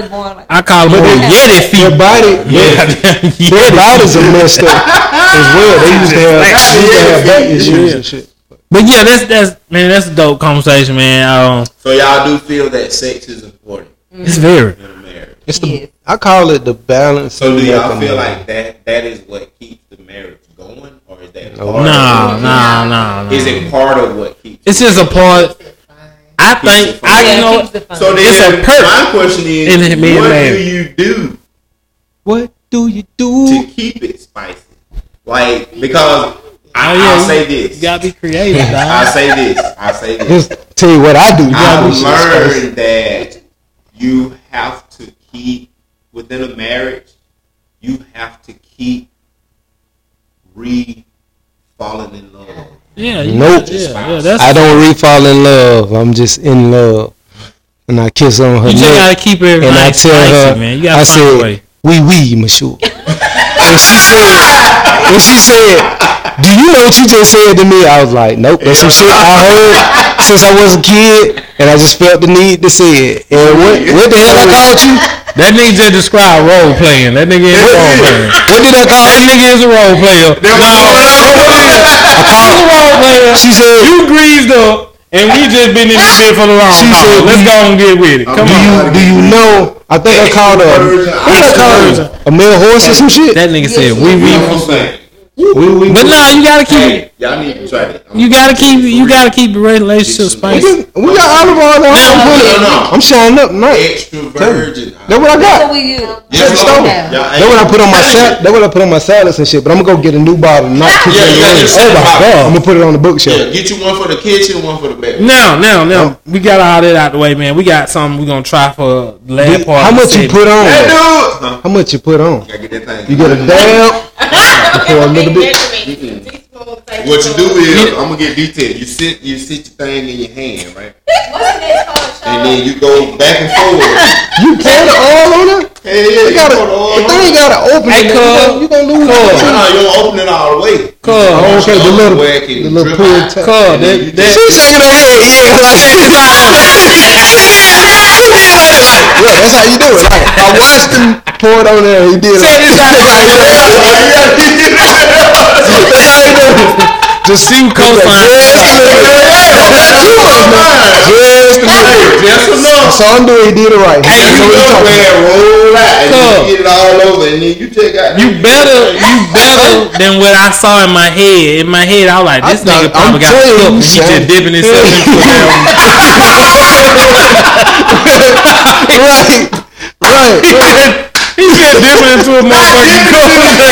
S1: old Yeti feet.
S3: Their bodies are messed up as well. They used to have back issues and shit.
S1: But yeah, that's a dope conversation, man.
S2: So y'all do feel that sex is important?
S1: It's very.
S2: In a marriage.
S3: It's I call it the balance.
S2: So do y'all feel like that is what keeps the marriage going, or is that
S1: no?
S2: Is it part of what keeps?
S1: It's just a part. I think
S2: So then,
S1: it's a perk.
S2: My question is, what
S3: do you do
S2: to keep it spicy? Like because. I'll say this.
S1: You gotta be creative.
S2: I'll say this.
S3: Just tell you what I do.
S2: I've learned that you have to keep within a marriage. You have to keep falling in love.
S1: Yeah.
S3: Nope. I don't fall in love. I'm just in love, and I kiss on her.
S1: You just gotta keep it.
S3: And I tell her,
S1: man. You gotta
S3: I said, "Oui, monsieur." And she said, "Do you know what you just said to me?" I was like, "Nope, that's some shit I heard since I was a kid, and I just felt the need to say it." And what the hell I called you?
S1: That nigga just described role playing. That nigga is a role player.
S3: What did I call?
S1: That nigga is a role player. I called a role player.
S3: She said,
S1: "You greased up, and we just been in this shit for the long haul. Let's go and get with it. Come on."
S3: Do you know? I think I called a male horse or some shit.
S1: That nigga said, "We." But nah, you gotta keep.
S2: Hey, y'all need to try that.
S1: You gotta keep the relationship spicy.
S3: We got olive oil on.
S2: No.
S3: I'm showing up tonight.
S2: Extra virgin.
S3: That's what I
S5: That's
S3: got.
S5: what we use.
S2: Yes,
S3: Stone.
S2: Lord.
S3: That's what I put on my salad. That's what I put on my salads and shit. But I'm gonna go get a new bottle. Not keep
S2: Yeah,
S3: it in
S2: you
S3: the
S2: got
S3: room.
S2: your salad
S3: Oh my
S2: bottle.
S3: god! I'm gonna put it on the bookshelf.
S2: Yeah, get you one for the kitchen, one for the bedroom.
S1: Now, we got all that out the way, man. We got something we gonna try for the last part.
S3: How
S1: of the
S3: much you
S1: segment.
S3: put on?
S2: Hey, dude. Huh?
S3: How much you put on?
S2: Gotta get that thing.
S3: You get a dab. Pour a little bit.
S2: What you do is, I'm gonna get detailed. You sit your thing in your hand, right? And then you go back and forth.
S3: You pour the oil on it.
S2: Hey, yeah,
S3: You gotta.
S2: put the oil
S3: The
S2: on
S3: thing
S2: it.
S3: gotta open.
S1: Hey,
S3: it.
S1: cuz.
S3: You gonna lose.
S2: No,
S3: it.
S2: you don't open it all the way.
S3: Oh, okay, the little pull tab.
S1: Cuz,
S3: She shaking her head. Yeah, that's how you do it. Like, I watched him pour it on there. He did it. That's how you do it.
S1: Just see cosign.
S2: Just enough.
S3: So I'm doing. He did it right.
S2: Hey, you know where roll out and then you get it all over and then you take out.
S1: You better than what I saw in my head. In my head, I was like, this nigga probably got
S3: telling you,
S1: cooked. He
S3: son.
S1: just dipping himself into it.
S3: Right.
S1: He just dipping into a motherfucking cup.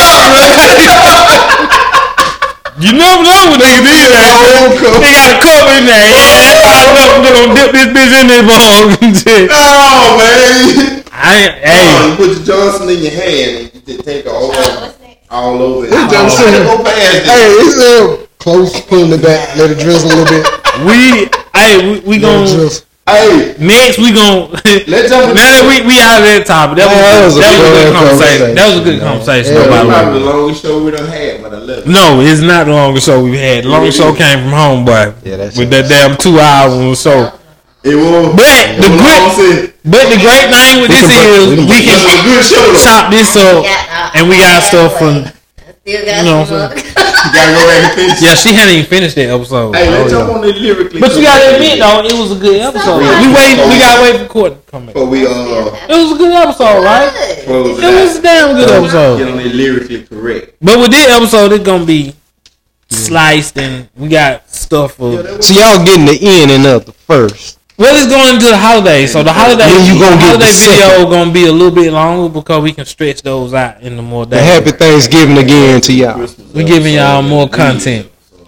S1: You never know what nigga did. They got a cup in there. Yeah, I don't know if they're gonna dip this bitch in there, bone.
S2: No, man.
S1: Hey.
S2: You put the Johnson in your hand and you just take it all over it.
S3: Johnson.
S2: Go past it.
S3: Hey, it's close. Pulling it back. Let it drizzle a little bit.
S1: We gonna.
S2: Hey,
S1: Next we gon'
S2: let's jump.
S1: now that we out of that topic. That was a good conversation. That was a good conversation.
S2: That's
S1: by the way.
S2: probably the longest show we done had, but I love it.
S1: No, it's not the longest show we've had. The longest show came from Homeboy.
S3: Yeah, that's
S1: with that damn 2 hours show.
S2: It was.
S1: But the great thing with this is we
S2: It was a
S1: can
S2: good show.
S1: chop this up and we got stuff from.
S4: Still got
S1: You know
S4: some
S1: what I'm
S4: other.
S2: You gotta go back and finish.
S1: Yeah, she hadn't even finished that episode.
S2: Hey, let's jump on the lyrically.
S1: But you gotta admit though, it was a good episode. We gotta wait for Court to come back.
S2: But we
S1: It was a good episode, right?
S2: close
S1: It was a damn good
S2: Get
S1: episode.
S2: on it lyrically correct.
S1: But with this episode, it's gonna be sliced and we got stuff for.
S3: So y'all getting the in and of the first.
S1: Well, it's going into the holidays, so the holiday
S3: When you gonna get the
S1: video gonna be a little bit longer because we can stretch those out into more
S3: The
S1: days.
S3: happy Thanksgiving again to y'all.
S1: We giving y'all more content.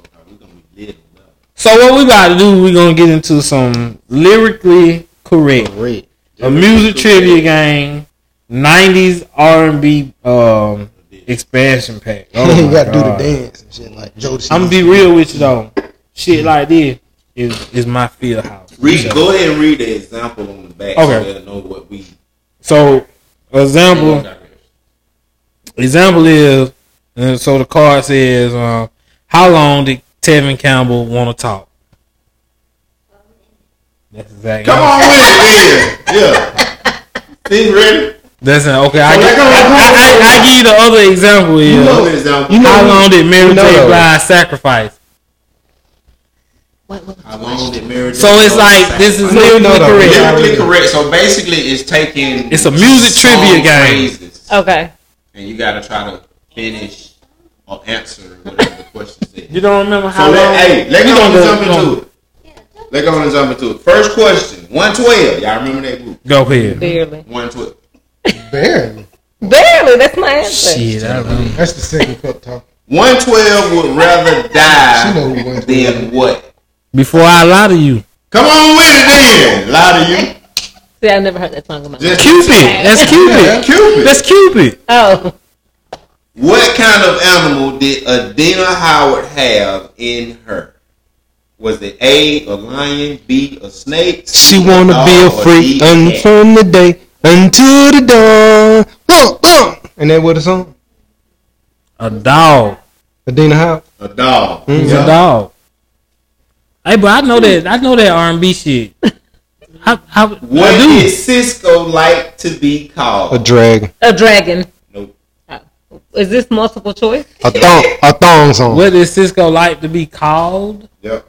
S1: So what we about to do? We gonna get into some lyrically correct, a music trivia game, 90s R&B expansion pack. Oh
S3: You
S1: my
S3: gotta do the
S1: God.
S3: dance and shit like Jodeci.
S1: I'm gonna be real with you though. Shit like this is my field house.
S2: Go ahead and read the example on the back
S1: Okay.
S2: so they'll know what we.
S1: So example is, and so the card says, how long did Tevin Campbell want to talk? That's exactly.
S2: Come on with it, then. Yeah. See, ready?
S1: That's okay. I give you the other example is,
S2: You know the example.
S1: how long did Mary J. Blige sacrifice?
S2: How long did Mary J.
S1: So it's like this is
S3: No,
S1: lyrically
S3: no.
S1: correct.
S2: Lyrically correct. So basically, it's taking.
S1: It's a music trivia
S2: song
S1: game.
S2: phrases,
S5: Okay.
S2: and you got to try to finish or answer whatever the question says.
S1: You don't remember how
S2: So
S1: long?
S2: let's
S1: We
S2: go
S1: gonna
S2: and
S1: go-
S2: jump
S1: gonna-
S2: into it. Let's go and jump into it. First question, 112. Y'all remember that group?
S1: Go ahead.
S5: Barely.
S2: 112.
S3: Barely.
S5: Barely. That's my answer.
S1: Shit, I remember.
S3: That's the second cup talk.
S2: 112 would rather
S3: She
S2: die
S3: know who went
S2: than what?
S1: Before I lie to you,
S2: Come on with it then. Lie to you.
S5: See, I never heard that song in my life.
S2: Just
S1: Cupid. That's Cupid.
S2: Cupid.
S1: That's Cupid.
S5: Oh.
S2: What kind of animal did Adina Howard have in her? Was it A, a lion, B, a snake?
S3: She wanna be a freak from the day until the dawn. And that what the song?
S1: A dog.
S3: Adina Howard.
S2: A dog.
S1: He's a dog. Hey, but I know that R&B shit.
S2: What
S1: I do.
S2: did Cisco like to be
S3: A
S2: called?
S3: dragon.
S5: A dragon.
S2: Nope.
S5: Is this multiple choice?
S3: A thong song.
S1: What does Cisco like to be called?
S2: Yep.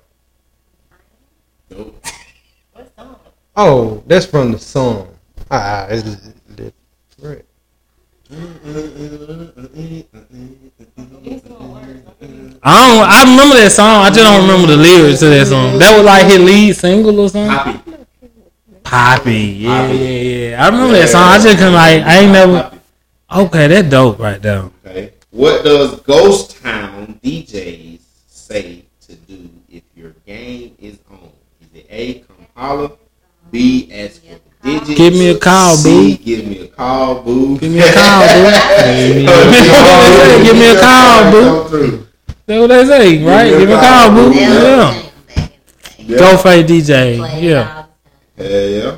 S2: Nope.
S3: Oh, that's from the song. It's right.
S1: I remember that song. I just don't remember the lyrics to that song. That was like his lead single or something. Poppy. Yeah. I remember that song. I just couldn't I ain't never. Okay, that dope right there.
S2: Okay. What does Ghost Town DJs say to do if your game is on? Is it A, come holler, B, ask for the digits,
S1: Give me a call,
S2: C,
S1: boo.
S2: give me a call, boo.
S1: Give me a call, boo. Give me a call, boo. That's what they say, right? Give me a call, boo. Yeah. Go for DJ. Yeah.
S2: Yeah.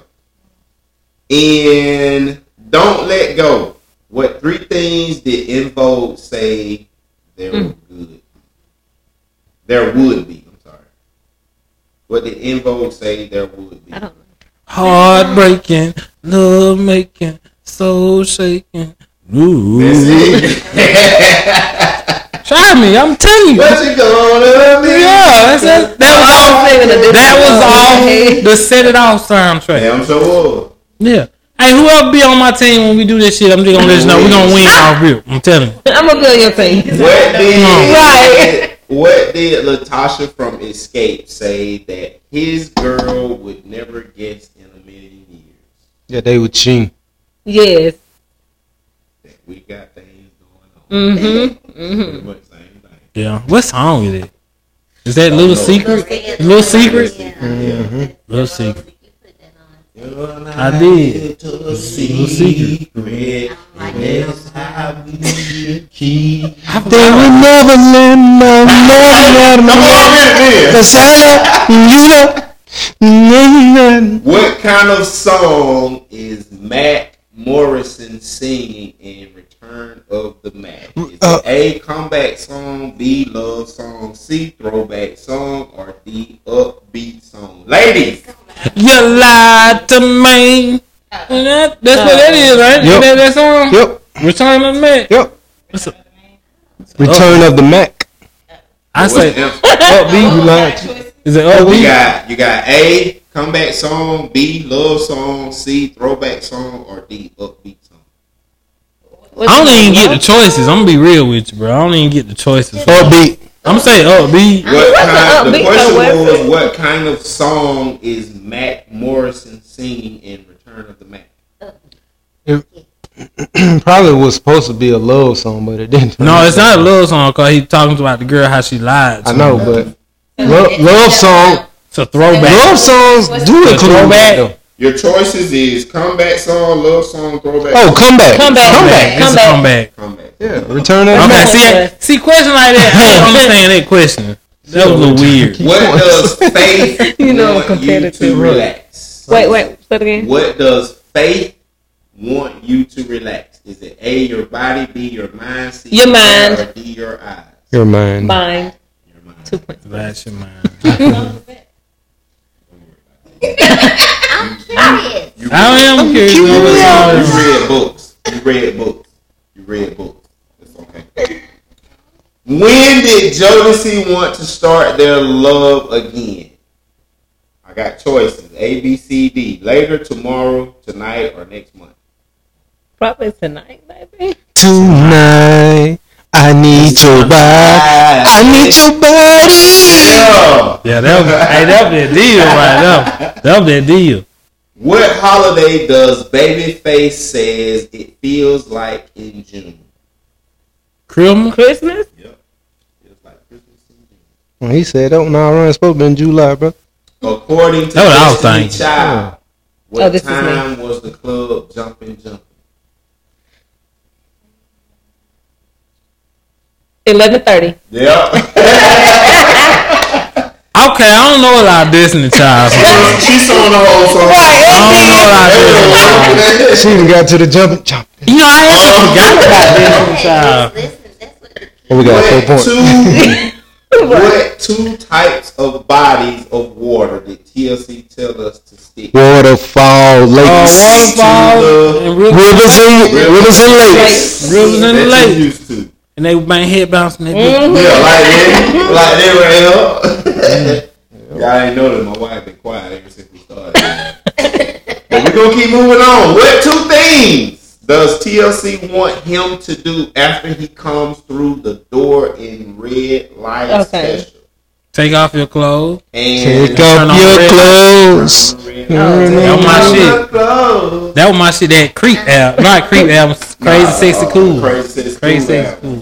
S2: And Don't Let Go. What 3 things did En Vogue say there good? There would be. I'm sorry. What did En Vogue say there would be?
S5: I don't know.
S1: Heartbreaking, love making, soul shaking. Ooh.
S2: That's it.
S1: Try me, I'm telling you.
S2: What you gonna do?
S1: Yeah, that was all the Set It Off soundtrack.
S2: Damn sure.
S1: Yeah. Hey, whoever be on my team when we do this shit, I'm just gonna let you know we're gonna win off real. I'm telling you.
S5: I'm gonna feel your pain.
S2: What did Latasha from Escape say that his girl would never guess in a million years?
S3: Yeah, they would cheat.
S5: Yes.
S2: That we got things going on. Pretty much same thing.
S1: Yeah. What song is it? Is that Little Secret? Little Secret? Little Secret. I did. Little Secret.
S2: That's how we keep.
S3: They would never let
S2: What kind of song is Mac Morrison singing in Return of the Mac? Is it A, comeback song, B, love song, C, throwback song, or D, upbeat song? Ladies!
S1: You lied to me. That's what that is, right?
S3: Yep.
S1: That song?
S3: Yep.
S1: Return of the Mac.
S3: Yep. Return of the Mac.
S1: I say upbeat. You lied. Is it upbeat?
S2: You got A, comeback song, B, love song, C, throwback song, or D, upbeat song?
S1: I don't even get the choices. I'm gonna be real with you, bro. I don't even get the choices.
S3: Upbeat.
S1: I'm saying upbeat.
S2: The question was, what kind of song is Mac Morrison singing in Return of the Mac?
S3: Probably was supposed to be a love song, but it didn't.
S1: No, it's not a love song because he talking about the girl how she lied.
S3: I know, but love song.
S1: It's a throwback.
S3: Love songs do include
S1: throwback.
S3: that,
S2: Your choices is comeback song, love song, throwback.
S3: Oh, comeback.
S1: It's a comeback.
S2: Comeback.
S3: Yeah, Return of the
S1: Okay,
S3: Mac.
S1: see, question like that. I don't understand that question. That was a little weird.
S2: What does Faith
S5: You know,
S2: want you
S5: competitive.
S2: to relax?
S5: Wait, say it again.
S2: What does Faith want you to relax? Is it A, your body, B, your mind, C,
S5: Your mind.
S2: or D, your eyes?
S3: Your mind.
S5: Mind.
S2: Your mind.
S5: 2 points.
S1: That's your mind.
S4: I'm curious.
S2: You
S1: I am curious.
S2: You
S1: about what song.
S2: read books. You read books. It's okay. When did Jodeci want to start their love again? I got choices. A, B, C, D. Later, tomorrow, tonight, or next month.
S5: Probably tonight, maybe.
S3: Tonight, I need your body. I need your body.
S1: Yeah, that was that deal right there. That was that deal.
S2: What holiday does Babyface says it feels like in June?
S5: Christmas?
S2: Yep. Feels like Christmas in June.
S3: Well, he said that one already supposed to be in July, bro.
S2: According to
S1: That's what I was
S2: Destiny
S1: thinking.
S2: Child, what
S5: this is me.
S2: time was the club jumping?
S5: 11:30.
S2: Yep.
S1: Okay, I don't know what our Destiny Child.
S2: She's on the whole song.
S1: I don't know what our Destiny Child.
S3: She even got to the jump.
S1: You know, I actually forgot about Destiny Child.
S4: Listen, that's what
S3: Oh, we got 4 points.
S2: What two types of bodies of water did TLC tell us to stick?
S3: Waterfall, lakes,
S1: Waterfall and rivers
S3: rivers and lakes.
S1: Rivers and
S2: That
S1: lakes.
S2: you used to.
S1: And they would bang head bouncing.
S2: Yeah, like that right here. Y'all ain't know that my wife been quiet ever since we started. But we're gonna keep moving on. What two things Does TLC want him to do after he comes through the door in red light special?
S1: Take off your clothes.
S2: And
S3: take off your clothes.
S1: That was my shit. That was my shit. That Creep album, not Creep album. Crazy, Sexy, Cool.
S2: Crazy,
S1: Sexy, Cool.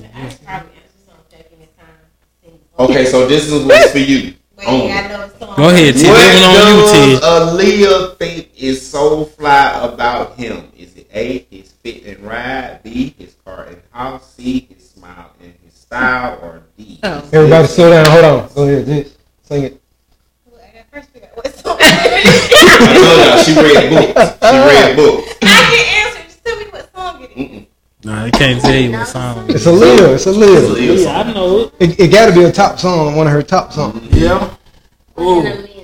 S2: Okay, so this is what's for you.
S1: Go ahead, T.
S2: What
S1: on you, T.
S2: does Aaliyah think is so fly about him? Is it A, his fit and ride, B, his car and house, C, his smile and his style, or D?
S3: Everybody slow down. Hold on. Go ahead, just sing it.
S6: First figure out what song.
S2: I told y'all, she read books. She read books.
S6: I can answer. Just tell me what song it is.
S1: Nah, I can't tell you what song.
S3: It's Aaliyah. It's Aaliyah.
S1: Yeah, I know it.
S3: It got to be a top song. One of her top songs.
S1: Yeah. Ooh.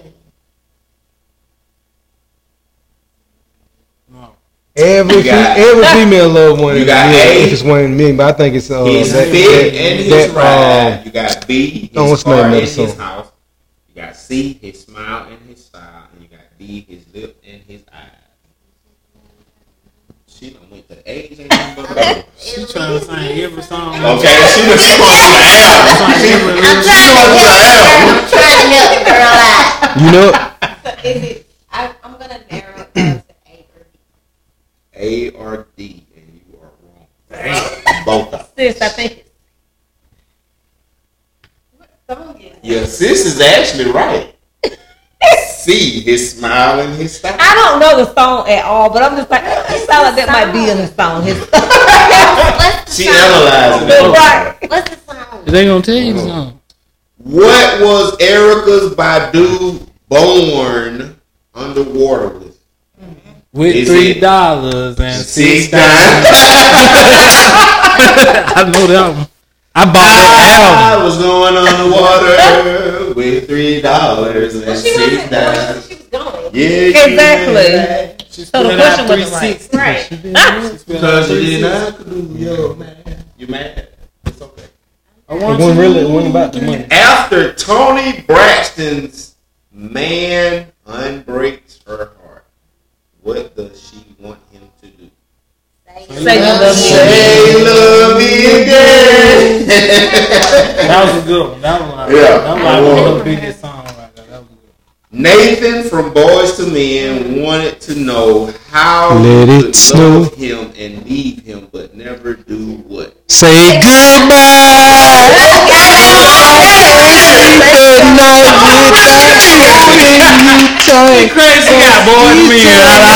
S3: Every female love one.
S2: You got A.
S3: If it's 1 million, but I think it's
S2: his fit and his ride. You got B, his
S3: what's
S2: car and
S3: another
S2: his
S3: song?
S2: house. You got C, his smile and his style. And you got D, his lip and his eyes. She done went to the age ain't nothing but a
S1: She trying to sing every song.
S2: Okay, she done going to the album.
S4: I'm trying to help the girl out.
S3: You know,
S6: So is it? I'm gonna narrow it down to A or
S2: A
S6: D.
S2: or D, and you are wrong. Both of them.
S5: Sis, I think it's
S6: What song is it?
S2: Yeah, sis is actually right. C, his smile and his style.
S5: I don't know the song at all, but I'm just like, it sounds like that might be in the song.
S2: She analyzed it.
S5: Right.
S4: What's the song?
S1: They gonna tell you the song.
S2: What was Erica's Badu born underwater with?
S1: With
S2: Is
S1: $3 and
S2: Six
S1: $6. I know that one. I bought that
S2: I was going underwater with $3 and
S6: Well, she wasn't going.
S2: $6.
S6: She was going.
S2: Yeah,
S5: Exactly.
S1: She
S5: So the
S1: spent
S5: question
S1: out
S5: wasn't right.
S1: 360.
S6: Right.
S1: She spent
S2: because
S1: out
S2: you did
S1: 360.
S2: not do yo man. You mad? It's okay.
S1: I
S3: it
S1: want
S3: wasn't
S1: you.
S3: really, it wasn't about the money.
S2: After Toni Braxton's man unbreaks her heart, what does she want him to do?
S5: Say you love me.
S2: Say love me again.
S1: That was a good one. That was like,
S2: Yeah.
S1: that was like one of the biggest songs right there. That was good.
S2: Nathan from Boys to Men wanted to know how
S3: Let
S2: he
S3: it
S2: could
S3: snow.
S2: love him and leave him, but never do what?
S3: Say goodbye.
S1: Crazy got bored to me.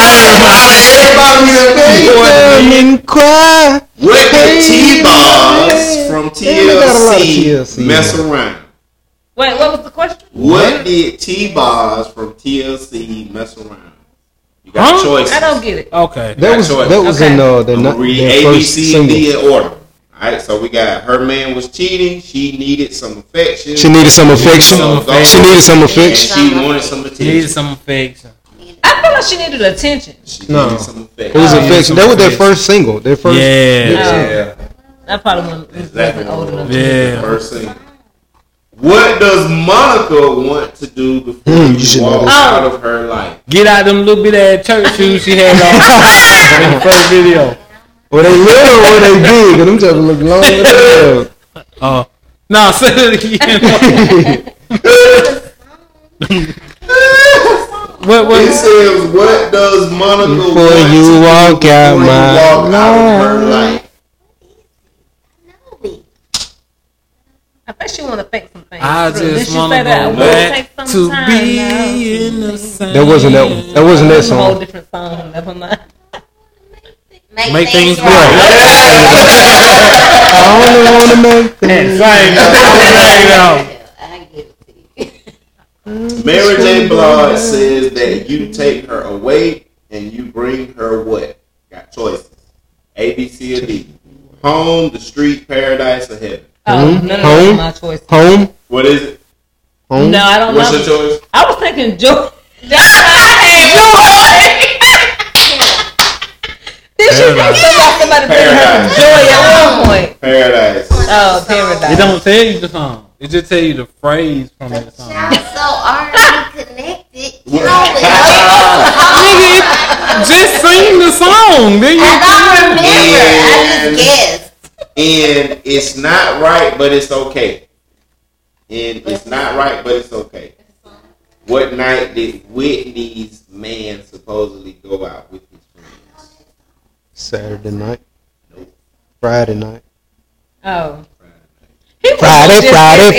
S3: Cry.
S2: What did T-Boz from
S3: Yeah, we got a lot of
S2: TLC
S3: TLC,
S2: mess around?
S5: Wait, what was the question?
S2: What did T-Boz from TLC mess around? You got
S1: Huh?
S2: choices.
S5: I don't get it.
S1: Okay.
S3: That was in the
S2: I'm gonna read A, B,
S3: first
S2: C, and
S3: single.
S2: D in order. Alright, so we got her man was cheating. She needed some affection.
S3: She needed some affection. She needed some
S2: And
S3: affection.
S2: she wanted some
S1: Needed
S2: attention.
S1: some affection.
S5: I feel like she needed attention.
S2: She
S3: No.
S2: needed some
S3: It
S2: affection.
S3: was
S1: yeah,
S3: affection.
S1: some
S3: That was their
S1: affection.
S3: first single. Their first.
S1: Yeah.
S2: Yeah.
S5: I probably wasn't old enough.
S1: Yeah.
S2: First single. What does Monica want to do before
S3: you
S2: she
S3: should know
S2: walks
S3: this.
S2: out of her life?
S1: Get out them little bit of church shoes she had on in the first video.
S3: Were they little or were they big? And them just look long as hell.
S1: No, say it again. What
S2: It says, what does Monica
S3: Before
S2: want
S3: you
S2: to do
S3: walk out
S2: before you
S3: my
S2: walk out of her life?
S5: I bet she want to fake some things.
S1: I
S5: through. Didn't
S1: just
S5: she
S1: want
S5: say
S1: to
S5: that?
S1: go
S5: We'll
S1: back
S5: take some
S1: to
S5: time
S1: be
S5: now.
S1: in the same.
S3: That wasn't that one. That wasn't that
S5: That's a whole
S3: song.
S5: different song. Never mind.
S1: Make things
S3: Right.
S1: right.
S3: I only want to make things.
S1: Same.
S4: I give it to you.
S2: Mary J. Blige says that you take her away and you bring her what? Got choices. A, B, C, or D. Home, the street, paradise, or heaven.
S5: Oh, none of
S3: Home?
S5: those are my choice.
S3: Home.
S2: What is it?
S3: Home.
S5: No, I don't
S2: What's
S5: know.
S2: your choice?
S5: I was thinking Joy. Did she think somebody bring her some joy at one point?
S2: Paradise.
S5: Oh, paradise.
S1: It don't tell you the song. It just tell you the phrase from the song.
S4: Y'all so already connected. You know it.
S1: Nigga, just sing the song. Then you
S4: I don't I just guessed.
S2: And it's not right, but it's okay. And it's not right, but it's okay. What night did Whitney's man supposedly go out with his friends?
S3: Saturday night.
S2: Nope.
S3: Friday night.
S5: Oh.
S3: Friday. No.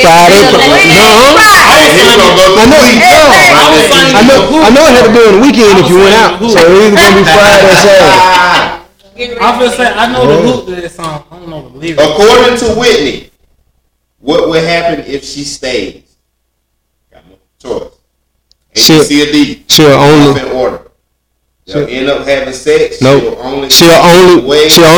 S3: I know it had to be on the weekend if you went out. So it was gonna be Friday or Saturday.
S1: I'm gonna say I know the hook to this song. I don't know the lyrics.
S2: According to Whitney, what would happen if she stays? Got no choice. A, B, C, or D.
S3: She'll only
S2: in order. They'll end up having sex.
S3: Nope. She'll only be in the way.
S2: She'll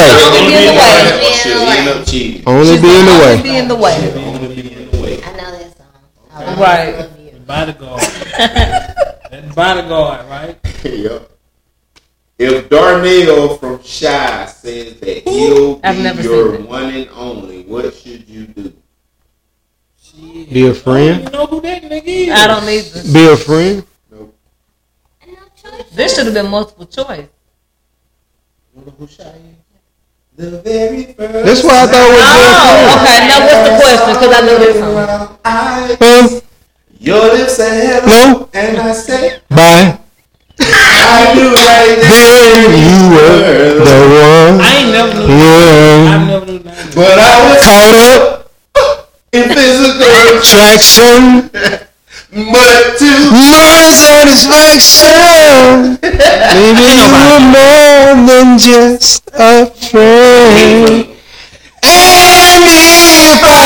S2: end up cheating.
S3: Only be in the way.
S5: Be in the way.
S4: I know that song.
S5: Right.
S1: Bodyguard. That bodyguard, right?
S2: Yep. If Darnell from Shy says that he'll be your one and only, what should you do?
S3: Be a friend.
S1: You know who that nigga is?
S5: I don't need this.
S3: Be a friend.
S2: Nope.
S5: This should have been multiple choice.
S2: You know who Shy is? The very first.
S3: That's what I thought was
S5: okay. Now what's the question? Because I know this song.
S2: Your lips are heaven.
S3: No.
S2: And I said,
S3: Bye.
S2: I knew right
S3: There you were the one.
S1: I ain't never knew.
S3: Yeah.
S1: I never knew that.
S2: But I was
S3: Caught up
S2: in physical
S3: attraction,
S2: but to
S3: my satisfaction. Maybe you were more than just a friend. And if I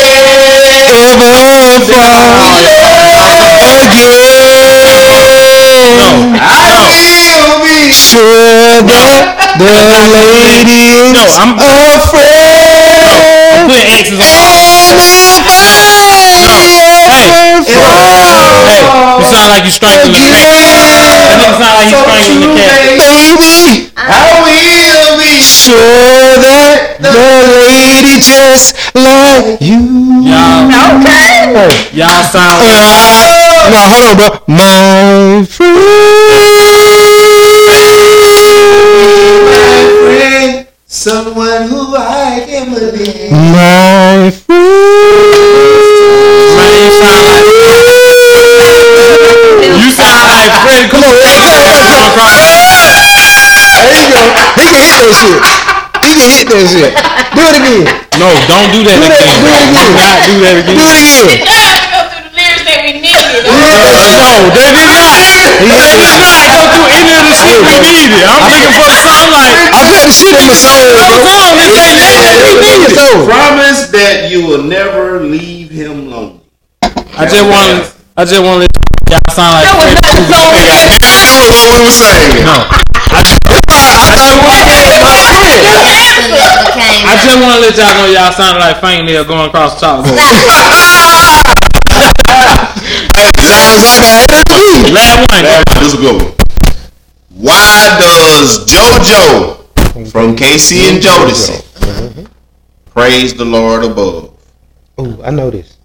S3: ever fall again,
S2: I will be
S3: sure that the lady is a friend.
S1: I'm putting X's on.
S3: Hey,
S1: you sound like you strangling the cat. That nigga sound like he's strangling the cat.
S3: baby,
S2: I will be
S3: sure that the lady just like you.
S1: Y'all sound
S3: No, hold on, bro. My friend,
S2: someone who I can believe.
S3: my
S1: you sound like Freddie Cooper.
S3: There you go. He can hit that shit. He can hit that shit. Do it again.
S1: No, don't do that again.
S3: Do it again.
S1: Do not do that again.
S3: Do it again.
S6: Go through the lyrics that we needed.
S1: No, that did not. That did not go through any of the shit we needed. I'm looking for the song like
S3: I put the shit in my soul, bro.
S2: Promise that you will never leave him lonely.
S1: I just want to let y'all sound like Freddie Cooper.
S2: That was what we were saying.
S1: No. I just want to let y'all know y'all sound like fingernail going across the chalkboard. Last one.
S2: This is a good one. Why does JoJo from Casey and Jodeci praise the Lord above?
S3: Oh, I know this.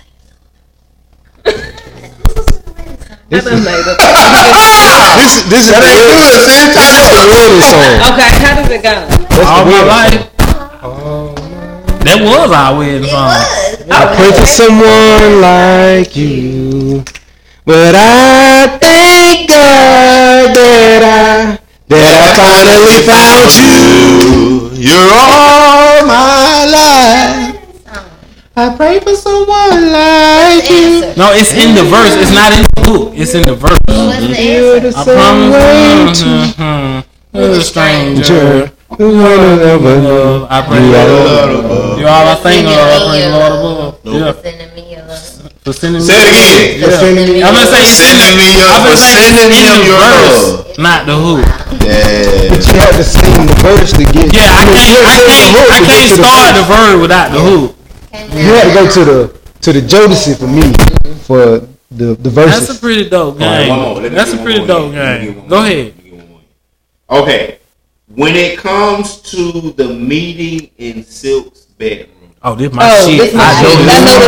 S5: This is made up.
S3: This is the wedding song.
S5: Okay, how does it go?
S1: All my life. That was our wedding song.
S3: I pray for someone like you, but I thank God that I finally found you. You're all my life. I pray for someone like you.
S1: No, it's in the verse. It's not in the book. It's in the verse.
S3: You're the
S1: I
S3: same way to
S1: promise. A stranger.
S3: who will never know.
S1: I pray
S3: You
S1: the
S3: are
S1: Lord above. You're all I think of. I pray the Lord above. Yeah. For sending me.
S2: Say it again.
S3: For sending me.
S1: I'm gonna say
S2: Sending me your,
S1: I'm gonna say
S2: sending me
S1: in the
S2: your
S1: verse,
S2: love.
S1: not the who.
S2: Yeah.
S3: But you have to sing the verse to get.
S1: Yeah, I can't start the verb without the who.
S3: You had to go to the Jodeci for me for the verses.
S1: That's a pretty dope game. That's a pretty dope game. Go ahead.
S2: Okay. When it comes to the meeting in Silk's bedroom.
S1: Oh, this my shit.
S5: This my shit. I know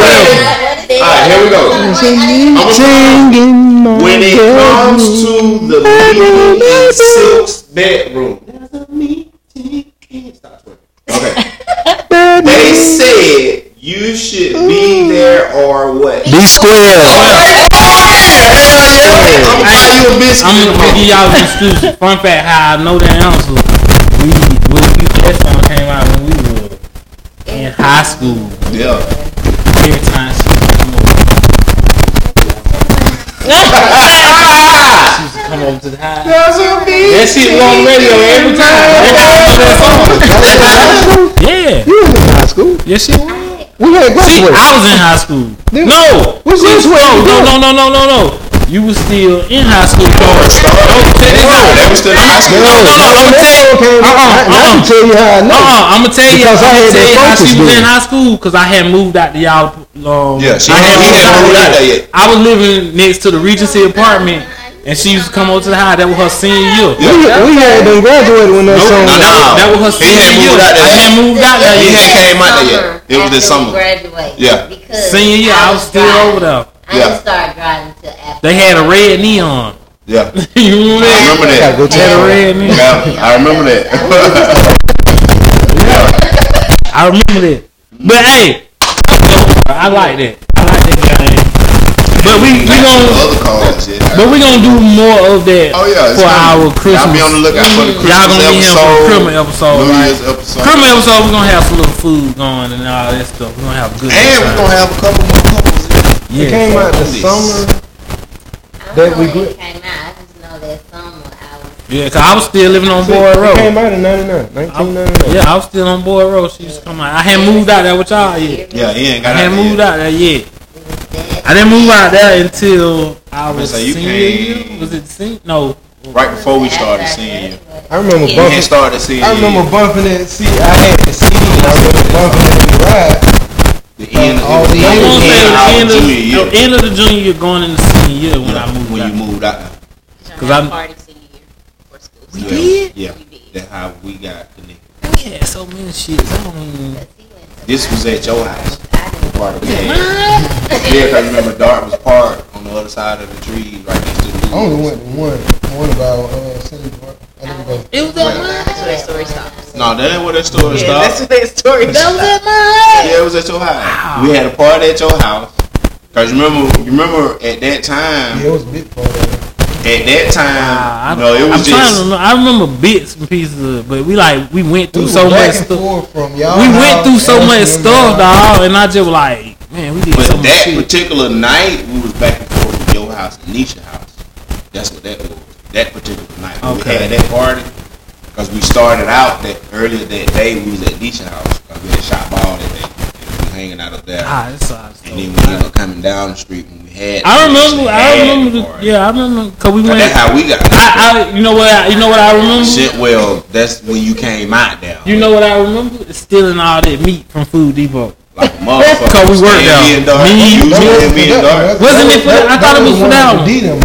S2: Alright, here we go.
S3: Singing my
S2: When it comes to the a meeting in Silk's bedroom. There's a meeting. Stop twerking. Okay. They said you should be there or what?
S3: Be square.
S2: I'm gonna buy you a biscuit.
S1: I'm gonna give y'all an exclusive. Fun fact: how I know the answer. That song came out when we were in high school.
S2: Yeah.
S1: Every time she would come over. She used to come over to the house. That shit was on the radio every time. Yeah.
S3: You was in high school.
S1: Yes, she was.
S3: We had
S1: See,
S3: graduated.
S1: I was in high school. No.
S3: What's this way?
S1: No. You was still in high school.
S2: They were still in high school.
S1: I'm
S3: I can tell you how I know.
S1: I'm gonna tell you
S3: Because I had that
S1: how
S3: focus
S1: she was
S3: then.
S1: in high school because I had moved out to y'all.
S2: Yeah, she
S1: I
S2: hadn't moved out there yet.
S1: I was living next to the Regency apartment, and she used to come over to the house. That was her senior year.
S3: We had them graduated when that song.
S1: That was her senior year. I hadn't moved out there
S2: He
S1: yet.
S2: hadn't came out there yet. It was this summer.
S4: Graduate.
S2: Yeah.
S4: Because
S1: Senior year, I was still over there.
S4: I didn't start driving till after.
S1: They had a red neon.
S2: Yeah.
S1: You remember
S2: I
S1: that?
S2: remember that.
S3: Go
S1: They had a red neon.
S2: Yeah, I remember that.
S1: I remember that. But hey, I like that. I like that game. But we
S2: Other calls, yeah.
S1: gonna do more of that
S2: Oh yeah, it's
S1: for
S2: coming.
S1: our Christmas.
S2: Y'all be on the lookout for the Christmas
S1: Y'all gonna be here for the Christmas episode,
S2: New
S1: right?
S2: Year's episode.
S1: Christmas episode, we're gonna have some little food going and all that stuff. We're gonna have a good
S2: And we're
S1: time.
S2: gonna have a couple more couples.
S3: It came out the summer.
S4: That
S3: we
S4: we
S3: grew-
S4: came out. I just know that summer I was.
S1: Yeah, cause I was still living on Boyd
S3: It
S1: Road.
S3: came out in 1999.
S1: Yeah, I was still on Boyd Road. She used to come out. I hadn't moved out there with y'all yet.
S2: Yeah, he ain't
S1: I
S2: got
S1: hadn't
S2: out
S1: moved
S2: there.
S1: out there yet.
S4: It was that.
S1: I didn't move out there until I was
S2: So you
S1: senior
S2: came-
S1: year. Was it senior? No.
S2: Right before we started seeing you.
S3: I remember
S2: We
S3: bumping.
S2: ain't started seeing
S3: I remember
S2: you.
S3: bumping that CD. I had the CD. And I remember bumping that ride.
S2: The end
S3: all
S2: of
S3: the
S2: the
S1: I'm gonna say
S2: end of
S1: the
S2: junior year.
S1: end of the junior year going into senior year when I moved
S2: When
S1: out.
S2: you moved out.
S1: Cause I'm-
S6: party senior year for school.
S1: We
S2: Yeah.
S1: did?
S2: Yeah.
S6: We did.
S2: That's how we got connected.
S1: We had so many shits. I don't even.
S4: Because he went to
S2: This was at your house.
S4: I didn't
S2: Part of the game. Yeah, because remember Dart was parked on the other side of the trees right next to the
S3: I only went to one of our senior party. I didn't go.
S1: It was at
S2: Well,
S1: mine.
S6: That's where the story stops.
S2: No, that ain't where that story
S6: Yeah,
S2: stopped.
S6: that's where the story
S1: That was
S6: stops.
S1: at mine.
S2: Yeah, it was at your house. We had a party at your house. Cause you remember at that time.
S3: Yeah, it was a big party.
S2: At that time, no, it
S1: I'm
S2: was
S1: trying to
S2: just.
S1: remember. I remember bits and pieces of it, but we went through
S3: We
S1: so
S3: were
S1: much
S3: back and
S1: stuff.
S3: forth from y'all.
S1: We went through so much
S3: Ashland,
S1: stuff, dog, and I just was like, man, we did
S2: But
S1: so much
S2: that
S1: shit.
S2: particular night, we was back and forth from your house and Nisha's house. That's what that was. That particular night, when
S1: Okay.
S2: we had that party, because we started out that earlier that day. We was at Nisha's house because we had shot ball that day. And we were hanging out up there.
S1: Ah, that's all.
S2: And then we ended up coming down the street when we had.
S1: I remember.
S2: the party.
S1: Yeah, I remember because we
S2: But
S1: went.
S2: that's how we got.
S1: You know what? You know what I remember.
S2: Shit, well, that's when you came out there.
S1: You know what I remember? Stealing all that meat from Food Depot.
S2: Like a motherfucker.
S1: Because we worked there.
S2: Me and Dart.
S1: Me,
S2: You and me and Dart.
S1: Wasn't it for that? I thought it was for that one.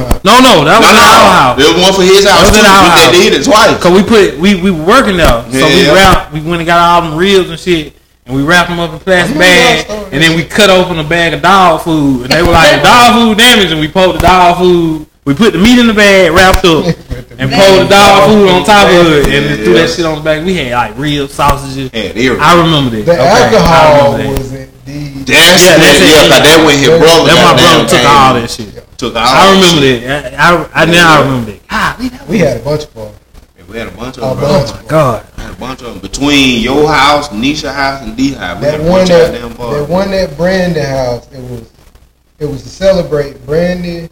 S1: No, that was at our house.
S2: There was one for his house
S1: That was
S2: too.
S1: at our
S2: We
S1: house.
S2: did it twice.
S1: Cause we were working there, so we
S2: Yeah.
S1: wrapped. We went and got all them ribs and shit, and we wrapped them up in plastic bags, and then we cut open a bag of dog food, and they were like, the dog food damaged, and we pulled the dog food. We put the meat in the bag, wrapped up, and pulled the dog food on top of it, and just threw that shit on the back. We had like ribs, sausages. I remember that.
S3: The
S1: I
S3: alcohol
S1: remember that.
S3: was indeed.
S2: That's
S1: Yeah, that's it.
S2: yeah, cause that when his brother.
S1: That my
S2: goddamn
S1: brother took
S2: came.
S1: all that shit.
S2: Took all.
S1: I
S2: that
S1: remember
S2: shit.
S1: that. I now remember that. God,
S3: We had a bunch of parties.
S2: Yeah, we had a bunch
S3: A
S2: of them.
S3: bunch.
S1: oh my God.
S2: We had a bunch of them between your house, Nisha house, and D house. We had
S3: That
S2: a
S3: one
S2: bunch of
S3: that
S2: goddamn
S3: that
S2: parties.
S3: one at Brandy house. It was to celebrate Brandy.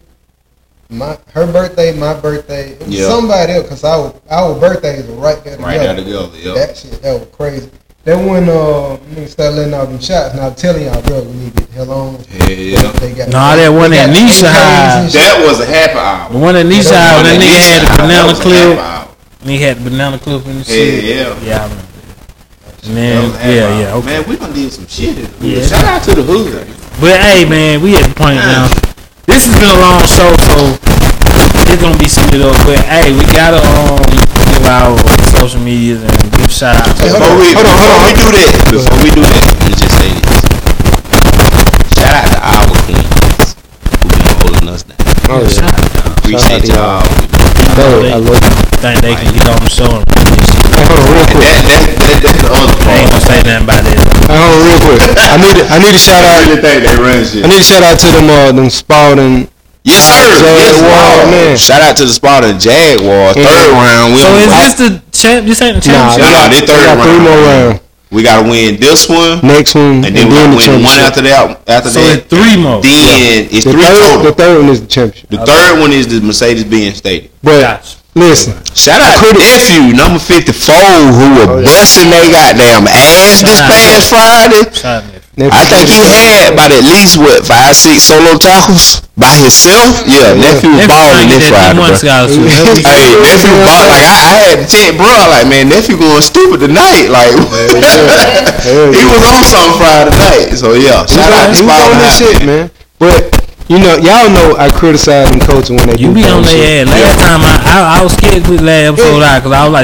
S3: Her birthday, my birthday. It was
S2: Yeah.
S3: somebody else because our birthdays were right there together.
S2: Right there together. Yep.
S3: That shit, that was crazy. That when niggas started letting out them shots. Now I'm telling y'all, bro, we need to get the hell on.
S2: Yeah.
S3: They got
S1: Nah, that one
S3: they
S1: at
S3: got
S1: Nisha
S3: AKs
S1: house.
S3: and shit.
S2: That was a happy hour.
S1: The one at Nisha
S3: Yeah,
S1: house, that
S2: That
S1: nigga had the
S2: was
S1: banana
S2: a
S1: clip.
S2: happy hour.
S1: And he had the banana clip in the
S2: Yeah,
S1: shit.
S2: yeah.
S1: Yeah, I remember that.
S2: That
S1: Man,
S2: was a happy
S1: yeah,
S2: hour.
S1: okay.
S2: Man, we done did some shit. In the hood.
S1: Yeah.
S2: Shout out to the hood.
S1: But hey, man, we at the point now. This has been a long show, so it's gonna be split up. But hey, we gotta give our social medias and give shout out to.
S2: Before we do that, let me just say this. Shout out to our queens who been holding us down.
S3: Oh, yeah.
S2: Appreciate y'all.
S3: love it. I love it.
S1: Think they can get on the show and run this shit.
S3: Hey, hold on, real quick.
S2: That's the other
S1: I ain't
S2: part.
S1: gonna say nothing about that.
S3: Hey, hold on, real quick. I need to shout
S2: I
S3: out.
S2: really think they run shit.
S3: I need to shout out to them Spalding.
S2: Yes, sir. Yes,
S3: Jaguar, man.
S2: Shout out to the Sparta Jaguars.
S3: Yeah.
S2: Third round.
S1: So is this the champ? This ain't the
S3: Nah,
S1: championship.
S2: Nah, this
S3: they
S2: third
S3: got 3
S2: round.
S3: more rounds.
S2: We gotta win this one,
S3: Next one,
S2: and then we gotta win one after that. After
S1: So
S2: that,
S1: it's 3 more.
S2: then it's
S3: The
S2: 3 total.
S3: third one is the championship.
S2: The third one is the Mercedes-Benz Stadium.
S3: But
S1: Gotcha.
S3: listen,
S2: Shout out to nephew number 54 who were busting their goddamn ass this past Friday.
S1: Shout out.
S2: I think he had about at least 5-6 solo tackles by himself. Yeah, nephew was balling this Friday, bro. Hey, nephew ball like I had to check, bro. Like, man, nephew going stupid tonight. Like, he was on something Friday night. So yeah, shout out to
S3: he was on this
S2: Spalding.
S3: shit, man. But you know, y'all know I criticize them coaching when they
S1: You
S3: do
S1: be on
S3: dumb
S1: their
S3: shit.
S1: ass. Last time I was scared with last episode out because I was like,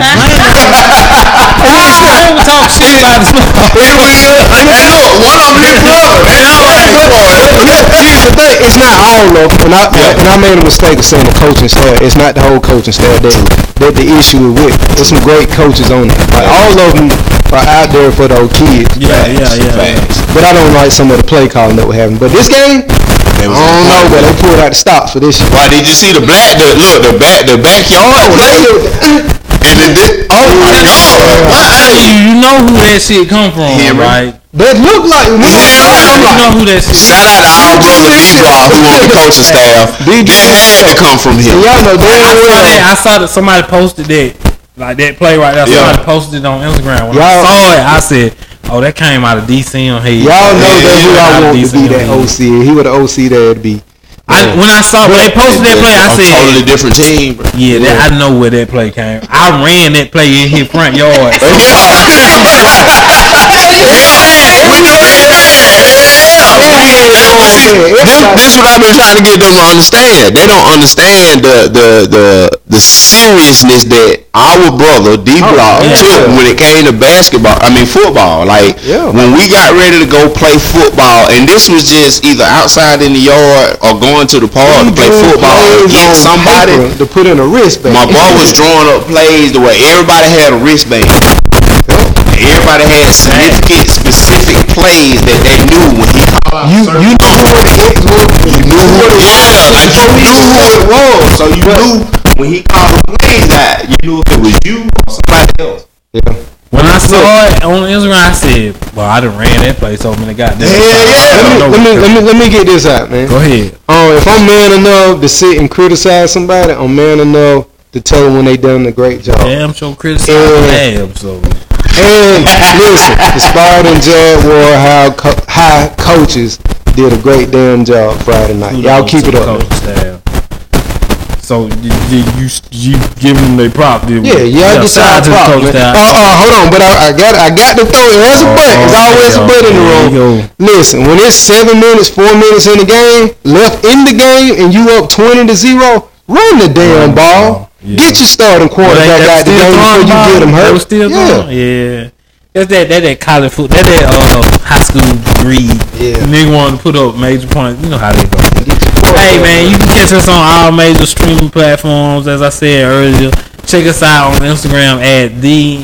S1: man, we talk shit about this.
S2: Hey, look, one of them his brother. Man, I was like,
S3: Here's the thing, it's not all of them, and I made a mistake of saying the coaching staff. It's not the whole coaching staff that the issue is with. There's some great coaches on it. Like, all of them are out there for those kids.
S1: Yeah.
S2: Facts.
S3: But I don't like some of the play calling that were happening. But this game, I don't know, but they pulled out the stops for this shit.
S2: Why did you see the backyard play? Oh my God!
S1: You know who that shit come from,
S2: Henry.
S1: right?
S3: That look like
S1: You know who that shit.
S2: Shout out to our brother D-Block who on the coaching staff. That had to come from him.
S3: Y'all know damn well.
S1: I saw that somebody posted that, like that play right there.
S2: Yeah.
S1: Somebody posted it on Instagram. When
S3: Y'all-
S1: I saw it, I said, "Oh, that came out of DC on here."
S3: Y'all know that who I want to be that OC. He would the OC that'd be.
S1: When they posted that play, I
S2: A
S1: said,
S2: totally different team, bro.
S1: "Yeah, I know where that play came. I ran that play in his front yard."
S2: This what I've been trying to get them to understand. They don't understand the seriousness that our brother D-Block took when it came to football. Like when we got ready to go play football, and this was just either outside in the yard or going to the park to play football against somebody.
S3: To put in a wristband.
S2: My boy was drawing up plays the way everybody had a wristband. Everybody had significant, specific plays that they knew when he called out.
S3: You knew what the X was.
S2: You knew who it was. So you knew when he called the plays out, you knew if it was you or somebody else.
S3: Yeah.
S1: When I saw it on Instagram, I said, "Well, I done ran that play so many goddamn."
S3: Let me get this out, man.
S1: Go ahead.
S3: If I'm man enough to sit and criticize somebody, I'm man enough to tell them when they done a great job.
S1: Damn, sure criticize Abs. So
S3: And listen, the Spartan Jaguar high coaches did a great damn job Friday night. Y'all keep it up.
S1: So you give them their prop, did we?
S3: Yeah, y'all get
S1: shout out to the
S3: prop,
S1: coach
S3: man.
S1: staff.
S3: Hold on, but I got to throw it. There's a butt. There's always a butt in the room. Listen, when it's 7 minutes, 4 minutes in the game, left in the game, and you up 20-0, run the damn ball.
S1: Yeah.
S3: Get your starting quarterback out the game before you get him hurt.
S1: Yeah. That's that college football. That high school degree.
S3: Yeah.
S1: Nigga want to put up major points. You know how they go. Hey man, you can catch us on all major streaming platforms. As I said earlier, check us out on Instagram at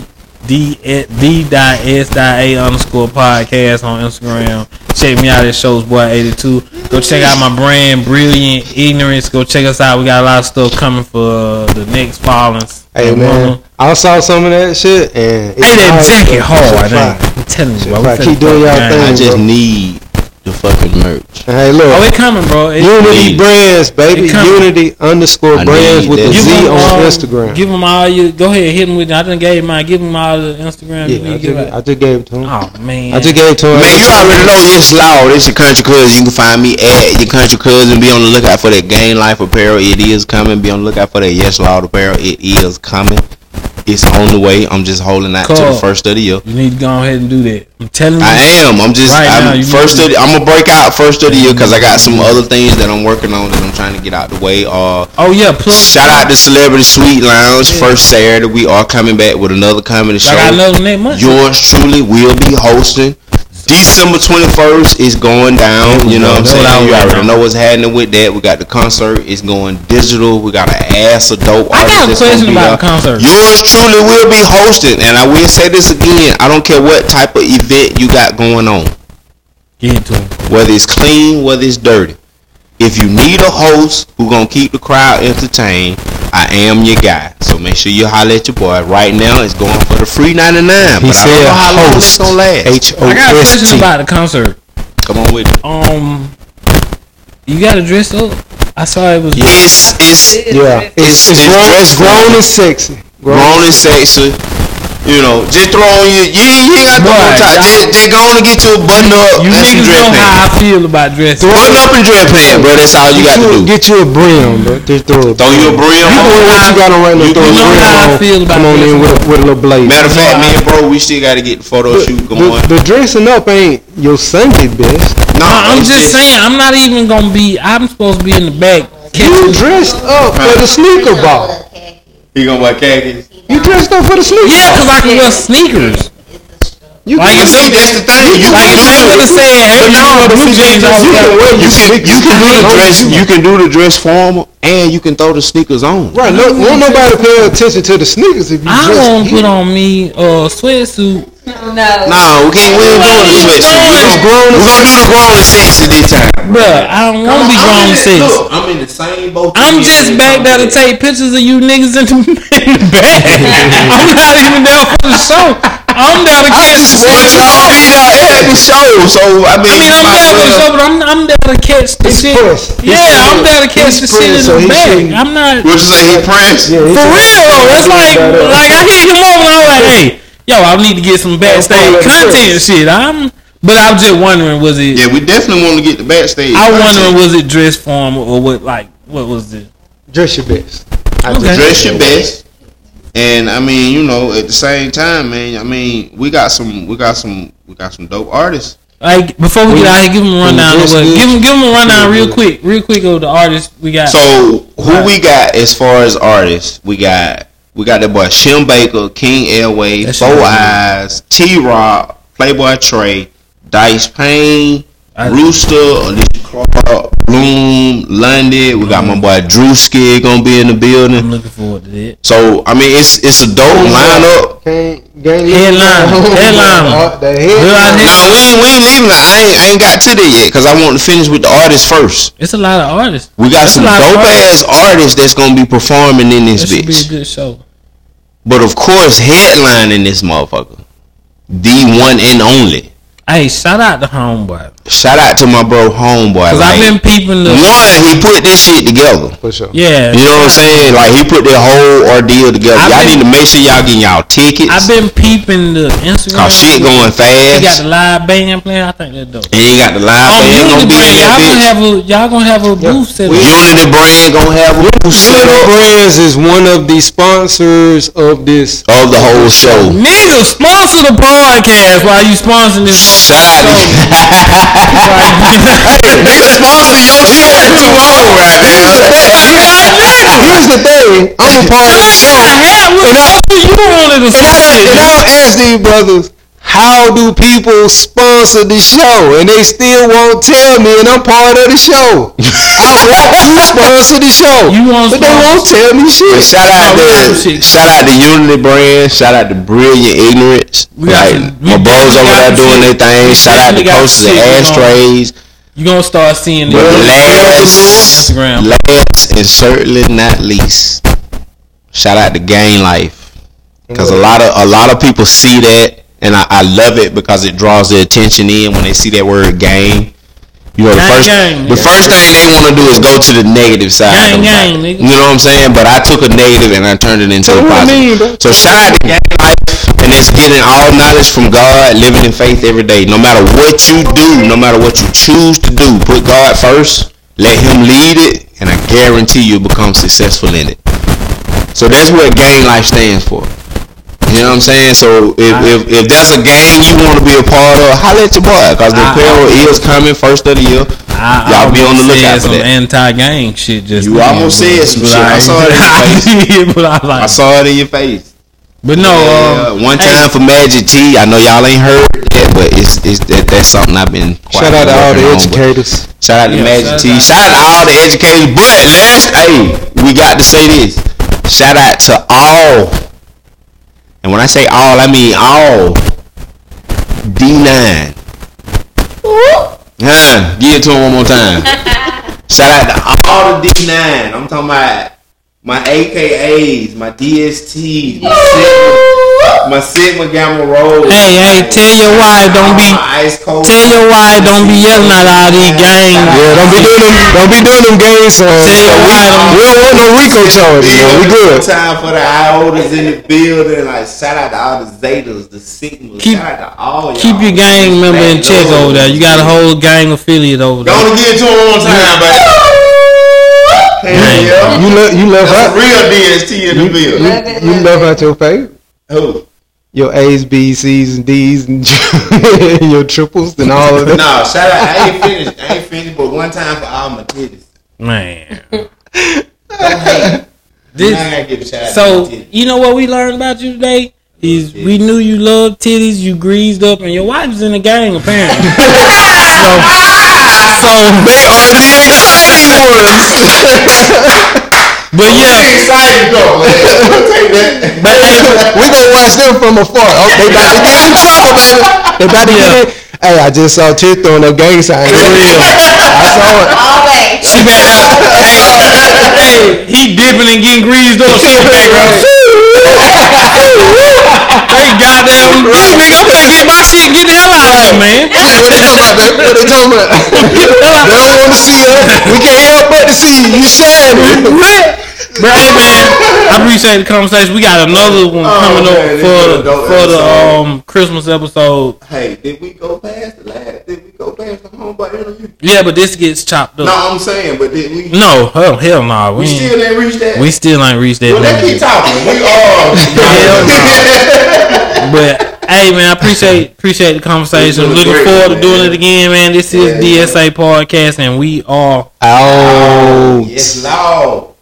S1: d.s.a_podcast on Instagram. Check me out at Showsboy82. Go check out my brand, Brilliant Ignorance. Go check us out. We got a lot of stuff coming for the next fallings.
S3: Hey man, I saw some of that shit and
S1: that jacket hard. I'm telling you, bro.
S3: Keep doing y'all thing.
S2: I just need the fucking merch.
S3: Hey, look.
S1: Oh, it coming, bro.
S3: Unity Brands, baby. Unity_brands with the Z on Instagram.
S1: Give them all you. Go ahead, hit them with. I done gave mine. Give them all the Instagram.
S3: Yeah, I just gave it to him.
S1: Oh man,
S3: I just gave it to him.
S2: Man, you already know Yes Law. This your country cousin. You can find me at your country cousin. Be on the lookout for that Game Life apparel. It is coming. Be on the lookout for that Yes Law apparel. It is coming. It's on the way. I'm just holding out to the first of the year.
S1: You need to go ahead and do that. I'm telling you.
S2: I am. I'm gonna break out first of the year because I got some other things that I'm working on that I'm trying to get out the way. Shout out to Celebrity Sweet Lounge. First Saturday, we are coming back with another comedy show.
S1: I got another next month.
S2: Yours truly will be hosting. December 21st is going down. You know what I'm saying? You already know what's happening with that. We got the concert. It's going digital. We got an ass of dope
S1: I got a question about the concert.
S2: Yours truly will be hosted, and I will say this again. I don't care what type of event you got going on.
S1: Get into it.
S2: Whether it's clean, whether it's dirty. If you need a host who gonna keep the crowd entertained, I am your guy. So make sure you holler at your boy. Right now, it's going for the free $99.
S3: He
S2: but
S3: said
S2: I don't know how long it's gonna last.
S3: Host.
S1: I got a question about the concert.
S2: Come on with it.
S1: You got to dress up. I saw it was.
S2: It's
S3: grown and sexy.
S2: Grown and sexy. You know, just throw on you ain't got to go on top. Just go on and get you a button up.
S1: You niggas know how I feel about dressing.
S2: Button up and dress pants, bro. That's all you got to do.
S3: Get you a brim, bro. Just throw
S2: you a brim.
S3: You know what you got on right now.
S1: You know how I feel about
S3: dressing. Come on in with a little blaze.
S2: Matter of fact, me and bro, we still got to get the photo shoot going.
S3: The dressing up ain't your Sunday best.
S2: No,
S1: I'm just saying. I'm not even gonna be. I'm supposed to be in the back.
S3: You dressed up for the sneaker ball.
S2: You gonna wear khakis?
S3: You dressed up for the sneaker.
S1: Yeah, because I can wear sneakers.
S3: You
S2: Like
S3: can
S2: see, that's the thing. You
S1: Like I ain't gonna say, hey,
S2: you can do the dress formal and you can throw the sneakers on.
S3: Right, won't nobody pay attention to the sneakers if you
S1: I
S3: dress.
S1: won't put on me a sweatsuit.
S2: No, we ain't doing the sweatsuit. We're gonna do the grown and sexy this time.
S1: Bruh, I don't want to be grown and sexy.
S2: Look, I'm in the same boat.
S1: I'm just back there to take pictures of you niggas in the back. I'm not even there for the show. I'm there to catch the shit.
S2: I'll be there at the show. So I mean
S1: I'm there for the show, but I'm there to catch the shit. Yeah, I'm there to catch the shit in the back. I'm not.
S2: What you say, he Prince?
S1: For real though, it's like I hit him up and I was like, hey, yo, I need to get some backstage content shit. But I was just wondering, was it?
S2: Yeah, we definitely want to get the backstage.
S1: I was wondering, was it dress form or what? Like, what was it?
S3: Dress your best.
S2: Dress your best. And I mean, you know, at the same time, man, I mean, we got some dope artists.
S1: Like before we get out here, give them a rundown. Give them a rundown real quick of the artists we got.
S2: So who we got as far as artists? We got that boy Shim Baker, King Airway, 4 Eyes, T-Rock, Playboy Trey, Dice Payne, Rooster, Alicia Clark, Bloom, Lundy. We got my boy Drewski gonna be in the building.
S1: I'm looking forward to that.
S2: So I mean, it's a dope lineup.
S1: Headline.
S2: No, we ain't leaving. I ain't got to that yet because I want to finish with the artists first.
S1: It's a lot of artists.
S2: We got some dope ass artists that's gonna be performing in this bitch.
S1: Should be a good show.
S2: But of course, headlining this motherfucker, the one and only.
S1: Hey, shout out to Homeboy.
S2: Shout out to my bro Homeboy.
S1: Cause I've been peeping the
S2: he put this shit together.
S3: For sure.
S1: Yeah.
S2: You know what I'm saying? Like he put that whole ordeal together. Y'all need to make sure y'all getting y'all tickets.
S1: I've been peeping the Instagram.
S2: Cause shit going fast.
S1: He got the live band playing. I think that's dope.
S2: And he got the live band gonna be in that bitch.
S1: Y'all gonna have a booth set up.
S2: Unity Brand gonna have a booth set up.
S3: Brands is one of the sponsors of this
S2: of the whole show.
S1: Nigga, sponsor the podcast while you sponsoring this.
S2: Shout out. Nigga, sponsor your show too long right now.
S3: Here's the thing. I'm a part of the show. And I'll ask these brothers, how do people sponsor the show? And they still won't tell me, and I'm part of the show. I want to sponsor the show, but they won't tell me shit.
S2: Shout out to Unity Brand. Shout out to Brilliant Ignorance. My bros over there doing their thing. Shout out to Coasters and Ashtrays.
S1: You gonna start seeing the
S2: Instagram. Last and certainly not least, shout out to Gang Life, because a lot of people see that. And I love it because it draws their attention in when they see that word gang. You know, the first thing they want to do is go to the negative side.
S1: Gang,
S2: you know what I'm saying? But I took a negative and I turned it into a positive. So shout out to Gang Life, and it's getting all knowledge from God, living in faith every day. No matter what you do, no matter what you choose to do, put God first, let Him lead it, and I guarantee you'll become successful in it. So that's what Gang Life stands for. You know what I'm saying? So if that's a gang you want to be a part of, holla at your boy, because the apparel is coming first of the year. Y'all be on the lookout for that.
S1: Anti-gang shit.
S2: You almost said some shit. I saw it in your face. I saw it in your face.
S1: But no,
S2: one time for Magic T. I know y'all ain't heard that but that's something I've been.
S3: Shout out to all the educators.
S2: Shout out to Magic T. Shout out to all the educators. But we got to say this. Shout out to all, and when I say all, I mean all D9. Give it to him one more time. Shout out to all the D9. I'm talking about my AKAs, my DSTs, my Sigma Gamma Rho.
S1: Hey, tell your wife don't be yelling at all these gangs.
S3: Yeah, don't be doing them gangs. We don't want no RICO charges. We good.
S2: Time for the IOTAs in the building. Like shout out to all the Zetas, the Sigmas. Shout out to all y'all.
S1: Keep your gang member in check over there. You got a whole gang affiliate over there.
S2: Don't get to him one time, but.
S3: You left out
S2: real DST in the building.
S3: You left out your favorite.
S2: Who?
S3: Your A's, B's, C's, and D's, and your triples, and all of that.
S2: No, shout out. I ain't finished, but one time for all my titties.
S1: Man.
S2: So
S1: you know what we learned about you today? Is we knew you loved titties, you greased up, and your wife's in the gang apparently. so
S2: they are the exciting ones.
S1: But yeah,
S2: exciting though.
S3: But we gonna watch them from afar. Oh, they about to get in trouble, baby. They about to get in. Hey, I just saw Tiff throwing up gang signs. I saw it.
S6: All day.
S1: She back out. Hey, he dipping and getting greased up. She back out. Hey, goddamn, hey, nigga, I'm gonna get my shit and get the hell out of here, man.
S3: What they talking about, baby? What they talking about? They don't want to see us. We can't help but to see you. You shining.
S1: But hey, man, I appreciate the conversation. We got another one coming up for the Christmas episode.
S2: Hey, did we go past the last? Did we go past the homeboy interview?
S1: Yeah, but this gets chopped up.
S2: No, I'm saying, but did we?
S1: No, hell no.
S2: We still ain't reached that.
S1: We still ain't reached that.
S2: Well, let's keep talking. We are.
S1: But hey, man, I appreciate the conversation. Looking forward to doing it again, man. This is DSA Podcast, and we are
S3: out.
S2: Yes, Lord.